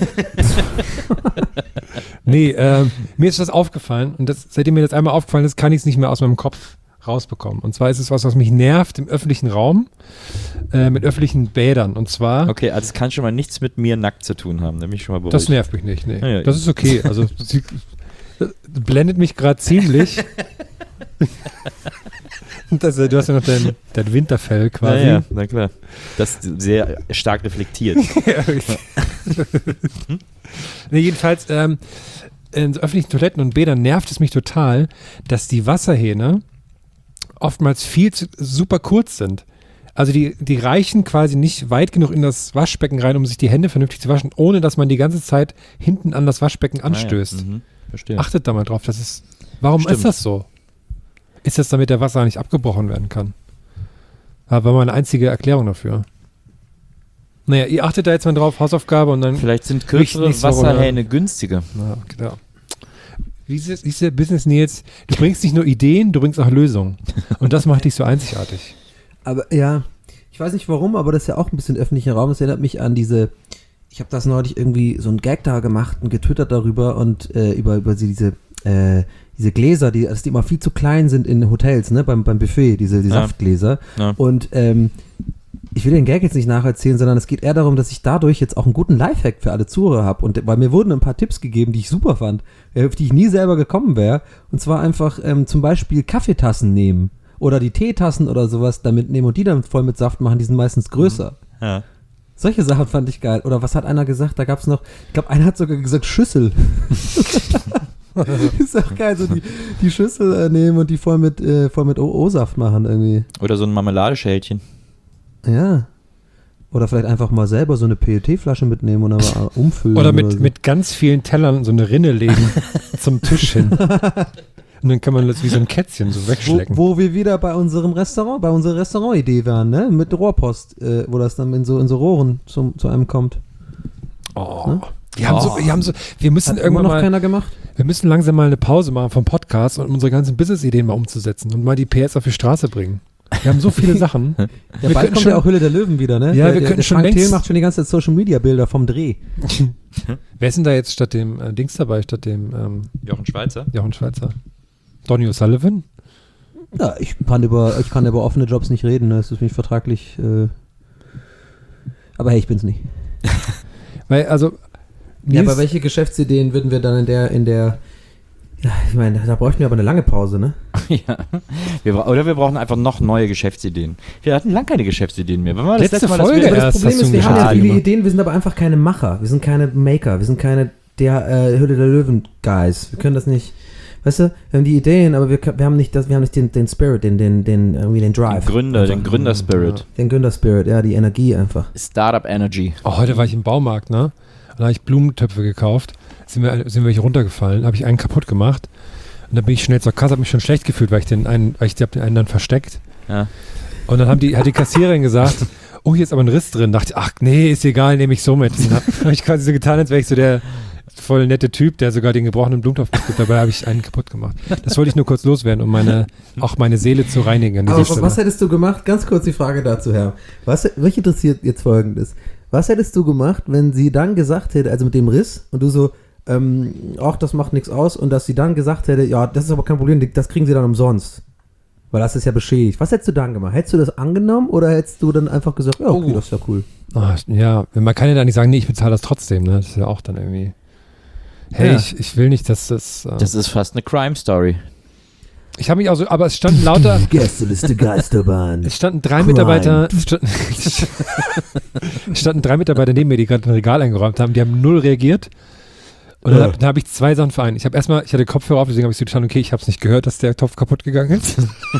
Nee, mir ist das aufgefallen und seitdem mir das einmal aufgefallen ist, kann ich es nicht mehr aus meinem Kopf rausbekommen. Und zwar ist es was mich nervt im öffentlichen Raum, mit öffentlichen Bädern. Und zwar... Okay, also es kann schon mal nichts mit mir nackt zu tun haben, nämlich schon mal beruhigt. Das nervt mich nicht, nee. Ja, das ist okay. Also sie blendet mich gerade ziemlich. Du hast ja noch dein Winterfell quasi. Ja, na klar. Das sehr stark reflektiert. Nee, jedenfalls in so öffentlichen Toiletten und Bädern nervt es mich total, dass die Wasserhähne oftmals super kurz sind. Also die reichen quasi nicht weit genug in das Waschbecken rein, um sich die Hände vernünftig zu waschen, ohne dass man die ganze Zeit hinten an das Waschbecken anstößt. Verstehe. Achtet da mal drauf. Warum ist das so? Ist das, damit der Wasser nicht abgebrochen werden kann? Da war mal eine einzige Erklärung dafür. Naja, ihr achtet da jetzt mal drauf, Hausaufgabe und dann... Vielleicht sind kürzere Wasserhähne günstiger. Ja, genau. Wie ist der Business, Nils? Du bringst nicht nur Ideen, du bringst auch Lösungen. Und das macht dich so einzigartig. Aber ja, ich weiß nicht warum, aber das ist ja auch ein bisschen öffentlicher Raum. Das erinnert mich an ich habe das neulich irgendwie so einen Gag da gemacht und getwittert darüber und über diese Gläser, dass die immer viel zu klein sind in Hotels, ne, beim Buffet, diese Saftgläser. Ja. Und ich will den Gag jetzt nicht nacherzählen, sondern es geht eher darum, dass ich dadurch jetzt auch einen guten Lifehack für alle Zuhörer habe. Und weil mir wurden ein paar Tipps gegeben, die ich super fand, auf die ich nie selber gekommen wäre. Und zwar einfach zum Beispiel Kaffeetassen nehmen oder die Teetassen oder sowas damit nehmen und die dann voll mit Saft machen, die sind meistens größer. Ja. Solche Sachen fand ich geil. Oder was hat einer gesagt? Da gab es noch, ich glaube, einer hat sogar gesagt Schüssel. Ist auch geil, so die Schüssel nehmen und die voll mit O-Saft machen irgendwie. Oder so ein Marmeladeschälchen. Ja. Oder vielleicht einfach mal selber so eine PET-Flasche mitnehmen und aber umfüllen. Oder mit ganz vielen Tellern so eine Rinne legen zum Tisch hin. Und dann kann man das wie so ein Kätzchen so wegschlecken. Wo wir wieder bei unserem Restaurant, bei unserer Restaurantidee waren, ne? Mit Rohrpost, wo das dann in so Rohren zu einem kommt. Oh. Ne? Wir müssen Hat irgendwann noch mal, keiner gemacht? Wir müssen langsam mal eine Pause machen vom Podcast und unsere ganzen Business-Ideen mal umzusetzen und mal die PS auf die Straße bringen. Wir haben so viele Sachen. Ja, bald kommt ja auch Hülle der Löwen wieder, ne? Ja, wir könnten schon Frank Thiel macht schon die ganze Zeit Social-Media-Bilder vom Dreh. Wer ist denn da jetzt statt dem Dings dabei, statt dem Jochen Schweizer? Jochen Schweizer. Donny O'Sullivan? Ja, ich kann über offene Jobs nicht reden, ne? Das ist nicht vertraglich. Aber hey, ich bin's nicht. Weil, also. Ja, aber welche Geschäftsideen würden wir dann in der ja, ich meine, da bräuchten wir aber eine lange Pause, ne? Ja. Oder wir brauchen einfach noch neue Geschäftsideen. Wir hatten lange keine Geschäftsideen mehr. Letzte Folge das Problem ist, wir haben ja viele Ideen, wir sind aber einfach keine Macher. Wir sind keine Maker. Wir sind keine Hülle der Löwen-Guys. Wir können das nicht. Weißt du, wir haben die Ideen, aber wir haben nicht den Spirit, den Drive. Den Gründerspirit. Den Gründerspirit, ja, die Energie einfach. Startup Energy. Oh, heute war ich im Baumarkt, ne? Da habe ich Blumentöpfe gekauft. Sind wir welche runtergefallen, habe ich einen kaputt gemacht. Und dann bin ich schnell zur Kasse, habe mich schon schlecht gefühlt, weil ich den einen dann versteckt. Ja. Und dann hat die Kassiererin gesagt, oh, hier ist aber ein Riss drin. Dachte ich, ach nee, ist egal, nehme ich so mit. Dann habe ich quasi so getan, als wäre ich so der voll nette Typ, der sogar den gebrochenen Blumentopf mitgibt. Dabei habe ich einen kaputt gemacht. Das wollte ich nur kurz loswerden, um auch meine Seele zu reinigen. Aber was hättest du gemacht? Ganz kurz die Frage dazu, Herr. Mich interessiert jetzt Folgendes. Was hättest du gemacht, wenn sie dann gesagt hätte, also mit dem Riss, und du so, ach, das macht nichts aus, und dass sie dann gesagt hätte, ja, das ist aber kein Problem, das kriegen sie dann umsonst. Weil das ist ja beschädigt. Was hättest du dann gemacht? Hättest du das angenommen oder hättest du dann einfach gesagt, ja, okay, das ist ja cool? Ja, man kann ja dann nicht sagen, nee, ich bezahle das trotzdem, ne? Das ist ja auch dann irgendwie, hey, ja. ich will nicht, dass das... das ist fast eine Crime-Story. Ich habe mich auch so, aber es standen lauter... Gästeliste Geisterbahn. Es standen 3 Mitarbeiter... Es standen 3 Mitarbeiter neben mir, die gerade ein Regal eingeräumt haben, die haben 0 reagiert. Und dann habe ich 2 Sachen vereint. Ich hatte Kopfhörer auf, deswegen habe ich so getan, okay, ich habe es nicht gehört, dass der Topf kaputt gegangen ist.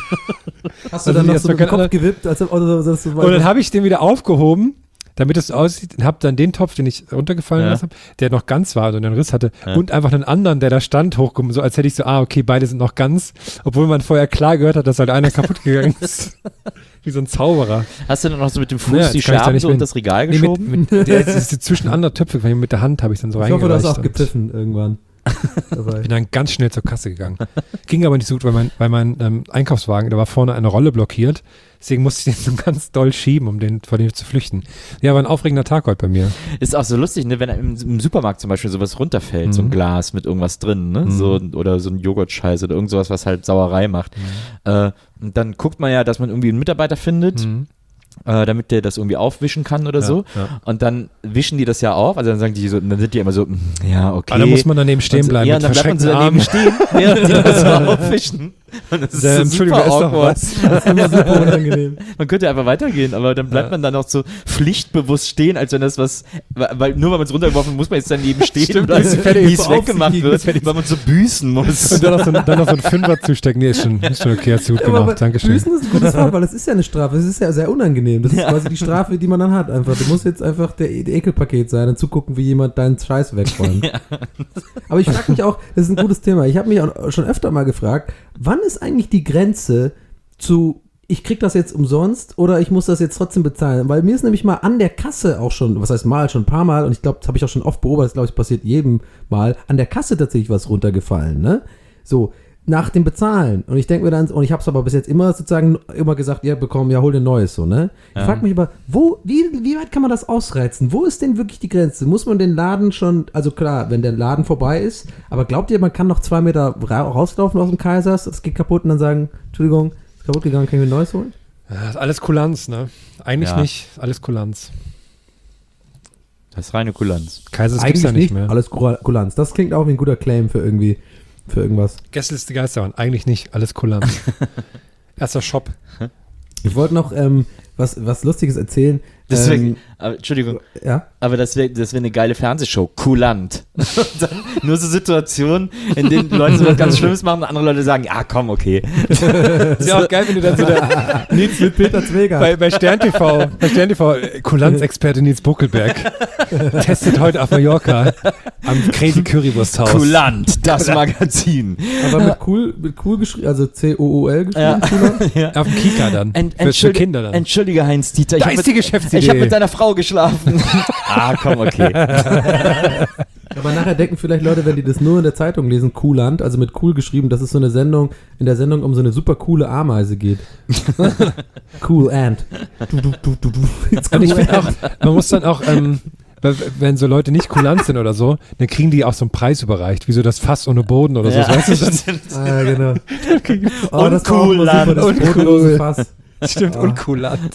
Hast du dann noch so mit dem Kopf gewippt? Und dann habe ich den wieder aufgehoben, damit es aussieht, und habe dann den Topf, den ich runtergefallen lassen habe, der noch ganz war, also einen Riss hatte, und einfach einen anderen, der da stand, hochgehoben, so als hätte ich so, okay, beide sind noch ganz, obwohl man vorher klar gehört hat, dass halt einer kaputt gegangen ist. Wie so ein Zauberer. Hast du dann noch so mit dem Fuß die Scherben so unter das Regal geschoben? Das ist zwischen anderen Töpfe, weil mit der Hand habe ich dann so reingereicht. Ich hoffe, du hast auch gepfiffen irgendwann. Ich bin dann ganz schnell zur Kasse gegangen. Ging aber nicht so gut, weil mein Einkaufswagen, da war vorne eine Rolle blockiert. Deswegen musste ich den so ganz doll schieben, um vor dem zu flüchten. Ja, war ein aufregender Tag heute bei mir. Ist auch so lustig, ne, wenn im Supermarkt zum Beispiel sowas runterfällt, so ein Glas mit irgendwas drin, ne? Oder so ein Joghurtscheiß oder irgend sowas, was halt Sauerei macht. Und dann guckt man ja, dass man irgendwie einen Mitarbeiter findet, damit der das irgendwie aufwischen kann oder so. Ja. Und dann wischen die das ja auf, also dann sagen die so, dann sind die immer so, ja, okay. Aber dann muss man daneben stehen bleiben. Ja, dann bleibt man so daneben stehen, während die das so aufwischen. Und das ist so super awkward. Das ist immer super unangenehm. Man könnte einfach weitergehen, aber dann bleibt man dann auch so pflichtbewusst stehen, als wenn das weil nur weil man es runtergeworfen muss man jetzt daneben stehen bleiben, wie es weggemacht wird, weil man so büßen muss. Und dann noch so ein Fünfer zustecken. Nee, ist schon okay, hast du gut gemacht. Dankeschön. Büßen ist ein gutes Wort, weil das ist ja eine Strafe. Es ist ja sehr unangenehm. Das ist quasi die Strafe, die man dann hat. Einfach. Du musst jetzt einfach der Ekelpaket sein und zugucken, wie jemand deinen Scheiß wegräumt. Ja. Aber ich frage mich auch, das ist ein gutes Thema. Ich habe mich auch schon öfter mal gefragt, wann ist eigentlich die Grenze zu, ich krieg das jetzt umsonst oder ich muss das jetzt trotzdem bezahlen? Weil mir ist nämlich mal an der Kasse auch schon, was heißt schon ein paar Mal, und ich glaube, das habe ich auch schon oft beobachtet, das glaube ich passiert jedem Mal, an der Kasse tatsächlich was runtergefallen, ne? So, nach dem Bezahlen. Und ich denke mir dann, und ich habe es aber bis jetzt immer gesagt, ja, hol dir Neues, so, ne? Ich frage mich aber, wie weit kann man das ausreizen? Wo ist denn wirklich die Grenze? Muss man den Laden schon, also klar, wenn der Laden vorbei ist, aber glaubt ihr, man kann noch 2 Meter rauslaufen aus dem Kaisers, das geht kaputt und dann sagen, Entschuldigung, ist kaputt gegangen, kann ich mir ein Neues holen? Ja, ist alles Kulanz, ne? Eigentlich nicht, alles Kulanz. Das ist reine Kulanz. Kaisers gibt's ja nicht mehr. Alles Kulanz. Das klingt auch wie ein guter Claim für irgendwas. Gästeliste Geisterbahn, eigentlich nicht, alles Kulanz. Erster Shop. Ich wollte noch was Lustiges erzählen. Deswegen, Entschuldigung, ja? Aber das wär eine geile Fernsehshow, Kulant. Nur so Situationen, in denen Leute so was ganz Schlimmes machen und andere Leute sagen, ja komm, okay. Das ist ja auch geil, wenn du dann so Nils mit Peter Zweger. Bei Stern TV, Kulanzexperte Nils Buckelberg testet heute auf Mallorca am Crazy Currywursthaus. Kulant, das Magazin. Aber mit cool geschrieben, also C-O-O-L geschrieben. Ja. Auf dem Kika dann, für Kinder dann. Entschuldige Heinz-Dieter, da ist die Geschäftsidee. Ich habe mit deiner Frau geschlafen. Komm, okay. Aber nachher denken vielleicht Leute, wenn die das nur in der Zeitung lesen, Kulant, also mit cool geschrieben, dass es so eine Sendung, in der Sendung um so eine super coole Ameise geht. Cool Ant. Und ich finde auch, man muss dann auch, wenn so Leute nicht kulant sind oder so, dann kriegen die auch so einen Preis überreicht, wie so das Fass ohne Boden oder so. Ja, weißt du? Ja, genau. Unkulant. Bodenlose Fass. Stimmt, unkulant.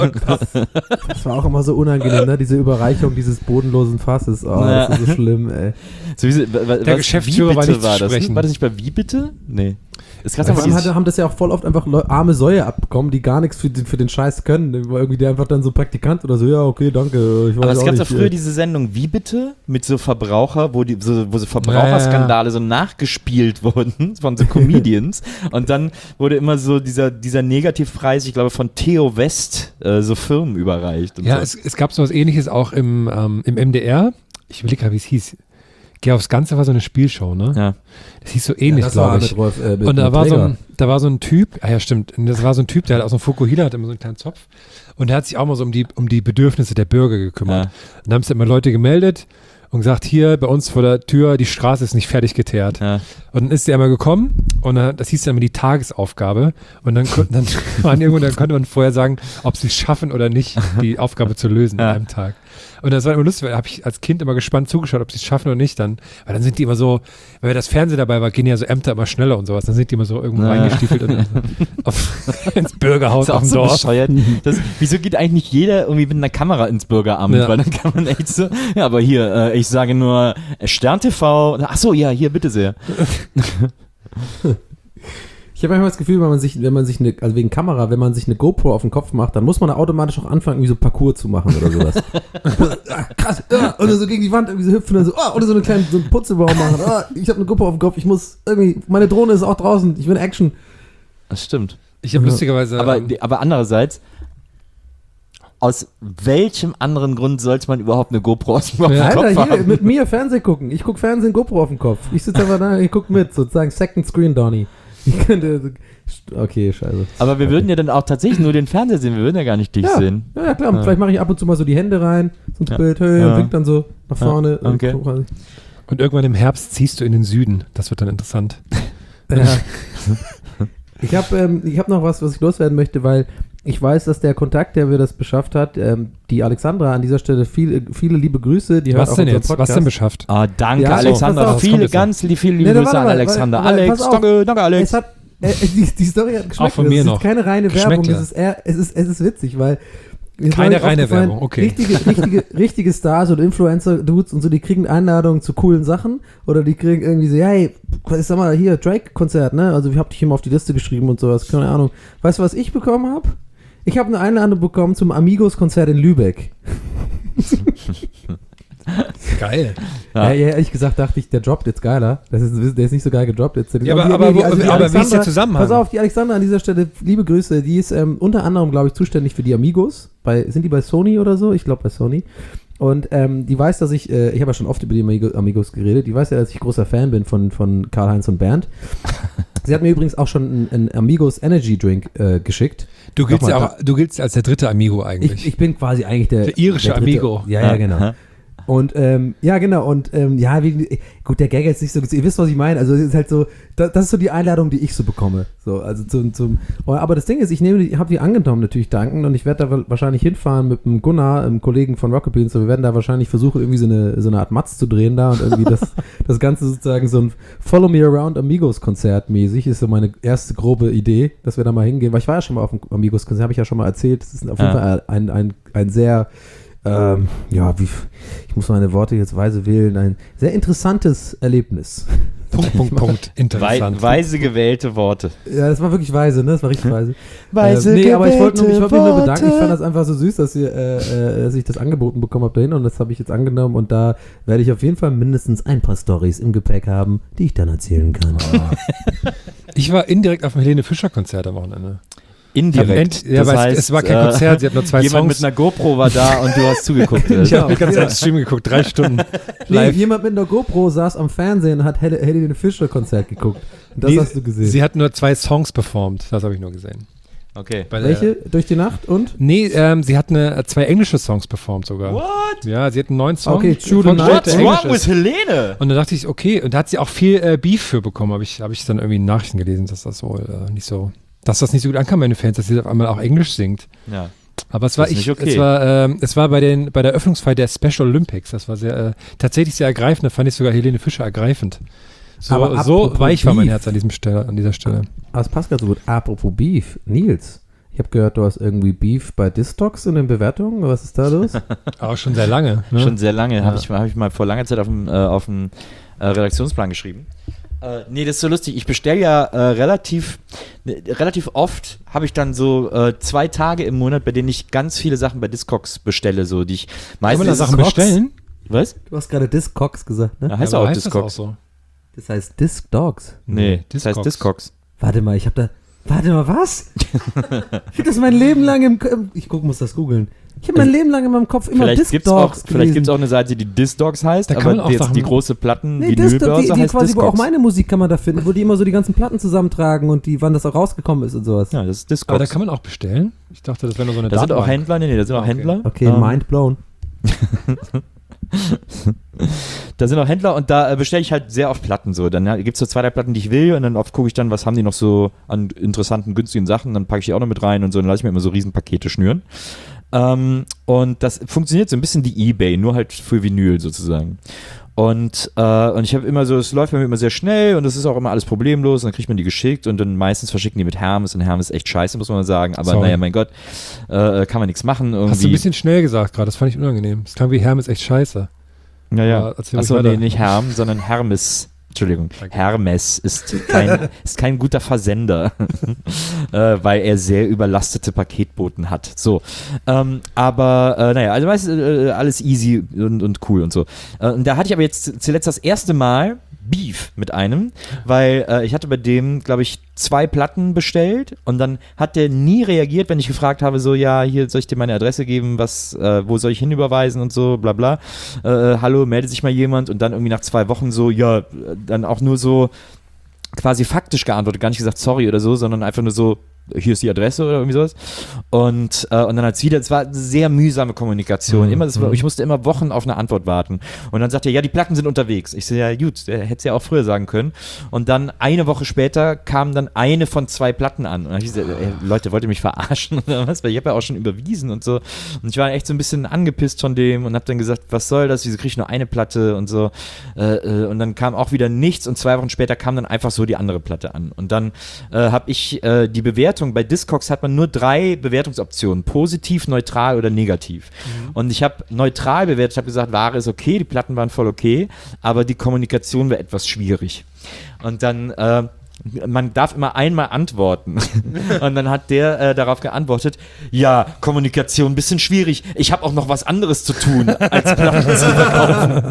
Das war auch immer so unangenehm, ne? Diese Überreichung dieses bodenlosen Fasses. Das ist so schlimm, ey. Der Geschäftsführer war nicht zu sprechen. War das nicht bei Wie bitte? Nee. Haben das ja auch voll oft einfach arme Säue abbekommen, die gar nichts für den Scheiß können. Irgendwie der einfach dann so Praktikant oder so, ja, okay, danke. Aber es gab ja früher diese Sendung Wie bitte? Mit so Verbraucher, wo so Verbraucherskandale so nachgespielt wurden von so Comedians. Und dann wurde immer so dieser Negativpreis, ich glaube von Theo West, so Firmen überreicht. Und ja, so. Es gab so was Ähnliches auch im MDR. Ich will gerade, wie es hieß. Geh aufs Ganze war so eine Spielshow, ne? Ja. Das hieß so ähnlich, glaube ich. Und da war so ein Typ, ja stimmt, und das war so ein Typ, der hat aus dem Fukuhila, hat immer so einen kleinen Zopf und der hat sich auch mal so um die Bedürfnisse der Bürger gekümmert. Und da haben sich immer Leute gemeldet und gesagt, hier bei uns vor der Tür, die Straße ist nicht fertig geteert. Ja. Und dann ist der immer gekommen und das hieß dann immer die Tagesaufgabe und dann konnte man vorher sagen, ob sie es schaffen oder nicht, die Aufgabe zu lösen an einem Tag. Und das war immer lustig, weil da habe ich als Kind immer gespannt zugeschaut, ob sie es schaffen oder nicht dann. Weil dann sind die immer so, weil das Fernsehen dabei war, gehen ja so Ämter immer schneller und sowas. Dann sind die immer so irgendwo reingestiefelt und ins Bürgerhaus auf dem so Dorf. Bescheuert. Wieso geht eigentlich nicht jeder irgendwie mit einer Kamera ins Bürgeramt? Ja. Weil dann kann man echt so, ja, aber hier, ich sage nur Stern TV. Ach so, ja, hier, bitte sehr. Ich habe manchmal das Gefühl, wenn man sich wegen Kamera, wenn man sich eine GoPro auf den Kopf macht, dann muss man da automatisch auch anfangen, irgendwie so Parcours zu machen oder sowas. Krass, oder so gegen die Wand irgendwie so hüpfen oder so, oder so einen kleinen Putzelbaum machen. Ich habe eine GoPro auf dem Kopf, ich muss irgendwie, meine Drohne ist auch draußen, ich will Action. Das stimmt. Ich habe lustigerweise... Aber andererseits, aus welchem anderen Grund sollte man überhaupt eine GoPro auf dem Kopf haben? Hier, mit mir Fernsehen gucken. Ich gucke Fernsehen, GoPro auf dem Kopf. Ich sitze einfach da, ich gucke mit, sozusagen Second Screen Donny. Okay, scheiße. Aber wir würden ja dann auch tatsächlich nur den Fernseher sehen, wir würden ja gar nicht dich sehen. Ja, klar. Ja. Vielleicht mache ich ab und zu mal so die Hände rein, so ein Bild, und winkt dann so nach vorne. Ja, okay. Und irgendwann im Herbst ziehst du in den Süden. Das wird dann interessant. Ja. Ich hab noch was ich loswerden möchte, weil ich weiß, dass der Kontakt, der mir das beschafft hat, die Alexandra an dieser Stelle viele liebe Grüße. Die hört was denn jetzt? Podcast. Was denn beschafft? Danke, ja, Alexandra. Viele liebe Grüße an Alexandra. Alex, danke, Alex. Die Story hat geschmeckt. Auch von mir noch. Es ist keine reine Werbung. Es ist witzig, weil keine reine Werbung, okay. Richtige Stars und Influencer-Dudes und so, die kriegen Einladungen zu coolen Sachen oder die kriegen irgendwie so, hey, sag mal, hier, Drake-Konzert, ne? Also ich hab dich immer auf die Liste geschrieben und sowas, keine Ahnung. Weißt du, was ich bekommen habe? Ich habe eine Einladung bekommen zum Amigos-Konzert in Lübeck. Geil. Ja, ehrlich gesagt dachte ich, der droppt jetzt geiler. Der ist nicht so geil gedroppt jetzt. Ja, aber wie ist der Zusammenhang? Pass auf, die Alexandra an dieser Stelle, liebe Grüße, die ist unter anderem, glaube ich, zuständig für die Amigos. Sind die bei Sony oder so? Ich glaube bei Sony. Und die weiß, dass ich habe ja schon oft über die Amigos geredet, die weiß ja, dass ich großer Fan bin von Karl-Heinz und Bernd. Sie hat mir übrigens auch schon einen Amigos Energy Drink geschickt. Du giltst als der dritte Amigo eigentlich. Ich bin quasi eigentlich der irische der Amigo. Ja, genau. Und genau, und gut, der Gag ist nicht so, ihr wisst, was ich meine, also es ist halt so, das ist so die Einladung, die ich so bekomme, so, also aber das Ding ist, habe die angenommen, natürlich danken, und ich werde da wahrscheinlich hinfahren mit dem Gunnar, einem Kollegen von Rocket Beans, und wir werden da wahrscheinlich versuchen, irgendwie so eine Art Matz zu drehen da und irgendwie das Ganze sozusagen so ein Follow Me Around Amigos Konzert mäßig, ist so meine erste grobe Idee, dass wir da mal hingehen, weil ich war ja schon mal auf dem Amigos Konzert, habe ich ja schon mal erzählt, das ist auf jeden Fall ein sehr ich muss meine Worte jetzt weise wählen, ein sehr interessantes Erlebnis. Punkt. Interessant. Weise gewählte Worte. Ja, das war wirklich weise, ne? Das war richtig weise. Aber ich wollte mich nur bedanken. Ich fand das einfach so süß, dass ich das angeboten bekommen habe dahin, und das habe ich jetzt angenommen, und da werde ich auf jeden Fall mindestens ein paar Storys im Gepäck haben, die ich dann erzählen kann. Ich war indirekt auf dem Helene Fischer Konzert am Wochenende. Indirekt. Das heißt, es war kein Konzert, sie hat nur 2 jemand Songs. Mit einer GoPro war da und du hast zugeguckt. Ich habe die ganze Zeit Stream geguckt, 3 Stunden live. Jemand mit einer GoPro saß am Fernsehen und hat Helene Fischer Konzert geguckt. Und das hast du gesehen. Sie hat nur 2 Songs performt, das habe ich nur gesehen. Okay. Welche? Durch die Nacht und? Nee, sie hat 2 englische Songs performt sogar. What? Ja, sie hat einen neuen Song. Okay, True the Night. What's wrong with Helene? Und da dachte ich, okay, und da hat sie auch viel Beef für bekommen, habe ich dann irgendwie in Nachrichten gelesen, dass das wohl nicht so gut ankam bei den Fans, dass sie auf einmal auch Englisch singt. Ja. Aber es war es war bei der Eröffnungsfeier der Special Olympics. Das war tatsächlich sehr ergreifend. Da fand ich sogar Helene Fischer ergreifend. So weich war mein Herz an dieser Stelle. Aber es passt gerade so gut. Apropos Beef, Nils, ich habe gehört, du hast irgendwie Beef bei Distox in den Bewertungen. Was ist da los? Auch schon sehr lange. Ne? Schon sehr lange. Ja. Hab ich mal vor langer Zeit auf dem Redaktionsplan geschrieben. Nee, das ist so lustig. Ich bestelle ja relativ oft, habe ich dann so 2 Tage im Monat, bei denen ich ganz viele Sachen bei Discogs bestelle, so die ich meistens. Kann man da Sachen bestellen? Was? Du hast gerade Discogs gesagt, ne? Ja, heißt auch Discogs. Das auch so? Das heißt Disc Dogs. Nee, das heißt Discogs. Warte mal, was? Ich hab das mein Leben lang muss das googeln. Ich habe mein Leben lang in meinem Kopf immer Discogs Vielleicht gibt es auch eine Seite, die Discogs heißt, aber jetzt die große Platten-Vinylbörse die heißt quasi, Discogs. wo auch meine Musik kann man da finden, wo die immer so die ganzen Platten zusammentragen und wann das auch rausgekommen ist und sowas. Ja, das ist Discogs. Aber da kann man auch bestellen? Ich dachte, das wäre nur so eine Da sind auch Händler, da sind auch Händler. Okay, mind blown. Da sind auch Händler und da bestelle ich halt sehr oft Platten so. Dann gibt es so 2, 3 Platten, die ich will und dann oft gucke ich dann, was haben die noch so an interessanten, günstigen Sachen, dann packe ich die auch noch mit rein und so, dann lasse ich mir immer so Riesenpakete schnüren. Und das funktioniert so ein bisschen wie eBay, nur halt für Vinyl sozusagen. Und ich habe immer so, es läuft bei mir immer sehr schnell und es ist auch immer alles problemlos und dann kriegt man die geschickt und dann meistens verschicken die mit Hermes und Hermes ist echt scheiße, muss man sagen, aber naja, mein Gott, kann man nichts machen irgendwie. Hast du ein bisschen schnell gesagt gerade, das fand ich unangenehm. Das klang wie Hermes echt scheiße. Ja. Achso, nee, nicht Herm, sondern Hermes. Entschuldigung, okay. Hermes ist kein guter Versender, weil er sehr überlastete Paketboten hat. So, aber naja, also meistens alles easy und cool und so. Und da hatte ich aber jetzt zuletzt das erste Mal Beef mit einem, weil ich hatte bei dem, glaube ich, 2 Platten bestellt und dann hat der nie reagiert, wenn ich gefragt habe, so, ja, hier soll ich dir meine Adresse geben, wo soll ich hinüberweisen und so, bla bla. Hallo, meldet sich mal jemand und dann irgendwie nach 2 Wochen so, ja, dann auch nur so quasi faktisch geantwortet, gar nicht gesagt sorry oder so, sondern einfach nur so, hier ist die Adresse oder irgendwie sowas. Und dann hat es wieder, es war eine sehr mühsame Kommunikation. Ich musste immer Wochen auf eine Antwort warten. Und dann sagt er, ja, die Platten sind unterwegs. Ich so, ja gut, der hätte es ja auch früher sagen können. Und dann eine Woche später kam dann eine von 2 Platten an. Und dann habe ich gesagt, Leute, wollt ihr mich verarschen oder was? Weil ich habe ja auch schon überwiesen und so. Und ich war echt so ein bisschen angepisst von dem und habe dann gesagt, was soll das? Wieso kriege ich nur eine Platte und so. Und dann kam auch wieder nichts und 2 Wochen später kam dann einfach so die andere Platte an. Und dann habe ich die Bewertung, bei Discogs hat man nur 3 Bewertungsoptionen, positiv, neutral oder negativ. Und ich habe neutral bewertet, ich habe gesagt, Ware ist okay, die Platten waren voll okay, aber die Kommunikation war etwas schwierig. Und dann man darf immer einmal antworten. Und dann hat der darauf geantwortet, ja, Kommunikation ein bisschen schwierig. Ich habe auch noch was anderes zu tun, als Platten zu verkaufen.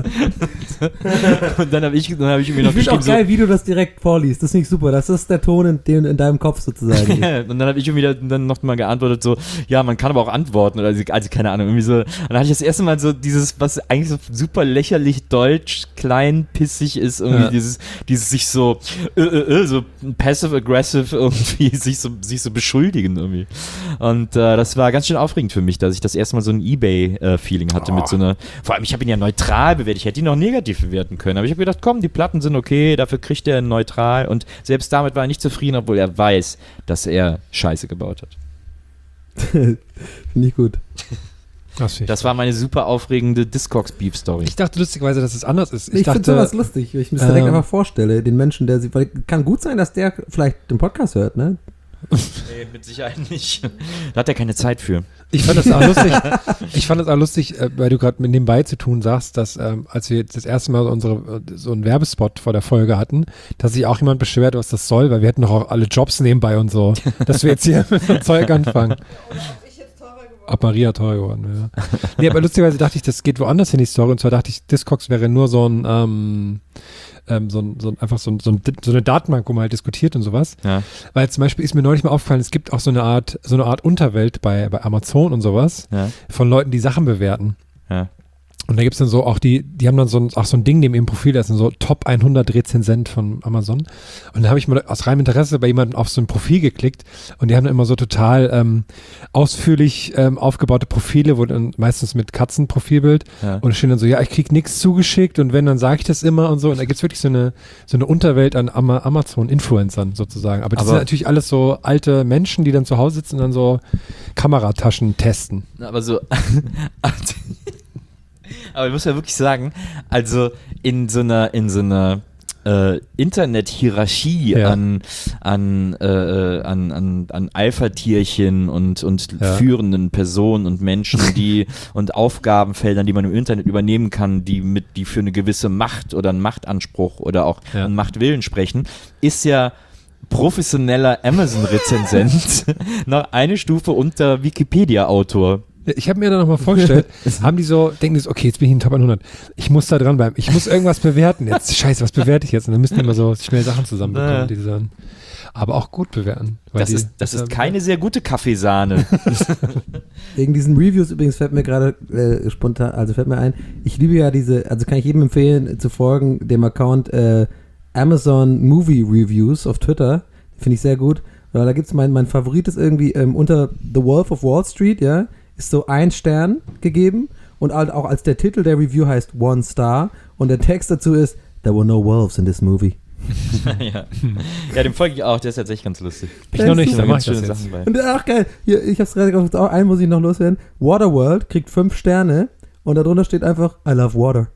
Und dann habe ich irgendwie noch geschrieben. Ich finde auch geil, wie du das direkt vorliest. Das ist nicht super. Das ist der Ton in deinem Kopf sozusagen. Und dann habe ich irgendwie dann noch mal geantwortet, so, ja, man kann aber auch antworten. Oder also keine Ahnung, irgendwie so. Und dann hatte ich das erste Mal so dieses, was eigentlich so super lächerlich klein, pissig ist, irgendwie dieses sich so passive-aggressive irgendwie sich so beschuldigen irgendwie. Und das war ganz schön aufregend für mich, dass ich das erste Mal so ein eBay-Feeling hatte mit so einer, vor allem ich habe ihn ja neutral bewertet, ich hätte ihn auch negativ bewerten können, aber ich habe gedacht, komm, die Platten sind okay, dafür kriegt er neutral und selbst damit war er nicht zufrieden, obwohl er weiß, dass er Scheiße gebaut hat. Finde ich gut. Das war meine super aufregende Discogs-Beef-Story. Ich dachte lustigerweise, dass es anders ist. Ich finde sowas lustig, weil ich mir das direkt einfach vorstelle, den Menschen, weil kann gut sein, dass der vielleicht den Podcast hört, ne? Nee, mit Sicherheit nicht. Da hat er keine Zeit für. Ich fand das auch lustig, weil du gerade mit nebenbei zu tun sagst, dass als wir jetzt das erste Mal so einen Werbespot vor der Folge hatten, dass sich auch jemand beschwert, was das soll, weil wir hätten doch auch alle Jobs nebenbei und so, dass wir jetzt hier mit so Zeug anfangen. Ob Maria teuer geworden wäre. Nee, aber lustigerweise dachte ich, das geht woanders hin, die Story. Und zwar dachte ich, Discogs wäre nur so eine Datenbank, wo man halt diskutiert und sowas. Ja. Weil zum Beispiel ist mir neulich mal aufgefallen, es gibt auch so eine Art Unterwelt bei Amazon und sowas, von Leuten, die Sachen bewerten. Ja. Und da gibt es dann so auch die haben dann so ein Ding neben ihrem Profil, das sind so Top 100 Rezensent von Amazon. Und da habe ich mal aus reinem Interesse bei jemandem auf so ein Profil geklickt und die haben dann immer so total ausführlich aufgebaute Profile, wo dann meistens mit Katzenprofilbild und da stehen dann so, ja, ich krieg nichts zugeschickt und wenn, dann sage ich das immer und so. Und da gibt es wirklich so eine Unterwelt an Amazon-Influencern sozusagen. Aber das sind natürlich alles so alte Menschen, die dann zu Hause sitzen und dann so Kamerataschen testen. Aber so aber ich muss ja wirklich sagen, also in so einer Internet-Hierarchie an Alpha-Tierchen und führenden Personen und Menschen, und Aufgabenfeldern, die man im Internet übernehmen kann, die für eine gewisse Macht oder einen Machtanspruch oder auch einen Machtwillen sprechen, ist ja professioneller Amazon-Rezensent noch eine Stufe unter Wikipedia-Autor. Ich habe mir da nochmal vorgestellt, denken die so, okay, jetzt bin ich in den Top 100. Ich muss da dran bleiben. Ich muss irgendwas bewerten. Jetzt, scheiße, was bewerte ich jetzt? Und dann müssen die immer so schnell Sachen zusammenbekommen, die sagen. aber auch gut bewerten. Das ist keine sehr gute Kaffeesahne. Wegen diesen Reviews übrigens fällt mir gerade spontan, also fällt mir ein, ich liebe ja also kann ich jedem empfehlen zu folgen, dem Account Amazon Movie Reviews auf Twitter, finde ich sehr gut, weil da gibt es mein Favorit ist irgendwie unter The Wolf of Wall Street, ja, ist so 1 Stern gegeben und halt auch als der Titel der Review heißt 1 Star und der Text dazu ist There were no wolves in this movie. Ja, dem folge ich auch, der ist tatsächlich ganz lustig. Ich noch nicht, da mach ich das jetzt. Sachen bei. Und ach geil, hier, ich hab's gerade gesagt, auch einen muss ich noch loswerden. Waterworld kriegt 5 Sterne und darunter steht einfach I love water.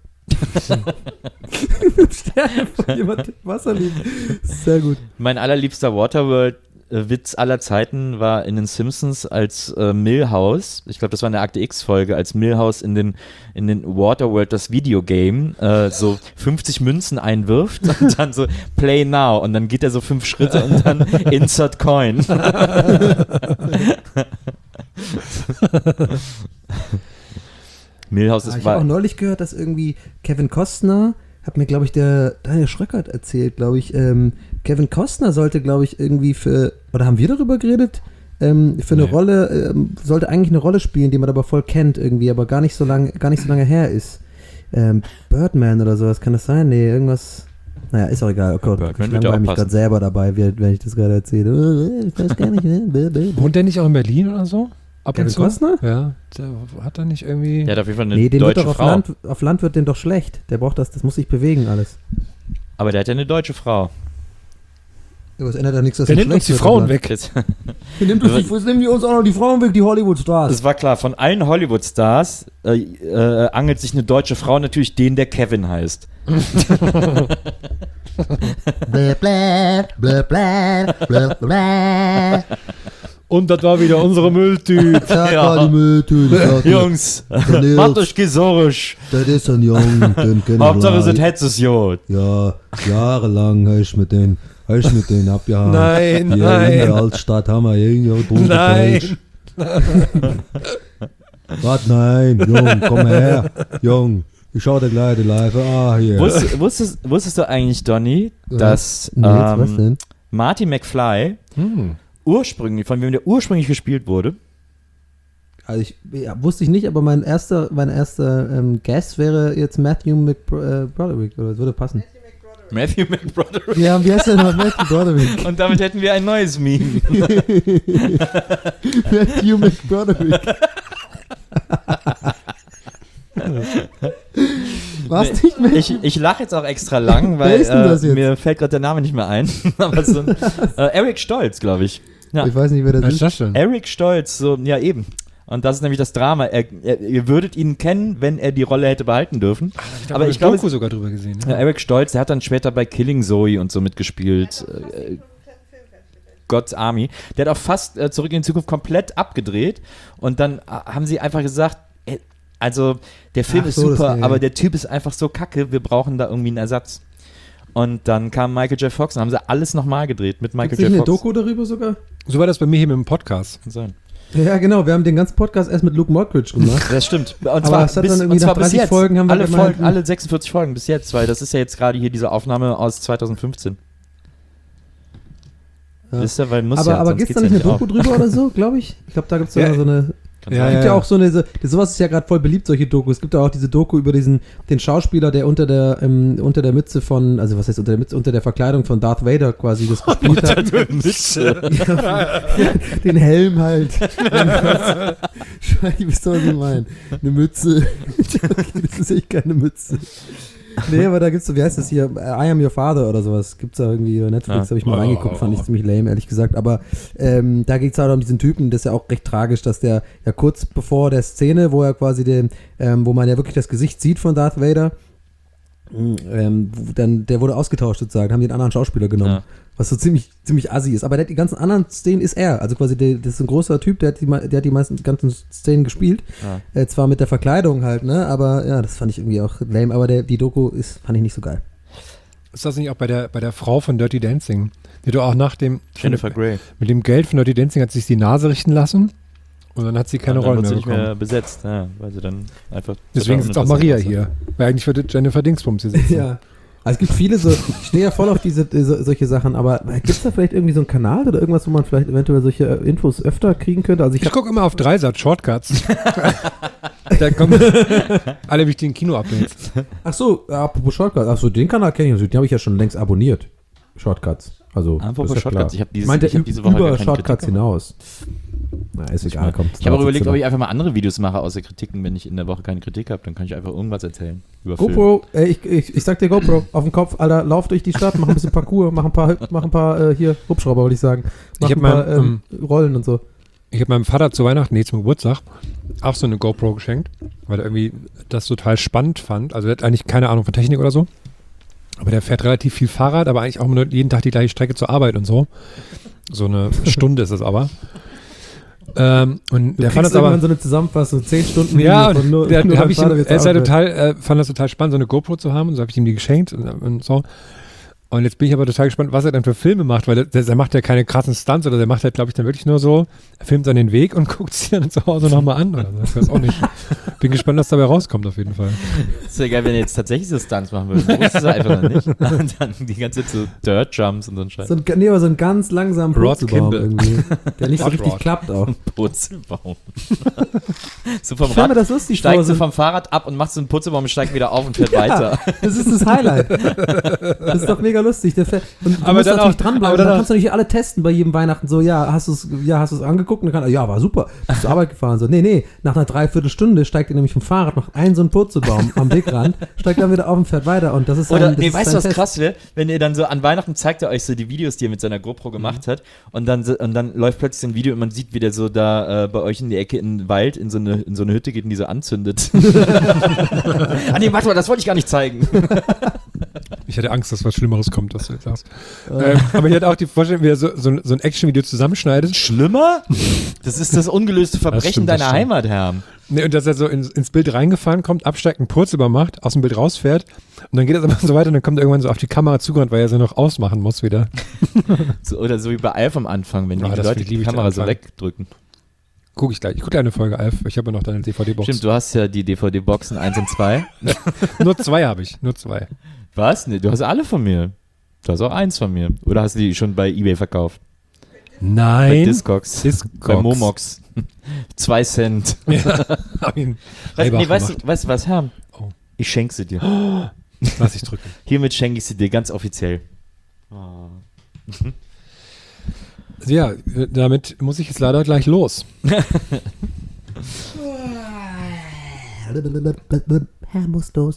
5 Sterne von jemandem Wasser lieben. Sehr gut. Mein allerliebster Waterworld-Witz aller Zeiten war in den Simpsons, als Milhouse, ich glaube, das war eine Akte X-Folge, als Milhouse in den Waterworld, das Videogame, so 50 Münzen einwirft und dann so Play now und dann geht er so 5 Schritte und dann Insert Coin. Milhouse ist ich habe auch neulich gehört, dass irgendwie Kevin Costner, hat mir, glaube ich, der Daniel Schröckert erzählt, glaube ich, Kevin Costner sollte, glaube ich, irgendwie oder haben wir darüber geredet? Für eine Rolle, sollte eigentlich eine Rolle spielen, die man aber voll kennt irgendwie, aber gar nicht so lange her ist. Birdman oder sowas, kann das sein? Nee, irgendwas. Naja, ist auch egal. Oh Gott, ich langweile mich gerade selber dabei, wenn ich das gerade erzähle. Ich weiß gar nicht, ne? Wohnt der nicht auch in Berlin oder so? Kevin Costner? Ja, der hat da nicht irgendwie... Der hat auf jeden Fall eine deutsche Frau. Auf Land wird dem doch schlecht. Der braucht das muss sich bewegen alles. Aber der hat ja eine deutsche Frau. Ja, was ändert da nichts, dass der nimmt uns die Frauen weg. Jetzt nehmen die uns auch noch die Frauen weg, die Hollywood-Stars. Das war klar, von allen Hollywood-Stars angelt sich eine deutsche Frau natürlich den, der Kevin heißt. Bläh, bläh, bläh, bläh, bläh, bläh. Und das war wieder unsere Mülltüte. Ja, die Mülltüte. Jungs, macht euch gesorisch. Das ist ein Jung, den kenn ich. Hauptsache sind Hetzes Jod. Ja, jahrelang habe ich mit denen abgehangen. Nein, in der Altstadt haben wir irgendwie Nein. Was? Nein, Jung, komm her. Jung, ich schau dir gleich die Live. Hier. Wusstest du eigentlich, Donny, dass was denn? Marty McFly ursprünglich, von wem der ursprünglich gespielt wurde? Also wusste ich nicht, aber mein erster Guess wäre jetzt Matthew McBroderick, oder das würde passen. Matthew McBroderick. Ja, wie heißt der noch? Matthew Broderick. Und damit hätten wir ein neues Meme. Matthew McBroderick. Was nicht mehr? Ich lache jetzt auch extra lang, weil mir fällt gerade der Name nicht mehr ein. Aber so ein Eric Stoltz, glaube ich. Ja. Ich weiß nicht, wer das ist. Eric Stoltz, so, ja eben. Und das ist nämlich das Drama. Ihr würdet ihn kennen, wenn er die Rolle hätte behalten dürfen. Aber ich glaube, sogar drüber gesehen. Ja. Eric Stoltz, der hat dann später bei Killing Zoe und so mitgespielt. God's Army. Der hat auch fast Zurück in die Zukunft komplett abgedreht. Und dann haben sie einfach gesagt, also der Film ist super, aber der Typ ist einfach so kacke, wir brauchen da irgendwie einen Ersatz. Und dann kam Michael J. Fox und haben sie alles nochmal gedreht mit Michael J. Fox. Eine Doku darüber sogar? So war das bei mir hier mit dem Podcast. Kann sein. Ja, genau. Wir haben den ganzen Podcast erst mit Luke Mockridge gemacht. Das stimmt. Und aber zwar es hat dann irgendwie nach 30 Folgen haben wir alle 46 Folgen bis jetzt, weil das ist ja jetzt gerade hier diese Aufnahme aus 2015. Ja. Wisst ihr, weil aber gibt es da nicht eine Doku drüber oder so, glaube ich? Ich glaube, da gibt es sogar so eine... Es gibt ja auch so eine, sowas ist ja gerade voll beliebt, solche Dokus. Es gibt ja auch diese Doku über den Schauspieler, der unter der Mütze von, also was heißt unter der Verkleidung von Darth Vader quasi das gespielt hat. Unter der Mütze? Ja, den Helm halt. Ich wisst doch, was ich meine. Eine Mütze. Das ist echt keine Mütze. Nee, aber da gibt's so, wie heißt das hier? I Am Your Father oder sowas. Gibt's da irgendwie über Netflix, habe ich mal reingeguckt, fand ich ziemlich lame, ehrlich gesagt. Aber da geht's halt um diesen Typen, das ist ja auch recht tragisch, dass der ja kurz bevor der Szene, wo er quasi wo man ja wirklich das Gesicht sieht von Darth Vader, dann der wurde ausgetauscht sozusagen, haben den anderen Schauspieler genommen. Ja. Was so ziemlich assi ist. Aber die ganzen anderen Szenen ist er. Also quasi, das ist ein großer Typ, der hat die meisten ganzen Szenen gespielt. Ja. Zwar mit der Verkleidung halt, ne? Aber ja, das fand ich irgendwie auch lame. Aber die Doku fand ich nicht so geil. Ist das nicht auch bei der Frau von Dirty Dancing? Die du auch nach dem Jennifer Grey. Mit dem Geld von Dirty Dancing hat sich die Nase richten lassen und dann hat sie keine Rolle mehr bekommen. Nicht mehr besetzt, ja, weil sie dann einfach... Deswegen sitzt auch Maria hier. Weil eigentlich würde Jennifer Dingsbums hier sitzen. Ja. Also es gibt viele so, ich stehe ja voll auf solche Sachen, aber gibt es da vielleicht irgendwie so einen Kanal oder irgendwas, wo man vielleicht eventuell solche Infos öfter kriegen könnte? Also ich gucke immer auf Dreisat, Shortcuts. Da kommen alle wichtigen Kino-Updates. Ach so, apropos Shortcuts, den Kanal kenne ich natürlich, den habe ich ja schon längst abonniert. Shortcuts. Also, apropos Shortcuts, ich habe diese Woche über Shortcuts hinaus. Na, ist egal, kommt. Ich habe auch überlegt, ob ich einfach mal andere Videos mache außer Kritiken. Wenn ich in der Woche keine Kritik habe, dann kann ich einfach irgendwas erzählen. Über GoPro, ich sag dir GoPro, auf dem Kopf, Alter, lauf durch die Stadt, mach ein bisschen Parkour, mach ein paar hier Hubschrauber, wollte ich sagen. Mach ein paar Rollen und so. Ich habe meinem Vater zu Weihnachten, zum Geburtstag, auch so eine GoPro geschenkt, weil er irgendwie das total spannend fand. Also er hat eigentlich keine Ahnung von Technik oder so. Aber der fährt relativ viel Fahrrad, aber eigentlich auch nur jeden Tag die gleiche Strecke zur Arbeit und so. So eine Stunde ist es aber. Und der fand das aber so eine Zusammenfassung, 10 Stunden. Ja, und er fand das total spannend, so eine GoPro zu haben. Und so habe ich ihm die geschenkt und so. Und jetzt bin ich aber total gespannt, was er dann für Filme macht, weil der macht ja keine krassen Stunts oder der macht halt, glaube ich, dann wirklich nur so, er filmt dann den Weg und guckt sich dann zu Hause nochmal an. Oder so. Ich weiß auch nicht. Bin gespannt, was dabei rauskommt auf jeden Fall. Das wäre geil, wenn er jetzt tatsächlich so Stunts machen würde. So ist es einfach noch nicht. Und dann die ganze Zeit so Dirt-Jumps und so ein Scheiß. Aber so einen ganz langsamen Purzelbaum irgendwie. Der nicht so richtig klappt auch. Purzelbaum. So vom Rad, das lustig steigt so vom Fahrrad ab und macht so einen Purzelbaum und steigt wieder auf und fährt weiter. Das ist das Highlight. Das ist doch mega lustig. Und du musst natürlich dranbleiben. Dann kannst du nicht alle testen bei jedem Weihnachten. So, hast du es angeguckt? Und dann war super. Bist zur Arbeit gefahren? So, nee. Nach einer Dreiviertelstunde steigt er nämlich vom Fahrrad noch so einen Purzelbaum am Wegrand, steigt dann wieder auf und fährt weiter. Und das ist weißt du, was krass wäre? Wenn ihr dann so an Weihnachten zeigt er euch so die Videos, die er mit seiner GoPro gemacht hat. Und dann läuft plötzlich ein Video und man sieht, wie der so da bei euch in die Ecke in den Wald in so eine Hütte geht und die so anzündet. Nee, warte mal, das wollte ich gar nicht zeigen. Ich hatte Angst, dass was Schlimmeres kommt, was du jetzt sagst. Aber ich hatte auch die Vorstellung, wie er so ein Action-Video zusammenschneidet. Schlimmer? Das ist das ungelöste Verbrechen deiner Heimat, Herr. Nee, und dass er so ins Bild reingefahren kommt, absteigt, einen Purzelbaum macht, aus dem Bild rausfährt und dann geht das aber so weiter und dann kommt er irgendwann so auf die Kamera zugerannt, weil er sie noch ausmachen muss wieder. Oder so wie bei Alf am Anfang, wenn die Leute die Kamera so wegdrücken. Guck ich gleich. Ich gucke gleich eine Folge Alf. Ich habe ja noch deine DVD-Box. Stimmt, du hast ja die DVD-Boxen 1 und 2. Nur 2 habe ich, nur 2. Was? Nee, du hast alle von mir. Du hast auch 1 von mir. Oder hast du die schon bei eBay verkauft? Nein. Bei Discogs. Bei Momox. 2 Cent. Ja, weißt du was, Herr? Oh. Ich schenke sie dir. Lass ich drücken. Hiermit schenke ich sie dir ganz offiziell. Oh. Ja, damit muss ich jetzt leider gleich los. Herr muss los.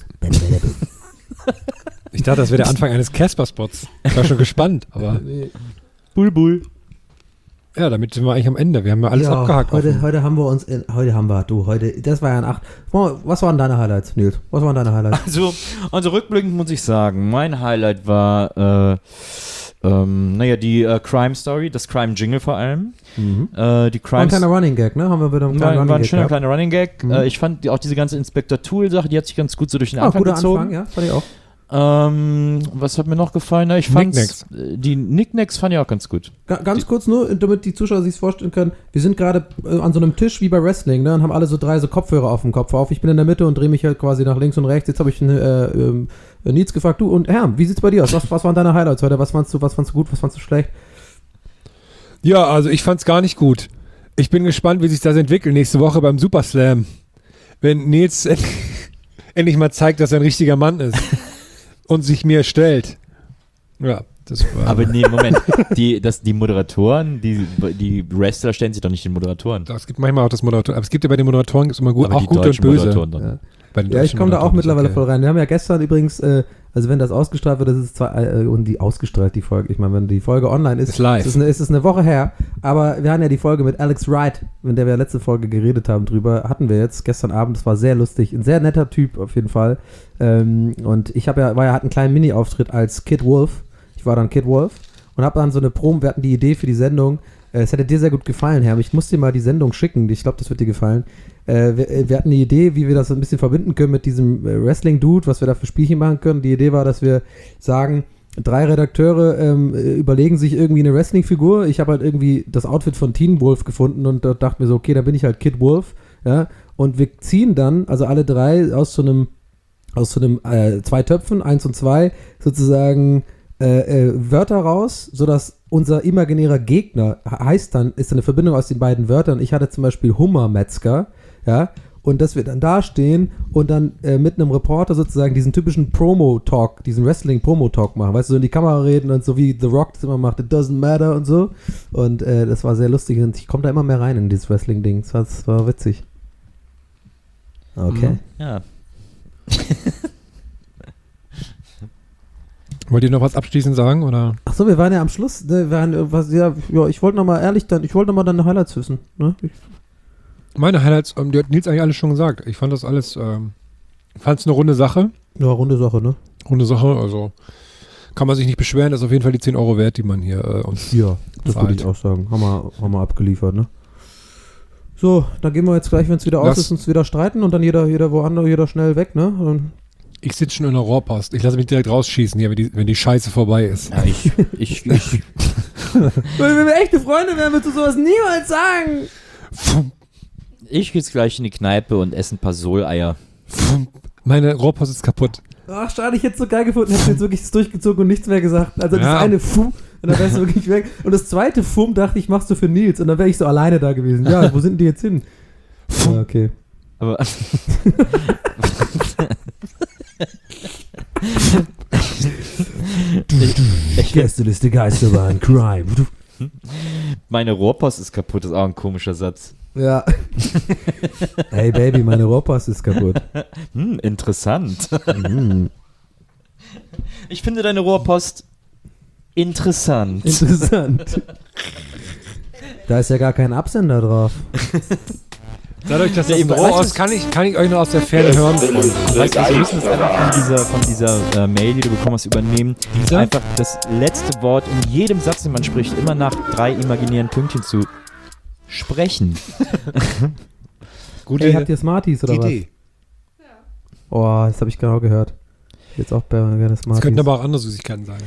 Ich dachte, das wäre der Anfang eines Casper-Spots. Ich war schon gespannt, aber... Bull. Ja, damit sind wir eigentlich am Ende. Wir haben ja alles abgehakt. Heute haben wir das war ja ein 8. Was waren deine Highlights, Nils? Was waren deine Highlights? Also rückblickend muss ich sagen, mein Highlight war, die Crime Story, das Crime Jingle vor allem. Mhm. War ein kleiner Running Gag, ne? Haben wir wieder war ein schöner kleiner Running Gag. Ich fand auch diese ganze Inspector Tool-Sache, die hat sich ganz gut so durch den Anfang gezogen. Anfang, ja, fand ich auch. Was hat mir noch gefallen? Ich fand die Knickknacks fand ich auch ganz gut. Ganz kurz nur, damit die Zuschauer sich vorstellen können, wir sind gerade an so einem Tisch wie bei Wrestling, ne, und haben alle so 3 so Kopfhörer auf dem Kopf auf. Ich bin in der Mitte und drehe mich halt quasi nach links und rechts. Jetzt habe ich Nils gefragt, du und Herr, wie sieht's bei dir aus? Was waren deine Highlights heute? Was fandst du gut, was fandst du schlecht? Ja, also ich fand's gar nicht gut. Ich bin gespannt, wie sich das entwickelt nächste Woche beim Super Slam. Wenn Nils endlich mal zeigt, dass er ein richtiger Mann ist. Und sich mir stellt. Ja, das war... Aber nee, Moment. Die Moderatoren, die Wrestler stellen sich doch nicht den Moderatoren. Es gibt manchmal auch das Moderatoren. Aber es gibt ja bei den Moderatoren gibt's immer auch gute und böse. Ja, ich komme da auch mittlerweile voll rein. Wir haben ja gestern übrigens, also wenn das ausgestrahlt wird, das ist zwar, und die ausgestrahlt, die Folge, ich meine, wenn die Folge online ist, live. Ist es eine Woche her, aber wir hatten ja die Folge mit Alex Wright, in der wir letzte Folge geredet haben drüber, hatten wir jetzt gestern Abend, das war sehr lustig, ein sehr netter Typ auf jeden Fall, und ich hatte einen kleinen Mini-Auftritt als Kid Wolf, ich war dann Kid Wolf und habe dann so eine Promo, wir hatten die Idee für die Sendung, es hätte dir sehr gut gefallen, Herr, ich muss dir mal die Sendung schicken, ich glaube, das wird dir gefallen. Wir hatten die Idee, wie wir das so ein bisschen verbinden können mit diesem Wrestling-Dude, was wir da für Spielchen machen können. Die Idee war, dass wir sagen, 3 Redakteure überlegen sich irgendwie eine Wrestling-Figur. Ich habe halt irgendwie das Outfit von Teen Wolf gefunden und da dachte mir so, okay, da bin ich halt Kid Wolf. Ja? Und wir ziehen dann, also alle 3 aus so einem aus so einem 2 Töpfen, 1 und 2, sozusagen Wörter raus, sodass unser imaginärer Gegner ist dann eine Verbindung aus den beiden Wörtern. Ich hatte zum Beispiel Hummermetzger, ja, und dass wir dann da stehen und dann mit einem Reporter sozusagen diesen typischen Promo-Talk, diesen Wrestling-Promo-Talk machen, weißt du, so in die Kamera reden und so wie The Rock das immer macht, it doesn't matter und so. Und das war sehr lustig und ich komme da immer mehr rein in dieses Wrestling-Ding. Das war witzig. Okay. Ja. Wollt ihr noch was abschließend sagen, oder? Achso, wir waren ja am Schluss, ne, ich wollte nochmal deine Highlights wissen. Ne? Meine Highlights, die hat Nils eigentlich alles schon gesagt. Ich fand das alles, fand es eine runde Sache. Ja, runde Sache, ne? Runde Sache, also kann man sich nicht beschweren, ist auf jeden Fall die 10 Euro wert, die man hier uns das würde ich auch sagen. Haben wir abgeliefert, ne? So, dann gehen wir jetzt gleich, wenn es wieder aus ist, uns wieder streiten und dann jeder woanders, jeder schnell weg, ne? Und ich sitze schon in der Rohrpost. Ich lasse mich direkt rausschießen hier, wenn die Scheiße vorbei ist. Ja, ich wenn wir echte Freunde wären, würdest du sowas niemals sagen. Ich gehe jetzt gleich in die Kneipe und esse ein paar Soleier. Meine Rohrpost ist kaputt. Ach, schade, ich hätte es so geil gefunden, hättest du jetzt wirklich durchgezogen und nichts mehr gesagt. Also das eine Fuh, und dann wärst du wirklich weg. Und das zweite Fumm dachte ich, machst du für Nils. Und dann wäre ich so alleine da gewesen. Ja, wo sind die jetzt hin? Ja, okay. Aber Gästeliste Geisterbahn, Crime. Meine Rohrpost ist kaputt, ist auch ein komischer Satz. Ja. Hey Baby, meine Rohrpost ist kaputt. Interessant. Ich finde deine Rohrpost interessant. Interessant. Da ist ja gar kein Absender drauf. Dadurch, dass das Rohr ist, kann ich euch nur aus der Ferne hören. Weißt du, wir müssen es einfach von dieser Mail, die du bekommen hast, übernehmen. Einfach das letzte Wort in jedem Satz, den man spricht, immer nach 3 imaginären Pünktchen zu sprechen. Gute habt ihr Smarties oder Idee. Was? Ja. Oh, das habe ich genau gehört. Jetzt auch gerne Smarties. Das könnten aber auch andere Süßigkeiten sein.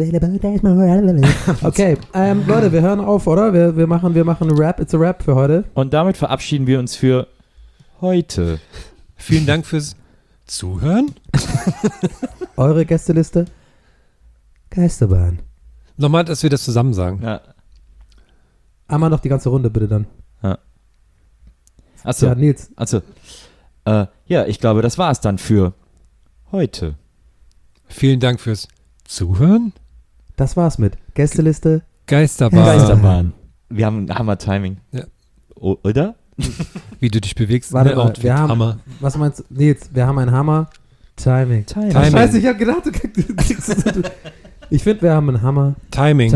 Okay, Leute, wir hören auf, oder? Wir machen einen Rap. It's a Rap für heute. Und damit verabschieden wir uns für heute. Vielen Dank fürs Zuhören. Eure Gästeliste Geisterbahn. Nochmal, dass wir das zusammen sagen. Ja. Einmal noch die ganze Runde, bitte dann. Ja. Achso. Ja, Nils. Achso. Ja, ich glaube, das war es dann für heute. Vielen Dank fürs Zuhören. Das war's mit Gästeliste Geisterbahn. Wir haben ein Hammer-Timing. Ja. Oder? Wie du dich bewegst. Warte mal, wir haben, Hammer. Was meinst du? Nils, wir haben ein Hammer-Timing. Scheiße, ich hab gedacht, ich finde, wir haben ein Hammer. Timing.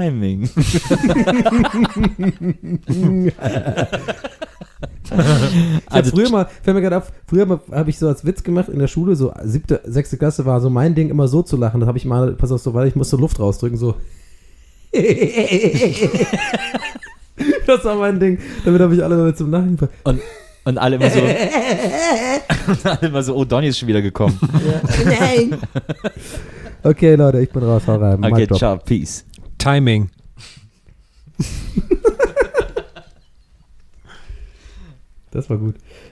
Also früher mal, fällt mir gerade auf, habe ich so als Witz gemacht in der Schule, so 7., 6. Klasse war so mein Ding, immer so zu lachen. Das habe ich mal, pass auf, so, weil ich musste Luft rausdrücken, so. Das war mein Ding. Damit habe ich alle Leute zum Lachen gebracht. Und alle immer so, oh, Donny ist schon wieder gekommen. Nein. Okay, Leute, ich bin raus. Hau rein. Okay, ciao, peace. Timing. Das war gut.